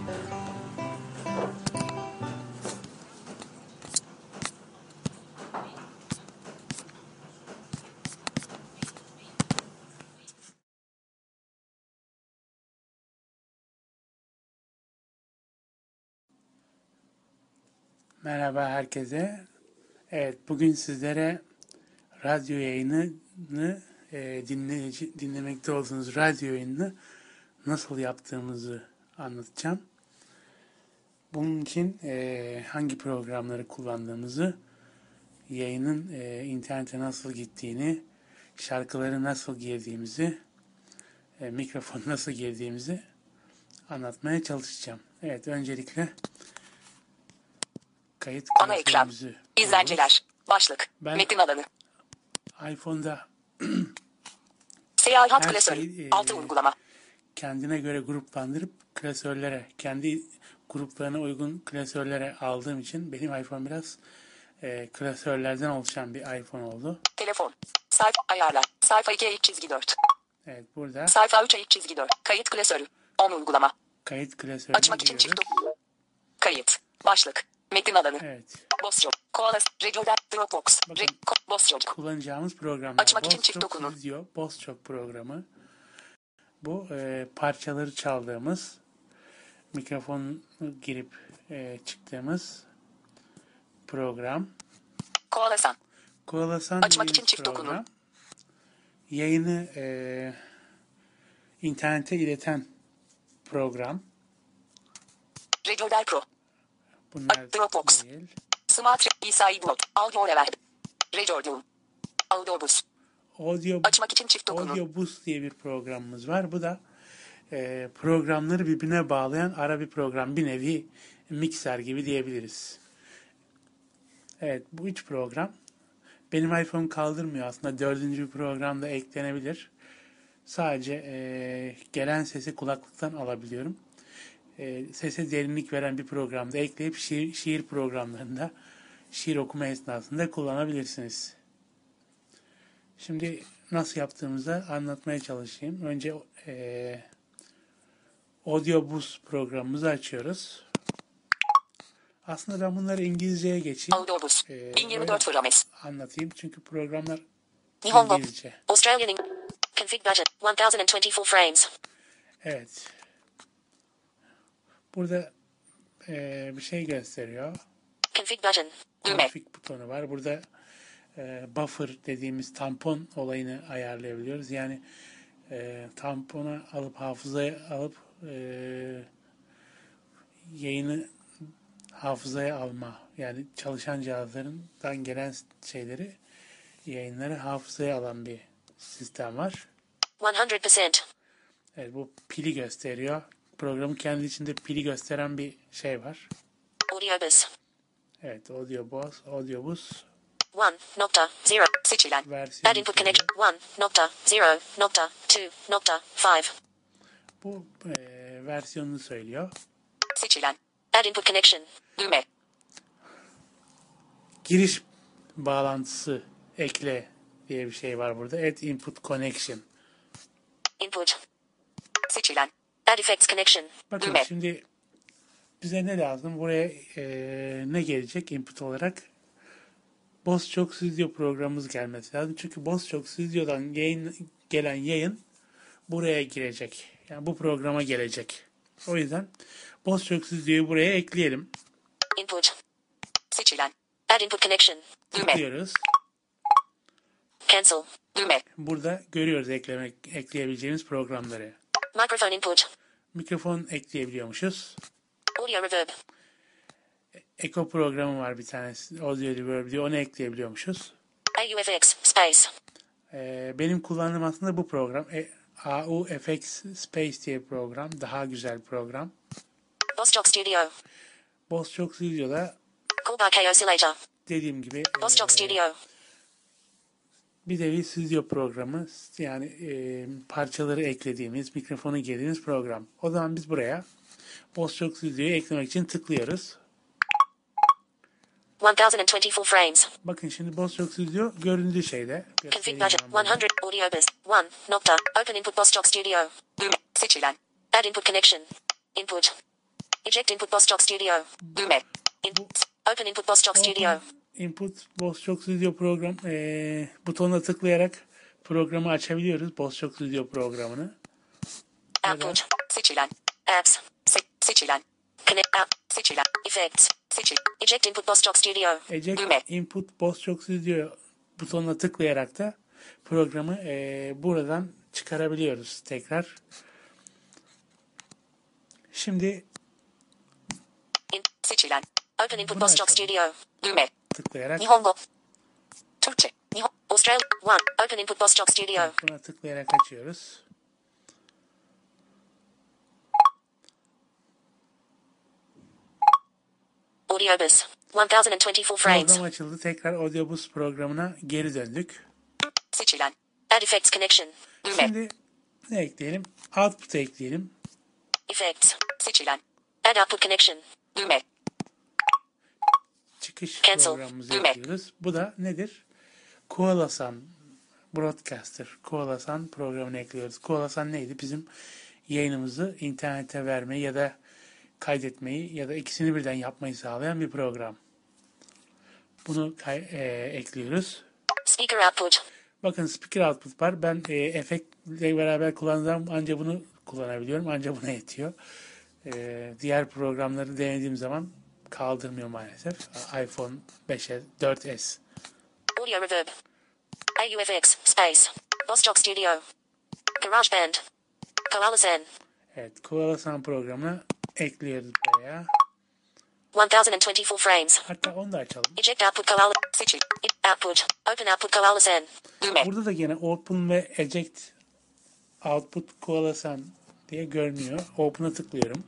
Merhaba herkese. Evet, bugün sizlere radyo yayınını e, dinleyici, dinlemekte olduğunuz radyo yayınını nasıl yaptığımızı anlatacağım. Bunun için e, hangi programları kullandığımızı, yayının e, internete nasıl gittiğini, şarkıları nasıl girdiğimizi, e, mikrofonu nasıl girdiğimizi anlatmaya çalışacağım. Evet, öncelikle kayıt ana ekran, izlenciler, başlık, ben metin alanı. iPhone'da seyahat klasörü, e, altı uygulama. Kendine göre gruplandırıp klasörlere, kendi gruplarına uygun klasörlere aldığım için benim iPhone biraz e, klasörlerden oluşan bir iPhone oldu. Telefon, sayfa ayarlar, sayfa iki ilk çizgi dört. Evet burada. Sayfa üç ilk çizgi dört, kayıt klasörü, on uygulama. Kayıt klasörü. Açmak için çift. Kayıt, başlık. Metin alanı. Evet. Boş yok. Koala. Regular. Dropbox. Re- Ko- Boss çocuk. Kullanacağımız programlar. Açmak için çift Boss dokunun. Studio, Boss Çok programı. Bu e, parçaları çaldığımız, mikrofon girip e, çıktığımız program. Koalasan. Koalasan Açmak için dediğimiz çift program. dokunun. Yayını e, internete ileten program. Regular Pro. Bunlar Dropbox. değil. Smart. İsa'yı bot. Audio lever. Recordium. Audiobus. Audio, Açmak için çift dokunun. Audiobus diye bir programımız var. Bu da e, programları birbirine bağlayan ara bir program. Bir nevi mikser gibi diyebiliriz. Evet, bu üç program. Benim iPhone kaldırmıyor aslında. Dördüncü bir program da eklenebilir. Sadece e, gelen sesi kulaklıktan alabiliyorum. E, sese derinlik veren bir programda ekleyip şiir, şiir programlarında, şiir okuma esnasında kullanabilirsiniz. Şimdi nasıl yaptığımızı anlatmaya çalışayım. Önce e, Audiobus programımızı açıyoruz. Aslında ben bunları İngilizceye geçeyim. Audiobus. Ee, bin yirmi dört Frames. Anlatayım çünkü programlar Nihongo. İngilizce. Australian. Config button. bin yirmi dört frames. Evet. Burada e, bir şey gösteriyor. Config button. Düğme. Config butonu var. Burada e, buffer dediğimiz tampon olayını ayarlayabiliyoruz. Yani e, tamponu alıp hafızaya alıp e, yayını hafızaya alma. Yani çalışan cihazlarından gelen şeyleri, yayınları hafızaya alan bir sistem var. yüz percent. Evet, bu pili gösteriyor. Programın kendi içinde pili gösteren bir şey var. Audiobus. Evet, Audiobus, Audiobus. bir nokta sıfır seçilen. Add input connection. bir nokta sıfır nokta iki nokta beş. Bu e, versiyonunu söylüyor. Seçilen. Add input connection. Düğme. Giriş bağlantısı ekle diye bir şey var burada. Add input connection. Input. Seçilen. Add effects connection. Bakın Düğme. şimdi bize ne lazım? Buraya e, ne gelecek input olarak? Boss Çok Studio programımız gelmesi lazım. Çünkü Boss Çok Studio'dan yayın, gelen yayın buraya girecek. Yani bu programa gelecek. O yüzden Boss Çok Studio'yu buraya ekleyelim. Input. Seçilen. Add input connection. Düğme. Tıklıyoruz. Cancel. Düğme. Burada görüyoruz eklemek, ekleyebileceğimiz programları. Microphone input. Mikrofon ekleyebiliyormuşuz. Audio reverb. Echo programı var bir tanesi. Audio reverb diye, onu ekleyebiliyormuşuz. A U F X space. Ee, benim kullandığım aslında bu program. E, A U F X Space diye bir program. Daha güzel bir program. Boss Jock Studio. Boss Çok Studio'da Callback Oscillator. dediğim gibi Boss Jock e, Studio. bir nevi stüdyo programı. Yani e, parçaları eklediğimiz, mikrofonu girdiğimiz program. O zaman biz buraya Boss Çok Studio'yu eklemek için tıklıyoruz. bin yirmi dört frames. Bakın şimdi Boss Çok Studio göründüğü şeyde. Config budget. yüz. Audio bus. bir. Nokta. Open input Boss Jock Studio. Düğme. Seçilen. Add input connection. Input. Eject input Boss Jock Studio. Düğme. Input. Open input Boss Jock Studio. Input Boss Çok Studio program e, butonuna tıklayarak programı açabiliyoruz. Boss Çok Studio programını. Output. Seçilen. Apps. Se seçilen. Connect app. Seçilen. Effects. Seçilen. Eject input Boss Jock Studio. Eject Düğme. input Boss Çok Studio butonuna tıklayarak da programı e, buradan çıkarabiliyoruz tekrar. Şimdi In seçilen. Open input Boss Jock Studio. Düğme. tıklayarak Nihongo. Türkçe. Nihon. Australia. bir. Open input Boss Jock Studio. buna tıklayarak açıyoruz. Audiobus. bin yirmi dört frames. Program açıldı. Tekrar Audiobus programına geri döndük. Seçilen. Add effects connection. Düğme. Şimdi ne ekleyelim? Output ekleyelim. Effects. Seçilen. Add output connection. Düğme. Çıkış Cancel. programımızı Düğme. ekliyoruz. Bu da nedir? Koalasan Broadcaster. Koalasan programını ekliyoruz. Koalasan neydi? Bizim yayınımızı internete vermeyi ya da kaydetmeyi ya da ikisini birden yapmayı sağlayan bir program. Bunu kay- e, ekliyoruz. Speaker output. Bakın speaker output var. Ben e, efektle beraber kullandığım ancak bunu kullanabiliyorum. Ancak buna yetiyor. E, diğer programları denediğim zaman kaldırmıyor maalesef. iPhone beş S, dört S. Audio reverb. A U F X. Space. Bostock Studio. GarageBand. Koala Zen. Evet, Koala Zen programına ekliyoruz buraya. one thousand twenty-four frames. Hatta onu da açalım. Eject output Koala. Output. Open output Koala Zen. Burada da yine Open ve Eject Output Koala Zen diye görünüyor. Open'a tıklıyorum.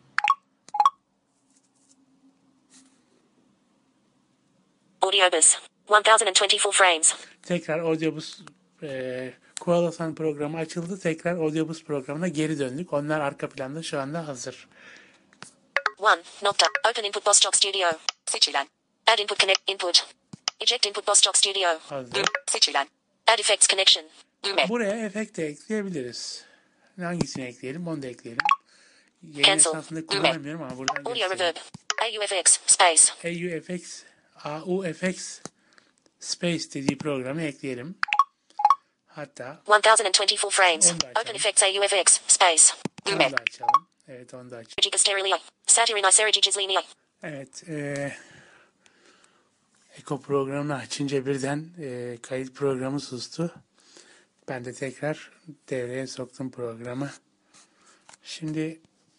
Audiobus. one thousand twenty-four frames. Tekrar Audiobus e, Koala Zen programı açıldı. Tekrar Audiobus programına geri döndük. Onlar arka planda şu anda hazır. one. Nokta. Open input Bostock Studio. Seçilen. Add input connect input. Eject input Bostock Studio. Hazır. Seçilen. Add effects connection. Düğme. Buraya efekt de ekleyebiliriz. Hangisini ekleyelim? Onu da ekleyelim. Yayın Cancel. esnasında kullanamıyorum ama buradan Audio göstereyim. reverb. A U F X. Space. A U F X A U F X Space dediği programı ekleyelim. Hatta one thousand twenty-four frames. Onu da açalım. Open effects A U F X. Space. onu Düğme. da açalım. Evet onu da açalım. Giga Stereo. Saturn Serigi Gizlinia. Evet. E, Eko programını açınca birden e, kayıt programı sustu. Ben de tekrar devreye soktum programı. Şimdi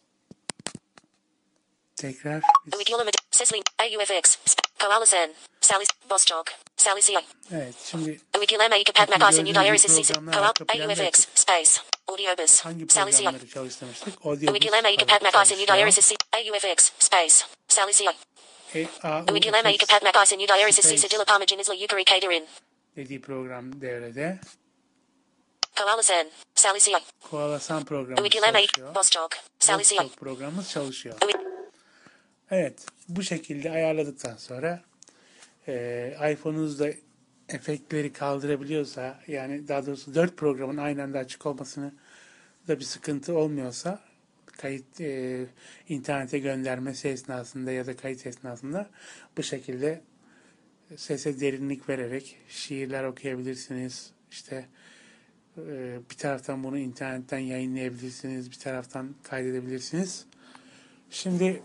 tekrar Uigula Med. Cecily. A U F X. Koala Zen. Sally. Bostock. Sally C. evet şimdi Uigula Maika Padmak Ice New Diaries gördüğünüz Cecil. programlar Koala. arka A U planda F X. açık. Space. Audiobus. Hangi Sally C. programları çalıştırmıştık? Audiobus Uigula Maika Padmak Ice New Diaries Cecil. A U F X. Space. Sally C. E, A U Uigula F Maika X Padmak Ice New Diaries Space Cecil. Parmagin Isla Yukari Kaderin. dediği program devrede. Koala Zen. Sally C. Koala Zen programımız Uigula Maika. çalışıyor. Bostock. Sally C. Bostock programımız çalışıyor. Evet, bu şekilde ayarladıktan sonra e, iPhone'unuzda efektleri kaldırabiliyorsa, yani daha doğrusu dört programın aynı anda açık olmasını da bir sıkıntı olmuyorsa, kayıt e, internete göndermesi esnasında ya da kayıt esnasında bu şekilde sese derinlik vererek şiirler okuyabilirsiniz. İşte e, bir taraftan bunu internetten yayınlayabilirsiniz, bir taraftan kaydedebilirsiniz. Şimdi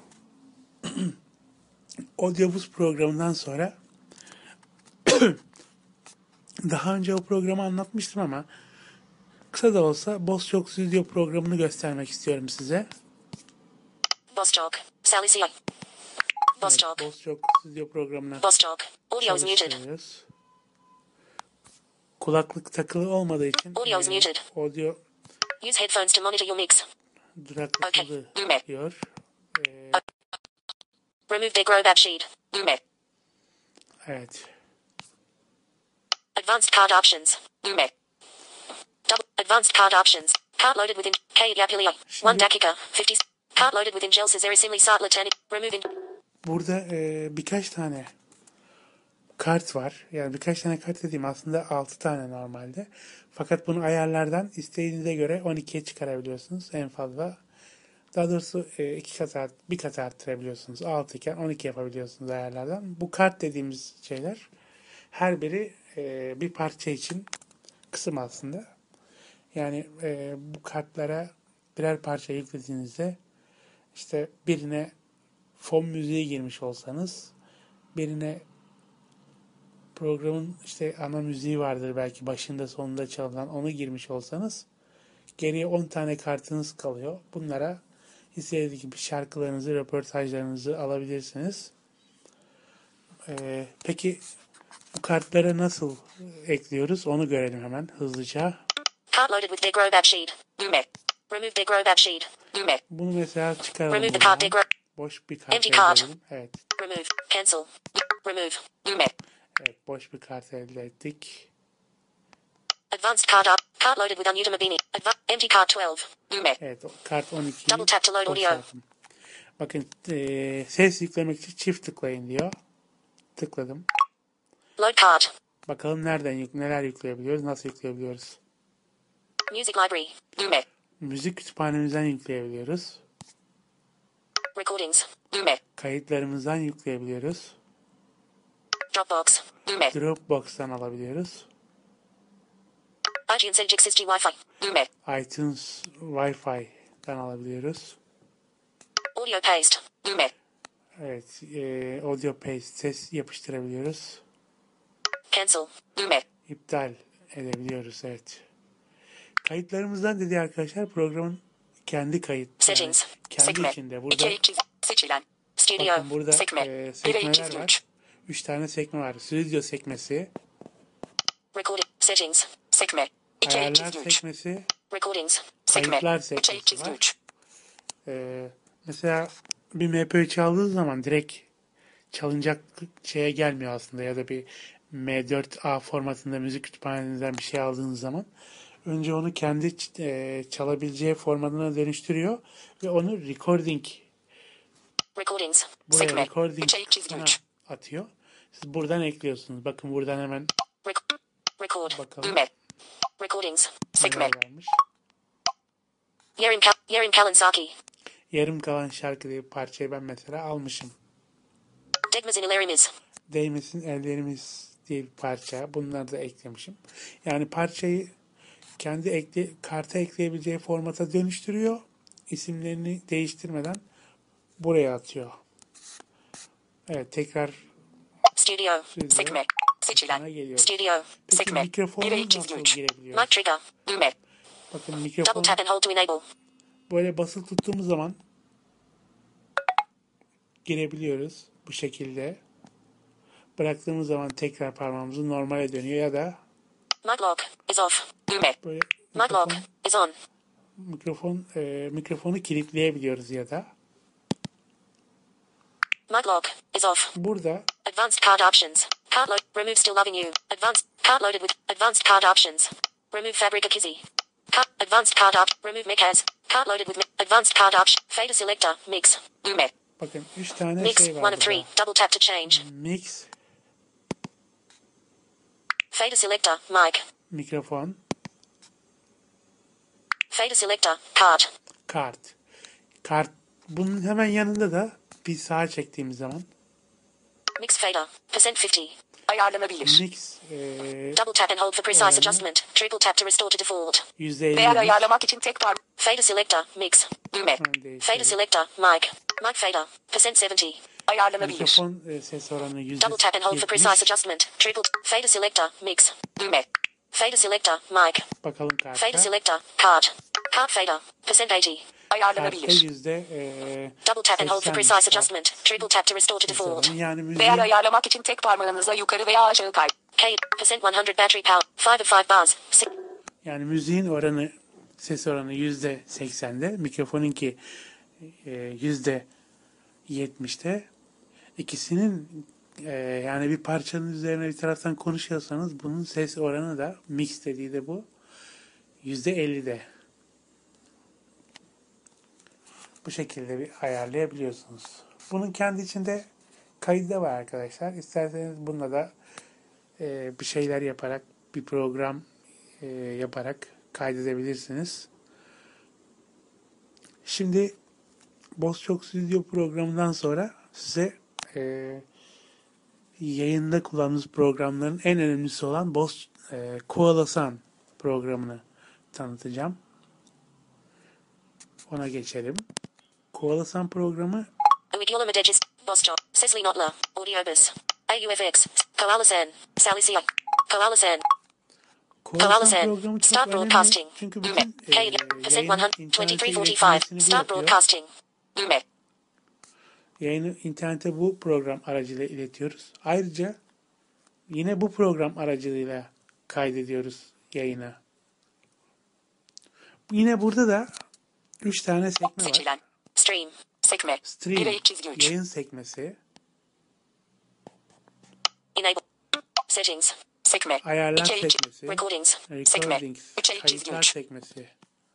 Audiobus programından sonra daha önce o programı anlatmıştım ama kısa da olsa Bostock Studio programını göstermek istiyorum size. Bostock. Sally C. Bostock. Evet, Bostock Studio programına Bostock. Audio's muted. çalıştırıyoruz. Kulaklık takılı olmadığı için Audio's e, muted. audio Use headphones to monitor your mix. duraksadı Düğme. diyor. E, Remove the growback sheet. Düğme. evet. Advanced card options. Düğme. Double. Advanced card options. Card loaded within. K Yapilia. one dakika. fifty. Card loaded within gel Cesare Simli Sartla ten. Removing. Burada e, birkaç tane kart var. Yani birkaç tane kart dediğim aslında altı tane normalde. Fakat bunu ayarlardan istediğinize göre on ikiye çıkarabiliyorsunuz en fazla. Daha doğrusu e, iki kat art, bir kat arttırabiliyorsunuz. altı iken on iki yapabiliyorsunuz ayarlardan. Bu kart dediğimiz şeyler her biri e, bir parça için kısım aslında. Yani e, bu kartlara birer parça yüklediğinizde işte birine fon müziği girmiş olsanız, birine programın işte ana müziği vardır belki başında sonunda çalınan, onu girmiş olsanız geriye on tane kartınız kalıyor. Bunlara istediğiniz gibi şarkılarınızı, röportajlarınızı alabilirsiniz. Ee, peki bu kartlara nasıl ekliyoruz? Onu görelim hemen hızlıca. Card loaded with the growback sheet. Düğme. Remove the growback sheet. Düğme. Bunu mesela çıkaralım. Remove the card. buradan. Boş bir kart Empty elde card. edelim. Evet. Remove. Cancel. Remove. Düğme. Evet, boş bir kart elde ettik. Advanced card up. Card loaded with Unuta Mabini. Adva- empty card twelve. Düğme. Evet, o kart on ikiyi Double tap to load audio. boşalttım. Bakın e, ses yüklemek için çift tıklayın diyor. Tıkladım. Load card. Bakalım nereden yük, neler yükleyebiliyoruz, nasıl yükleyebiliyoruz. Music library. Düğme. Müzik kütüphanemizden yükleyebiliyoruz. Recordings. Düğme. Kayıtlarımızdan yükleyebiliyoruz. Dropbox. Düğme. Dropbox'tan alabiliyoruz. iTunes Edge X S G Wi-Fi. Düğme. iTunes Wi-Fi'den alabiliyoruz. Audio Paste. Düğme. Evet. E, audio paste. Ses yapıştırabiliyoruz. Cancel. Düğme. İptal edebiliyoruz. Evet. Kayıtlarımızdan dediği arkadaşlar programın kendi kayıt. Settings. Yani kendi Sekme. içinde. Burada İki çiz. Seçilen. Studio. bakın burada Sekme. e, Bir sekmeler iki var. üç. Üç tane sekme var. Stüdyo sekmesi. Recording. Settings. Sekme. İki Ayarlar çizgi üç. sekmesi. Recordings. Sekme. Kayıtlar Üç sekmesi çizgi var. üç. Ee, mesela bir M P üç çaldığı zaman direkt çalınacak şeye gelmiyor aslında, ya da bir M dört A formatında müzik kütüphanenizden bir şey aldığınız zaman önce onu kendi e, çalabileceği formatına dönüştürüyor ve onu recording Recordings. buraya Sekme. recording Üç çizgi kısmına üç. atıyor. Siz buradan ekliyorsunuz. Bakın buradan hemen Rec- Record. bakalım Düğme. Recordings. Sekme. neler varmış. Yerim, Kal Yerim Kalinsaki. Yarım kalan şarkı diye bir parçayı ben mesela almışım. Degmas in Illerimiz. Değmesin ellerimiz diye bir parça. Bunları da eklemişim. Yani parçayı kendi ekle, karta ekleyebileceği formata dönüştürüyor. İsimlerini değiştirmeden buraya atıyor. Evet, tekrar Studio. Studio. Sekme. Seçilen. geliyoruz. Studio. Peki Sekme. mikrofonu Bir çizgi nasıl üç. girebiliyoruz? Mic trigger. Düğme. Bakın Double mikrofon tap and hold to enable. böyle basılı tuttuğumuz zaman girebiliyoruz bu şekilde. Bıraktığımız zaman tekrar parmağımızı normale dönüyor ya da Mic lock is off. Düğme. böyle Mic lock mikrofon, is on. mikrofon e, mikrofonu kilitleyebiliyoruz ya da Mic lock is off. burada Advanced card options. Card load. Remove still loving you. Advanced card loaded with advanced card options. Remove Fabrica Kizzy. Card, advanced card op. Remove Micaz. Card loaded with mi- advanced card option. Fader selector. Mix. Düğme. bakın üç tane Mix. şey var One of three. burada. Double tap to change. Mix, Fader selector. Mic. mikrofon, Fader selector. Card. kart. Kart bunun hemen yanında da bir sağa çektiğimiz zaman Mix fader. Percent fifty. Ayarlanabilir. mix e, Double tap and hold for precise oranı adjustment. Triple tap to restore to default. yüzde elli Değer bir. ayarlamak için tek parmak. Fader selector. Mix. Düğme. Fader selector. Mic. Mic fader. Percent seventy. Ayarlanabilir. Mikrofon e, ses oranı yüzde Double tap and hold for precise yetmiş. adjustment. Triple t- fader selector. Mix. Düğme. Fader selector. Mic. Bakalım kartta. Fader selector. Card. Card fader. Percent eighty. Kartta Ayarlanabilir. yüzde e, Double tap and hold for precise seksen adjustment. Triple tap to restore to ses default. oranı. Yani müziğin Değer ayarlamak için tek parmağınızla yukarı veya aşağı kay. K. Percent one hundred battery power. five of five bars. Six. yani müziğin oranı, ses oranı yüzde seksende, mikrofonunki e, yüzde yetmişte. İkisinin e, yani bir parçanın üzerine bir taraftan konuşuyorsanız bunun ses oranı da, mix dediği de bu, yüzde ellide. Bu şekilde bir ayarlayabiliyorsunuz. Bunun kendi içinde kaydı da var arkadaşlar. İsterseniz bununla da e, bir şeyler yaparak, bir program e, yaparak kaydedebilirsiniz. Şimdi BossChalk Studio programından sonra size e, yayında kullandığımız programların en önemlisi olan Boss e, Koala-san programını tanıtacağım. Ona geçelim. Koala-san programı Uigula Medegis. BossChalk. Cecily Notler. Audiobus. A U F X. Koala-san. Sally Sia. Koala-san. Koala-san Koala-san. programı çok Start önemli. broadcasting. Çünkü Düğme. bütün e, K. yayın Percent one hundred. internete twenty-three forty-five. iletmesini bu Start yapıyor. broadcasting. Düğme. Yayını internete bu program aracılığıyla iletiyoruz. Ayrıca yine bu program aracılığıyla kaydediyoruz yayını. Yine burada da üç tane sekme var. Seçilen. Stream. Sekme. Stream, Bir çizgi üç. yayın sekmesi, Enable. Settings. Sekme. ayarlar İki H. sekmesi, Recordings. Sekme. recordings, Üç çizgi kayıtlar üç. sekmesi.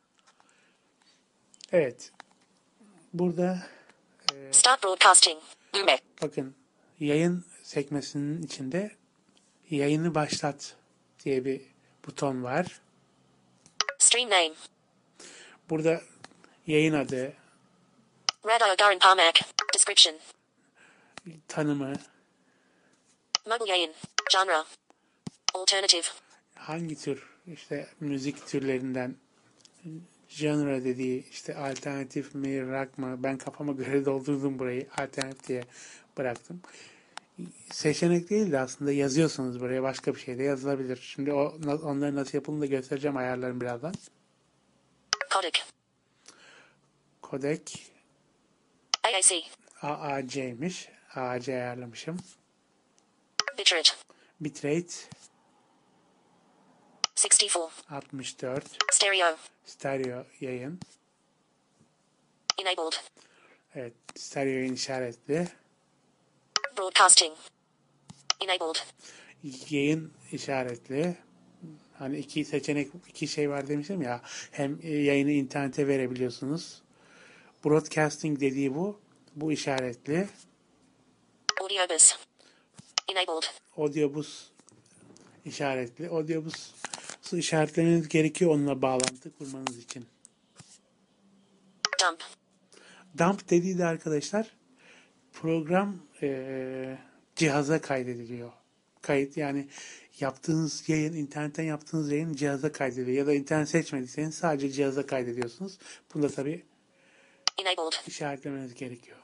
Evet. Burada e, Start broadcasting. Düğme. bakın yayın sekmesinin içinde yayını başlat diye bir buton var. Stream name. Burada yayın adı, Radio Garin Parmac. Description. tanımı, Mobile yayın. Genre. Alternative. Hangi tür? İşte müzik türlerinden genre dediği işte alternatif mi, rock mı? Ben kafama göre doldurdum burayı. Alternatif diye bıraktım. Seçenek değil de aslında yazıyorsunuz buraya. Başka bir şey de yazılabilir. Şimdi o, onların nasıl yapıldığını da göstereceğim ayarlarını birazdan. Codec. Codec. A A C. A A C'ymiş. A A C ayarlamışım. Bitrate. Bitrate. altmış dört. Stereo. Stereo yayın. Enabled. Evet. Stereo yayın işaretli. Broadcasting. Enabled. Yayın işaretli. Hani iki seçenek, iki şey var demiştim ya. Hem yayını internete verebiliyorsunuz. Broadcasting dediği bu. Bu işaretli. Audiobus. Enabled. Audiobus işaretli. Audiobus işaretlemeniz gerekiyor onunla bağlantı kurmanız için. Dump. Dump dediği de arkadaşlar program e, cihaza kaydediliyor. Kayıt yani yaptığınız yayın, internetten yaptığınız yayın cihaza kaydediliyor. Ya da internet seçmediyseniz sadece cihaza kaydediyorsunuz. Bunda tabii Enabled. işaretlemeniz gerekiyor.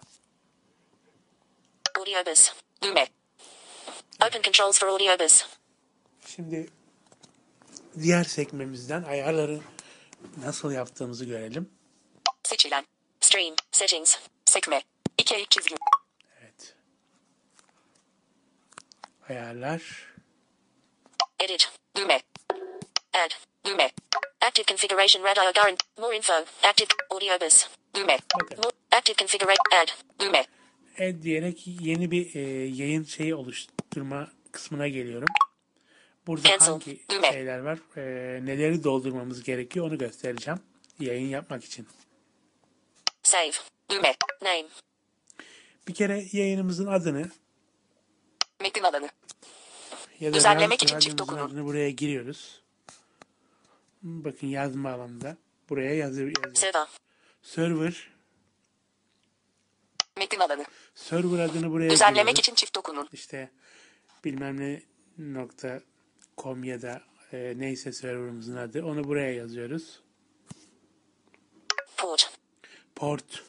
Audiobus. Düğme. Open controls for Audiobus. Şimdi diğer sekmemizden ayarları nasıl yaptığımızı görelim. Seçilen. Stream. Settings. Sekme. iki eğik çizgi. Evet. Ayarlar. Edit. Düğme. Add. Düğme. Active configuration radio garant. More info. Active. Audiobus. Düğme. More. Active configuration. Add. Düğme. Add diyerek yeni bir e, yayın şeyi oluşturma kısmına geliyorum. Burada Cancel. hangi Düğme. şeyler var, e, neleri doldurmamız gerekiyor onu göstereceğim yayın yapmak için. Save. Düğme. Name. Bir kere yayınımızın adını Metin alanı. ya da Düzenlemek radyo- için çift radyomuzun dokunun. adını buraya giriyoruz. Bakın yazma alanında. Buraya yazıyor. yazıyor. Server. Server. Metin alanı. Server adını buraya Düzenlemek giriyoruz. için çift dokunun. İşte bilmem ne nokta com ya da e, neyse serverımızın adı. Onu buraya yazıyoruz. Port. Port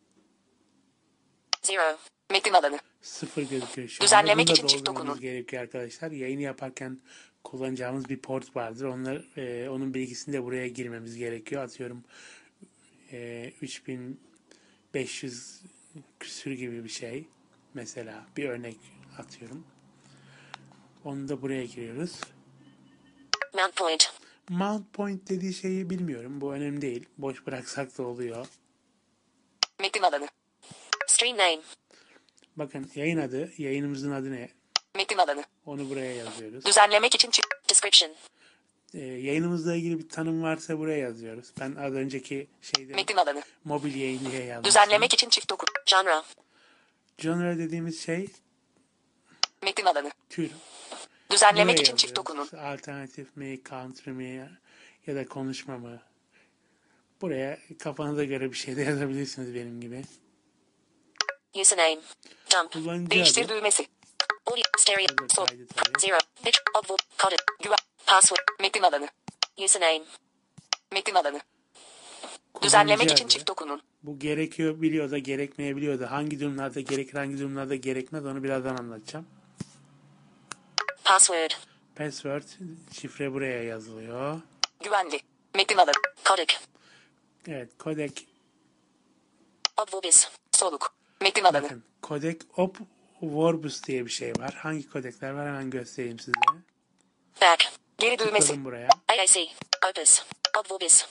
Zero. Metin alanı. sıfır gözüküyor şu anda. Düzenlemek Bunu da için çift doldurmamız dokunun. gerekiyor arkadaşlar. Yayını yaparken kullanacağımız bir port vardır. Onlar, e, onun bilgisini de buraya girmemiz gerekiyor. Atıyorum e, üç bin beş yüz küsür gibi bir şey. Mesela bir örnek atıyorum. Onu da buraya giriyoruz. Mount point. Mount point dediği şeyi bilmiyorum. Bu önemli değil. Boş bıraksak da oluyor. Metin alanı. Stream name. Bakın yayın adı, yayınımızın adı ne? Metin alanı. Onu buraya yazıyoruz. Düzenlemek için çift. Description. Ee, yayınımızla ilgili bir tanım varsa buraya yazıyoruz. Ben az önceki şeyde Metin alanı. mobil yayın diye yazmıştım. Düzenlemek için çift dokun. Genre. Genre dediğimiz şey Metin alanı. tür. Düzenlemek Buraya için çift yazıyoruz. dokunun. Alternatif mi, country mi ya da konuşma mı? Buraya kafanıza göre bir şey de yazabilirsiniz benim gibi. Username. Dump. Kullanıcı Değiştir adı. düğmesi. Audio. Stereo. Sort. Kaydı tabii. Zero. Bit. Obvol. Coded. Güven. Password. Metin alanı. Username. Metin alanı. Düzenlemek Kullanıcı için adı. çift dokunun. Bu gerekiyor biliyor da gerekmeyebiliyor da hangi durumlarda gerekir hangi durumlarda gerekmez onu birazdan anlatacağım. Password. Password şifre buraya yazılıyor. Güvenli. Metin alanı. Codec. Evet, codec. Obvorbis. Soluk. Metin alanı. Bakın, codec op vorbis diye bir şey var. Hangi kodekler var hemen göstereyim size. Back. Geri düğmesi. Tıkladım buraya. A A C. Opus. Obvorbis.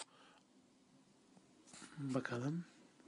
Bakalım.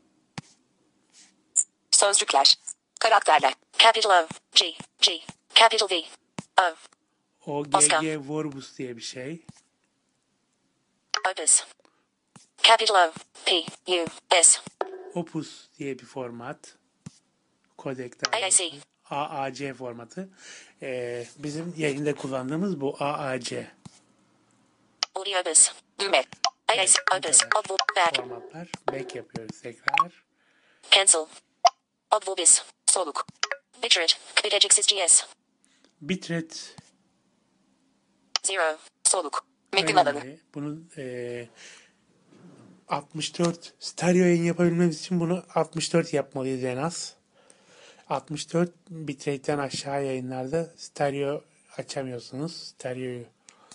Sözcükler. Karakterler. Capital O. G. G. Capital V. O. O Oscar. G G vorbis diye bir şey. Opus. Capital O. P. U. S. Opus diye bir format. Kodek A A C. A A C formatı. Ee, bizim yayında kullandığımız bu A A C Audiobus. Düğme. A A C. Opus. Obvor. Back. formatlar. Back yapıyoruz tekrar. Cancel. Obvorbis. Soluk. Bitrate. Bitedexis G S. bitrate Zero. Soluk. Metin önemli. alanı. Bunun e, altmış dört stereo yayın yapabilmemiz için bunu altmış dört yapmalıyız en az. altmış dört bitrate'den aşağı yayınlarda stereo açamıyorsunuz. Stereoyu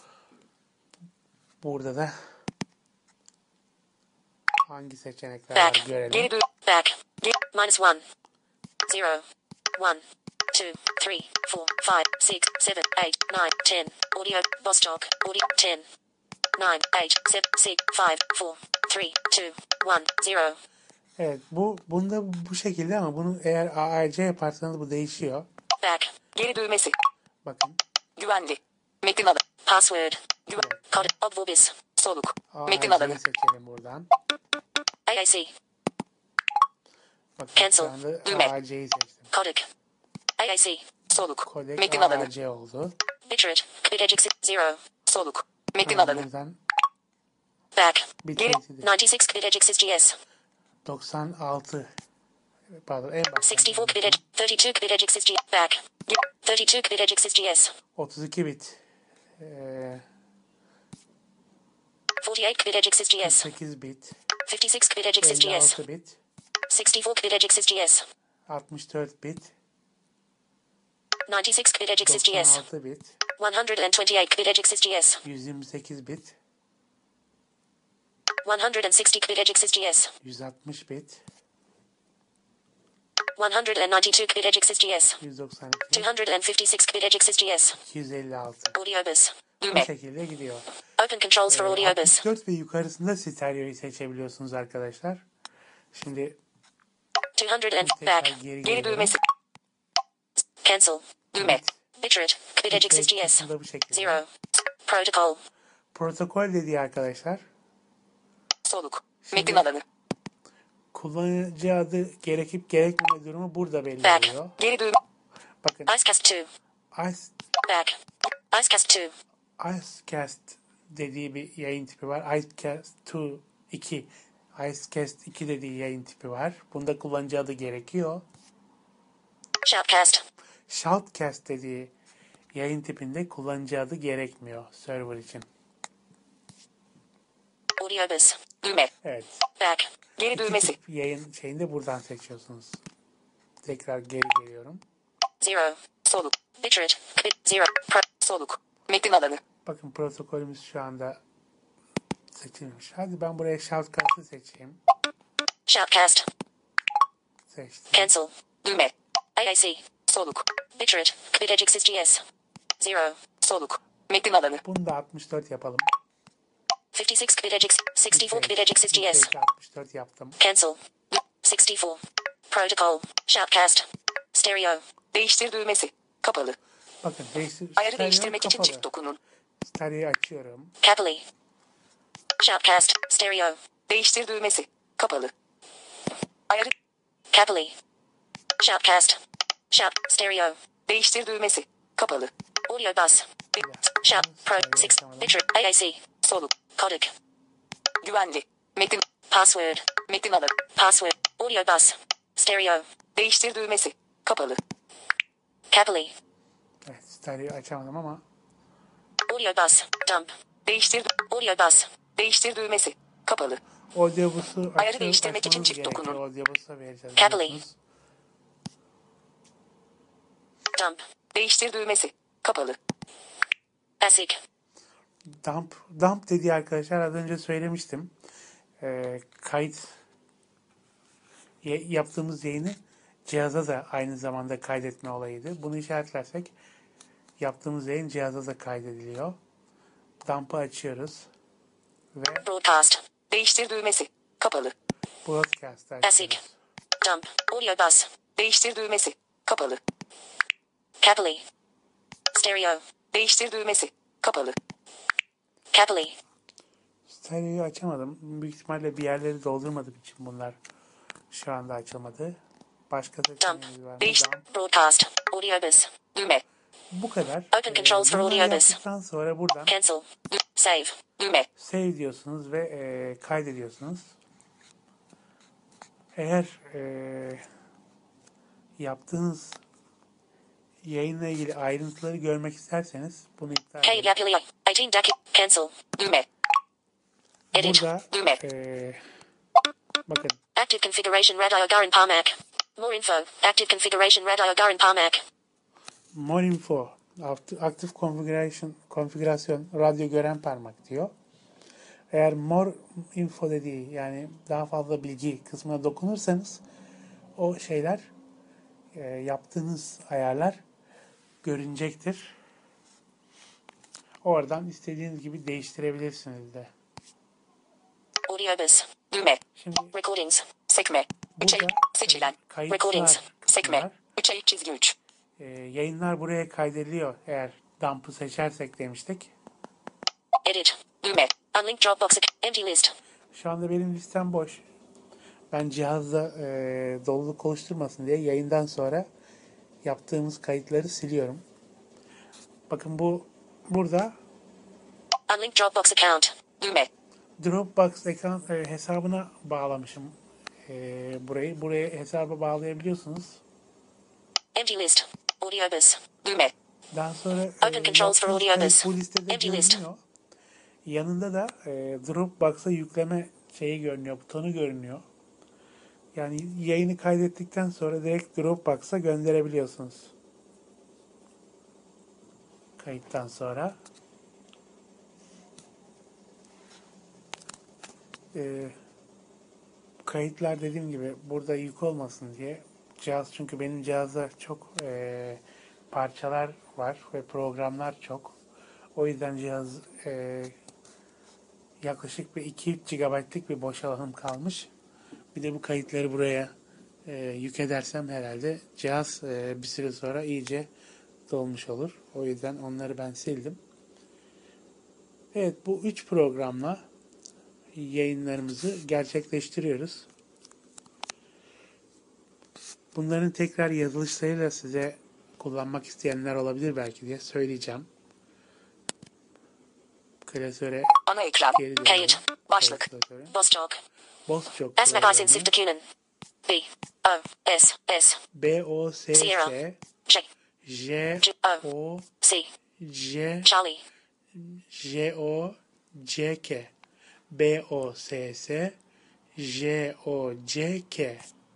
burada da hangi seçenekler var Back. görelim. Geri dön. Back. Ge- minus one. Zero. One. Two. Three. Four. Five. Six. Seven. Eight. Nine. Ten. Audio. Boss talk. Audio. Ten. Nine. Eight. Seven. Six. Five. Four. Three. Two. One. Zero. Evet, bu bunda bu şekilde ama bunu eğer A A C yaparsanız bu değişiyor. Back. Geri düğmesi. Bakın. Güvenli. Metin alanı. Password. Güven. Kod. Obvobis. Soluk. Metin A A C'yi alanı. seçelim buradan. A A C. Bakın Cancel. şu anda Düğme. A A C'yi seçtim. Codec. A A C. Soluk. Kodek Metin A alanı. A C oldu. Bitrate. Bitejix. Zero. Soluk. Metin Ben alanı. buradan Back. Geri. bitrate'i de ninety six Bitejix G S. doksan altı pardon en başta sixty four Bitej. thirty two Bitejix G. Back. thirty two Bitejix G S. otuz iki bit ee, forty eight Bitejix G S. sekiz bit fifty six Bitejix G elli S. altı bit sixty four Bitejix G S. altmış dört bit ninety six Bitejix G doksan S. altı bit one hundred twenty eight Bitejix G S. yüz yirmi sekiz bit one hundred sixty Bitejix G S. yüz altmış bit one hundred ninety two Bitejix G S. yüz doksan two hundred fifty six Bitejix G S. iki yüz elli altı Audiobus. bu Düğme. şekilde gidiyor. Open controls for Ee, audiobus. altmış dört ve yukarısında stereoyu seçebiliyorsunuz arkadaşlar. Şimdi two hundred and tekrar back. geri Geri geliyorum. düğmesi. Cancel. Düğme. Bitrate. Bitejix G S. kısmında bu şekilde. Zero. Protocol. Protokol dediği arkadaşlar Soluk. Şimdi- Metin alanı. kullanıcı adı gerekip gerekmeme durumu burada belli Back. oluyor. Geri düğme. Bakın Icecast two. Ice, Back. Icecast two. Icecast dediği bir yayın tipi var. Icecast iki Icecast iki dediği yayın tipi var. Bunda kullanıcı adı gerekiyor. Shoutcast. Shoutcast dediği yayın tipinde kullanıcı adı gerekmiyor server için. Audiobus. Düğme. Evet. Back. Geri İki düğmesi. tip yayın şeyinde buradan seçiyorsunuz. Tekrar geri geliyorum. Zero. Soluk. Bitrate. Bit. Zero. Pro. Soluk. Metin alanı. Bakın protokolümüz şu anda seçilmiş. Hadi ben buraya Shoutcast'ı seçeyim. Shoutcast. Seçtim. Cancel. Düğme. A A C. Soluk. Bitrate. Bitejix G S. Zero. Soluk. Metin alanı. Bunu da altmış dört yapalım. fifty six Bitejix. sixty four Bitejix G S. Bitrate altmış dört yaptım. Cancel. sixty four. Protocol. Shoutcast. Stereo. Değiştir düğmesi. Kapalı. Bakın değiştir. Ayarı stereo değiştirmek için kapalı. çift dokunun. Stereo'yu açıyorum. Capillary. Shoutcast. Stereo. Değiştir düğmesi. Kapalı. Ayarı. Capillary. Shoutcast. Shout. Stereo. Değiştir düğmesi. Kapalı. Audio bus. Shout. Pro. six. Bitrate. A A C. Soluk. Codec. Güvenli. Metin. Password. Metin alanı. Password. Audio bus. Stereo. Değiştir düğmesi. Kapalı. Capillary. Evet, stereo'yu açamadım ama Audio bus. Dump. Değiştir. Audio bus. Değiştir düğmesi. Kapalı. audiobus'u Ayarı açıp değiştirmek için açmanız çift gerekiyor. dokunun. Audiobus'a vereceğiz. Capillary. biliyorsunuz. Dump. Değiştir düğmesi. Kapalı. Basic. Dump, dump dediği arkadaşlar az önce söylemiştim. Ee, kayıt y- yaptığımız yayını cihaza da aynı zamanda kaydetme olayıydı. Bunu işaretlersek yaptığımız yayın cihaza da kaydediliyor. Dump'ı açıyoruz ve Broadcast. Değiştir düğmesi. Kapalı. broadcast'ı Basic. açıyoruz. Dump. Audio bus. Değiştir düğmesi. Kapalı. Capillary. Stereo. Değiştir düğmesi. Kapalı. Capillary. Stereo'yu açamadım. Büyük ihtimalle bir yerleri doldurmadığım için bunlar şu anda açılmadı. Başka Dump. seçeneğimiz var mı? Değiştir. Dump. Broadcast. Audio bus. Düğme. Bu kadar. Open controls for Bunları audio bus. yaptıktan sonra buradan Cancel. Dü- Save. Düğme. save diyorsunuz ve e, kaydediyorsunuz. Eğer e, yaptığınız Yayınla ilgili ayrıntıları görmek isterseniz bunu iptal K edin. Yapili eighteen dakika cancel. Düğme. Edit. Burada Düğme. eee bakın Active configuration radio Garin Parmak. More info. Active configuration radio Garin Parmak. More info. Act- Active configuration konfigürasyon radyo gören parmak diyor. Eğer more info dediği yani daha fazla bilgi kısmına dokunursanız o şeyler e, yaptığınız ayarlar görünecektir. Oradan istediğiniz gibi değiştirebilirsiniz de. Audiobus. Düğme. Şimdi Recordings. Sekme. üç burada seçilen. kayıtlar Recordings. kısmı Sekme. var. üç çizgi üç. E, yayınlar buraya kaydediliyor eğer dump'ı seçersek demiştik. Edit. Düğme. Unlinked Dropbox. Empty list. Şu anda benim listem boş. Ben cihazda e, doluluk oluşturmasın diye yayından sonra yaptığımız kayıtları siliyorum. Bakın bu burada Unlinked Dropbox account. Düğme. Dropbox account e, hesabına bağlamışım e, burayı. Buraya hesaba bağlayabiliyorsunuz. Empty list. Audiobus. Düğme. Daha sonra e, Open controls for yaptığınız kayıt audiobus. bu listede Empty list. görünüyor. Yanında da e, Dropbox'a yükleme şeyi görünüyor, butonu görünüyor. Yani yayını kaydettikten sonra direkt Dropbox'a gönderebiliyorsunuz. Kayıttan sonra. Ee, kayıtlar dediğim gibi burada yük olmasın diye. Cihaz çünkü benim cihazda çok e, parçalar var ve programlar çok. O yüzden cihaz e, yaklaşık bir iki üç gigabaytlık bir boş alanım kalmış. Bir de bu kayıtları buraya e, yük edersem herhalde cihaz e, bir süre sonra iyice dolmuş olur. O yüzden onları ben sildim. Evet, bu üç programla yayınlarımızı gerçekleştiriyoruz. Bunların tekrar yazılışlarıyla size kullanmak isteyenler olabilir belki diye söyleyeceğim. Klasöre Ana ekran. geri dönelim. Kayıt. Başlık. Klasöre. Bostok. Bostok Esmagasin programı. Siftekunun. B. O. S. S. B O S Sierra. S J. J J. O. O C. J Charlie. J O C K B O S S J O C K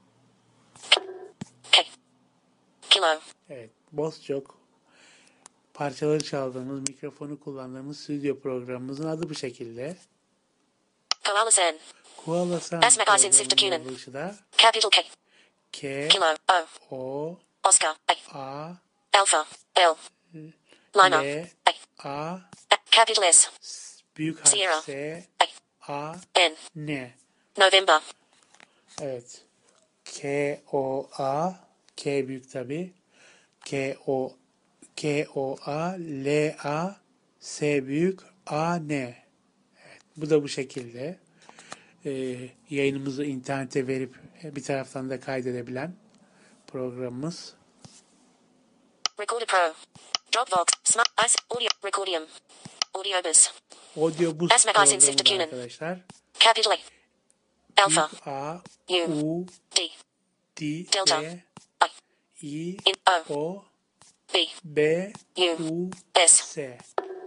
K. Kilo. Evet, Bostok parçaları çaldığımız, mikrofonu kullandığımız stüdyo programımızın adı bu şekilde. Koala Sen. Koala Sen Esmagasin programının Siftekunun. yazılışı da Capital K. K Kilo. O. O Oscar. A. A Alpha. L. Lima. L A A. Capital S. büyük harf Sierra. S A N. N. November. Evet. K O A K büyük tabi. K O K O A L A S büyük A N. Evet, bu da bu şekilde. Ee, yayınımızı internete verip bir taraftan da kaydedebilen programımız. Recorder Pro. Dropbox. Smart Ice. Audio. Recordium. Audiobus. Audiobus Esmagasin programı da Siftekunun. arkadaşlar. Capital A. Alpha. Büyük A U. U D. D Delta. E I In O. O B. B U. U S. S.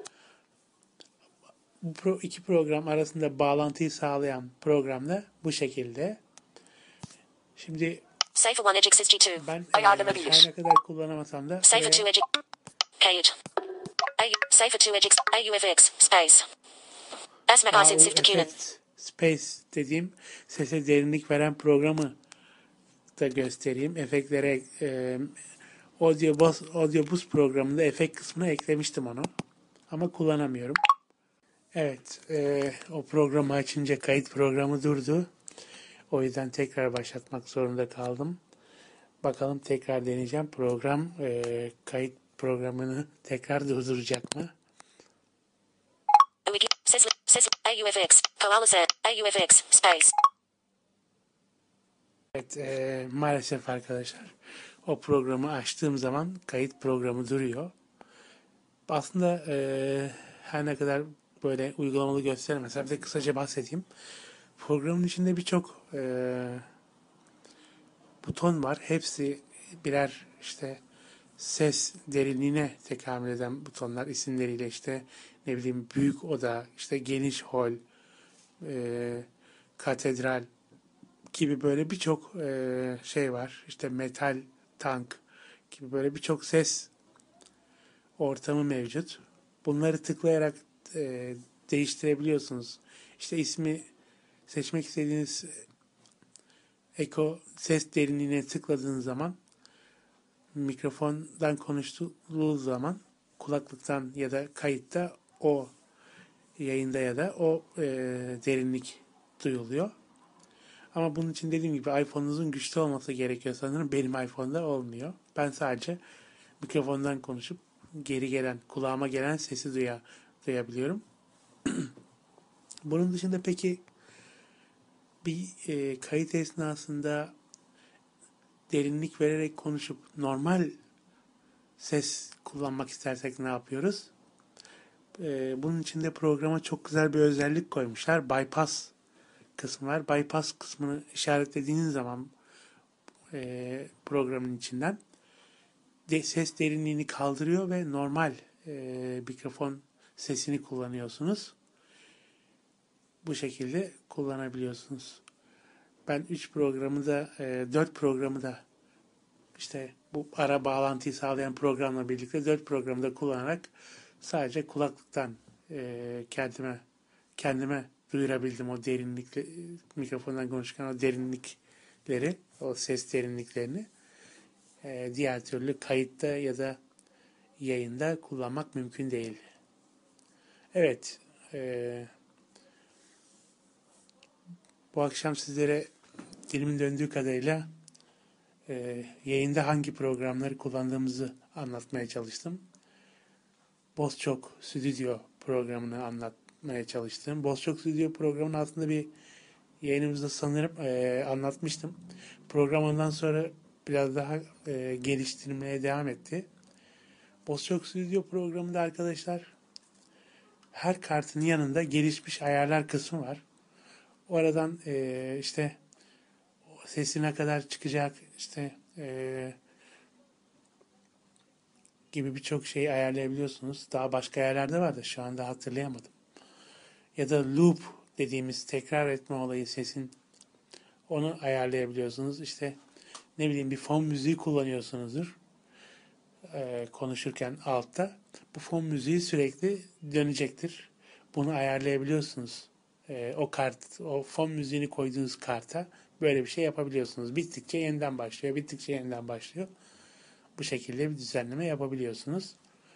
Bu pro, iki program arasında bağlantıyı sağlayan program da bu şekilde. Şimdi Safer one Eject Sys G two. ben Ayarlanabilir. her ne kadar kullanamasam da Safer two buraya Eject. Kayıt. A. Safer two Eject. A U F X. Space. Esmagasin Siftekunun. Effect Space dediğim sese derinlik veren programı da göstereyim. Efektlere e, Audiobus, Audiobus programında efekt kısmına eklemiştim onu. Ama kullanamıyorum. Evet. E, o programı açınca kayıt programı durdu. O yüzden tekrar başlatmak zorunda kaldım. Bakalım tekrar deneyeceğim. Program e, kayıt programını tekrar durduracak mı? Wiki. Sesli. Sesli. A U F X. Koala Sen. A U F X. Space. Evet, e, maalesef arkadaşlar o programı açtığım zaman kayıt programı duruyor. Aslında e, her ne kadar böyle uygulamalı göstermesem bir de kısaca bahsedeyim. Programın içinde birçok e, buton var. Hepsi birer işte ses derinliğine tekamül eden butonlar isimleriyle işte ne bileyim büyük oda, işte geniş hol, e, katedral gibi böyle birçok e, şey var. İşte metal tank gibi böyle birçok ses ortamı mevcut. Bunları tıklayarak e, değiştirebiliyorsunuz. İşte ismi seçmek istediğiniz Eko ses derinliğine tıkladığınız zaman mikrofondan konuştuğu zaman kulaklıktan ya da kayıtta o yayında ya da o e, derinlik duyuluyor. Ama bunun için dediğim gibi iPhone'unuzun güçlü olması gerekiyor sanırım. Benim iPhone'da olmuyor. Ben sadece mikrofondan konuşup geri gelen, kulağıma gelen sesi duya, duyabiliyorum. Bunun dışında peki bir e, kayıt esnasında derinlik vererek konuşup normal ses kullanmak istersek ne yapıyoruz? E, bunun için de programa çok güzel bir özellik koymuşlar. Bypass kısmı var. Bypass kısmını işaretlediğiniz zaman e, programın içinden de, ses derinliğini kaldırıyor ve normal e, mikrofon sesini kullanıyorsunuz. Bu şekilde kullanabiliyorsunuz. Ben üç programı da dört programı da işte bu ara bağlantıyı sağlayan programla birlikte dört programı da kullanarak sadece kulaklıktan e, kendime kendime duyurabildim o derinlikle mikrofondan konuşurken o derinlikleri, o ses derinliklerini. E, diğer türlü kayıtta ya da yayında kullanmak mümkün değil. Evet. E, bu akşam sizlere dilimin döndüğü kadarıyla e, yayında hangi programları kullandığımızı anlatmaya çalıştım. Bozçok Stüdyo programını anlatmaya çalıştım. Bozçok Stüdyo programının aslında bir yayınımızda sanırım e, anlatmıştım. Program ondan sonra biraz daha e, geliştirmeye devam etti. Bozçok Stüdyo programında arkadaşlar her kartın yanında gelişmiş ayarlar kısmı var. Oradan e, işte sesi ne kadar çıkacak işte e, gibi birçok şeyi ayarlayabiliyorsunuz. Daha başka ayarlarda var da şu anda hatırlayamadım. Ya da loop dediğimiz tekrar etme olayı sesin, onu ayarlayabiliyorsunuz. İşte ne bileyim bir fon müziği kullanıyorsunuzdur e, konuşurken altta. Bu fon müziği sürekli dönecektir. Bunu ayarlayabiliyorsunuz. E, o kart, o fon müziğini koyduğunuz karta böyle bir şey yapabiliyorsunuz. Bittikçe yeniden başlıyor, bittikçe yeniden başlıyor. Bu şekilde bir düzenleme yapabiliyorsunuz.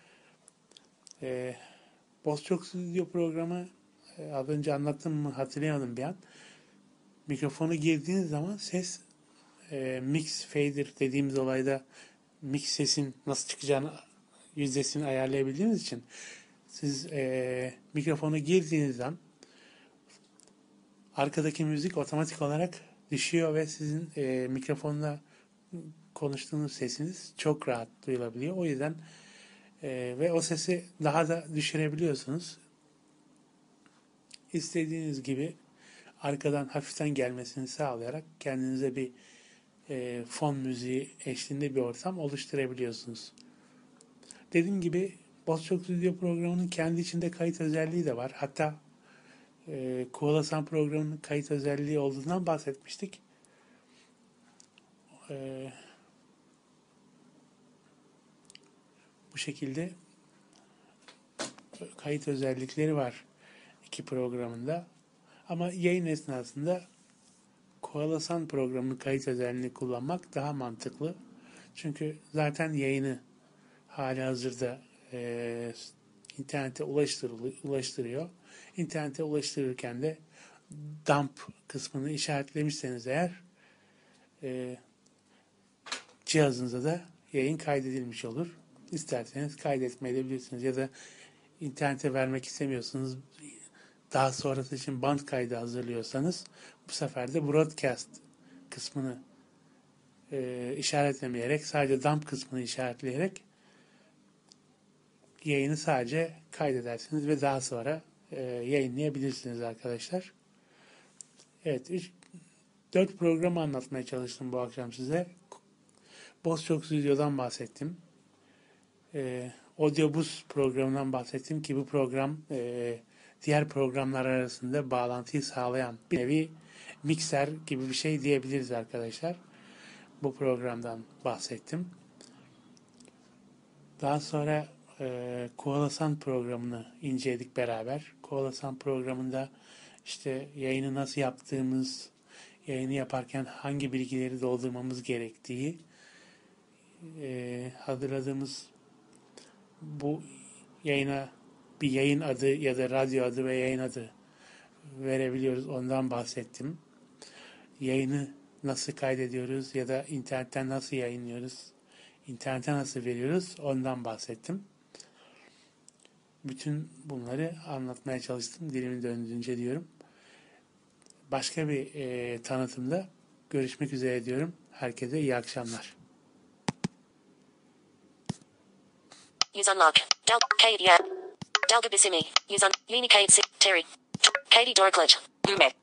E, Bozçok Stüdyo programı e, az önce anlattım mı hatırlayamadım bir an. Mikrofonu girdiğiniz zaman ses e, mix fader dediğimiz olayda mix sesin nasıl çıkacağını yüzdesini ayarlayabildiğiniz için siz e, mikrofonu girdiğiniz zaman arkadaki müzik otomatik olarak düşüyor ve sizin e, mikrofonla konuştuğunuz sesiniz çok rahat duyulabiliyor. O yüzden e, ve o sesi daha da düşürebiliyorsunuz. İstediğiniz gibi arkadan hafiften gelmesini sağlayarak kendinize bir e, fon müziği eşliğinde bir ortam oluşturabiliyorsunuz. Dediğim gibi Bozçok Stüdyo programının kendi içinde kayıt özelliği de var. Hatta e, Kovalasan programının kayıt özelliği olduğundan bahsetmiştik. E, bu şekilde kayıt özellikleri var iki programında. Ama yayın esnasında Kovalasan programının kayıt özelliğini kullanmak daha mantıklı. Çünkü zaten yayını hali hazırda e, internete ulaştırıyor. İnternete ulaştırırken de dump kısmını işaretlemişseniz eğer e, cihazınıza da yayın kaydedilmiş olur. İsterseniz kaydetmeyebilirsiniz ya da internete vermek istemiyorsunuz, daha sonrası için band kaydı hazırlıyorsanız bu sefer de broadcast kısmını e, işaretlemeyerek sadece dump kısmını işaretleyerek yayını sadece kaydedersiniz ve daha sonra e, yayınlayabilirsiniz arkadaşlar. Evet, üç, dört programı anlatmaya çalıştım bu akşam size. Bozçok Stüdyo'dan bahsettim. e, Audiobus programından bahsettim ki bu program e, diğer programlar arasında bağlantıyı sağlayan bir nevi mikser gibi bir şey diyebiliriz arkadaşlar. Bu programdan bahsettim. Daha sonra e, Koalasan programını inceledik beraber. Koalasan programında işte yayını nasıl yaptığımız, yayını yaparken hangi bilgileri doldurmamız gerektiği, e, hazırladığımız bu yayına bir yayın adı ya da radyo adı ve yayın adı verebiliyoruz. Ondan bahsettim. Yayını nasıl kaydediyoruz ya da internetten nasıl yayınlıyoruz, internete nasıl veriyoruz, ondan bahsettim. Bütün bunları anlatmaya çalıştım. Dilimin döndüğünce diyorum. Başka bir e, tanıtımda görüşmek üzere diyorum. Herkese iyi akşamlar. Use unlock. Del Katie Dalga Bissimi. Use un Yeni Kate Terry. Katie Dorkledge. Lume.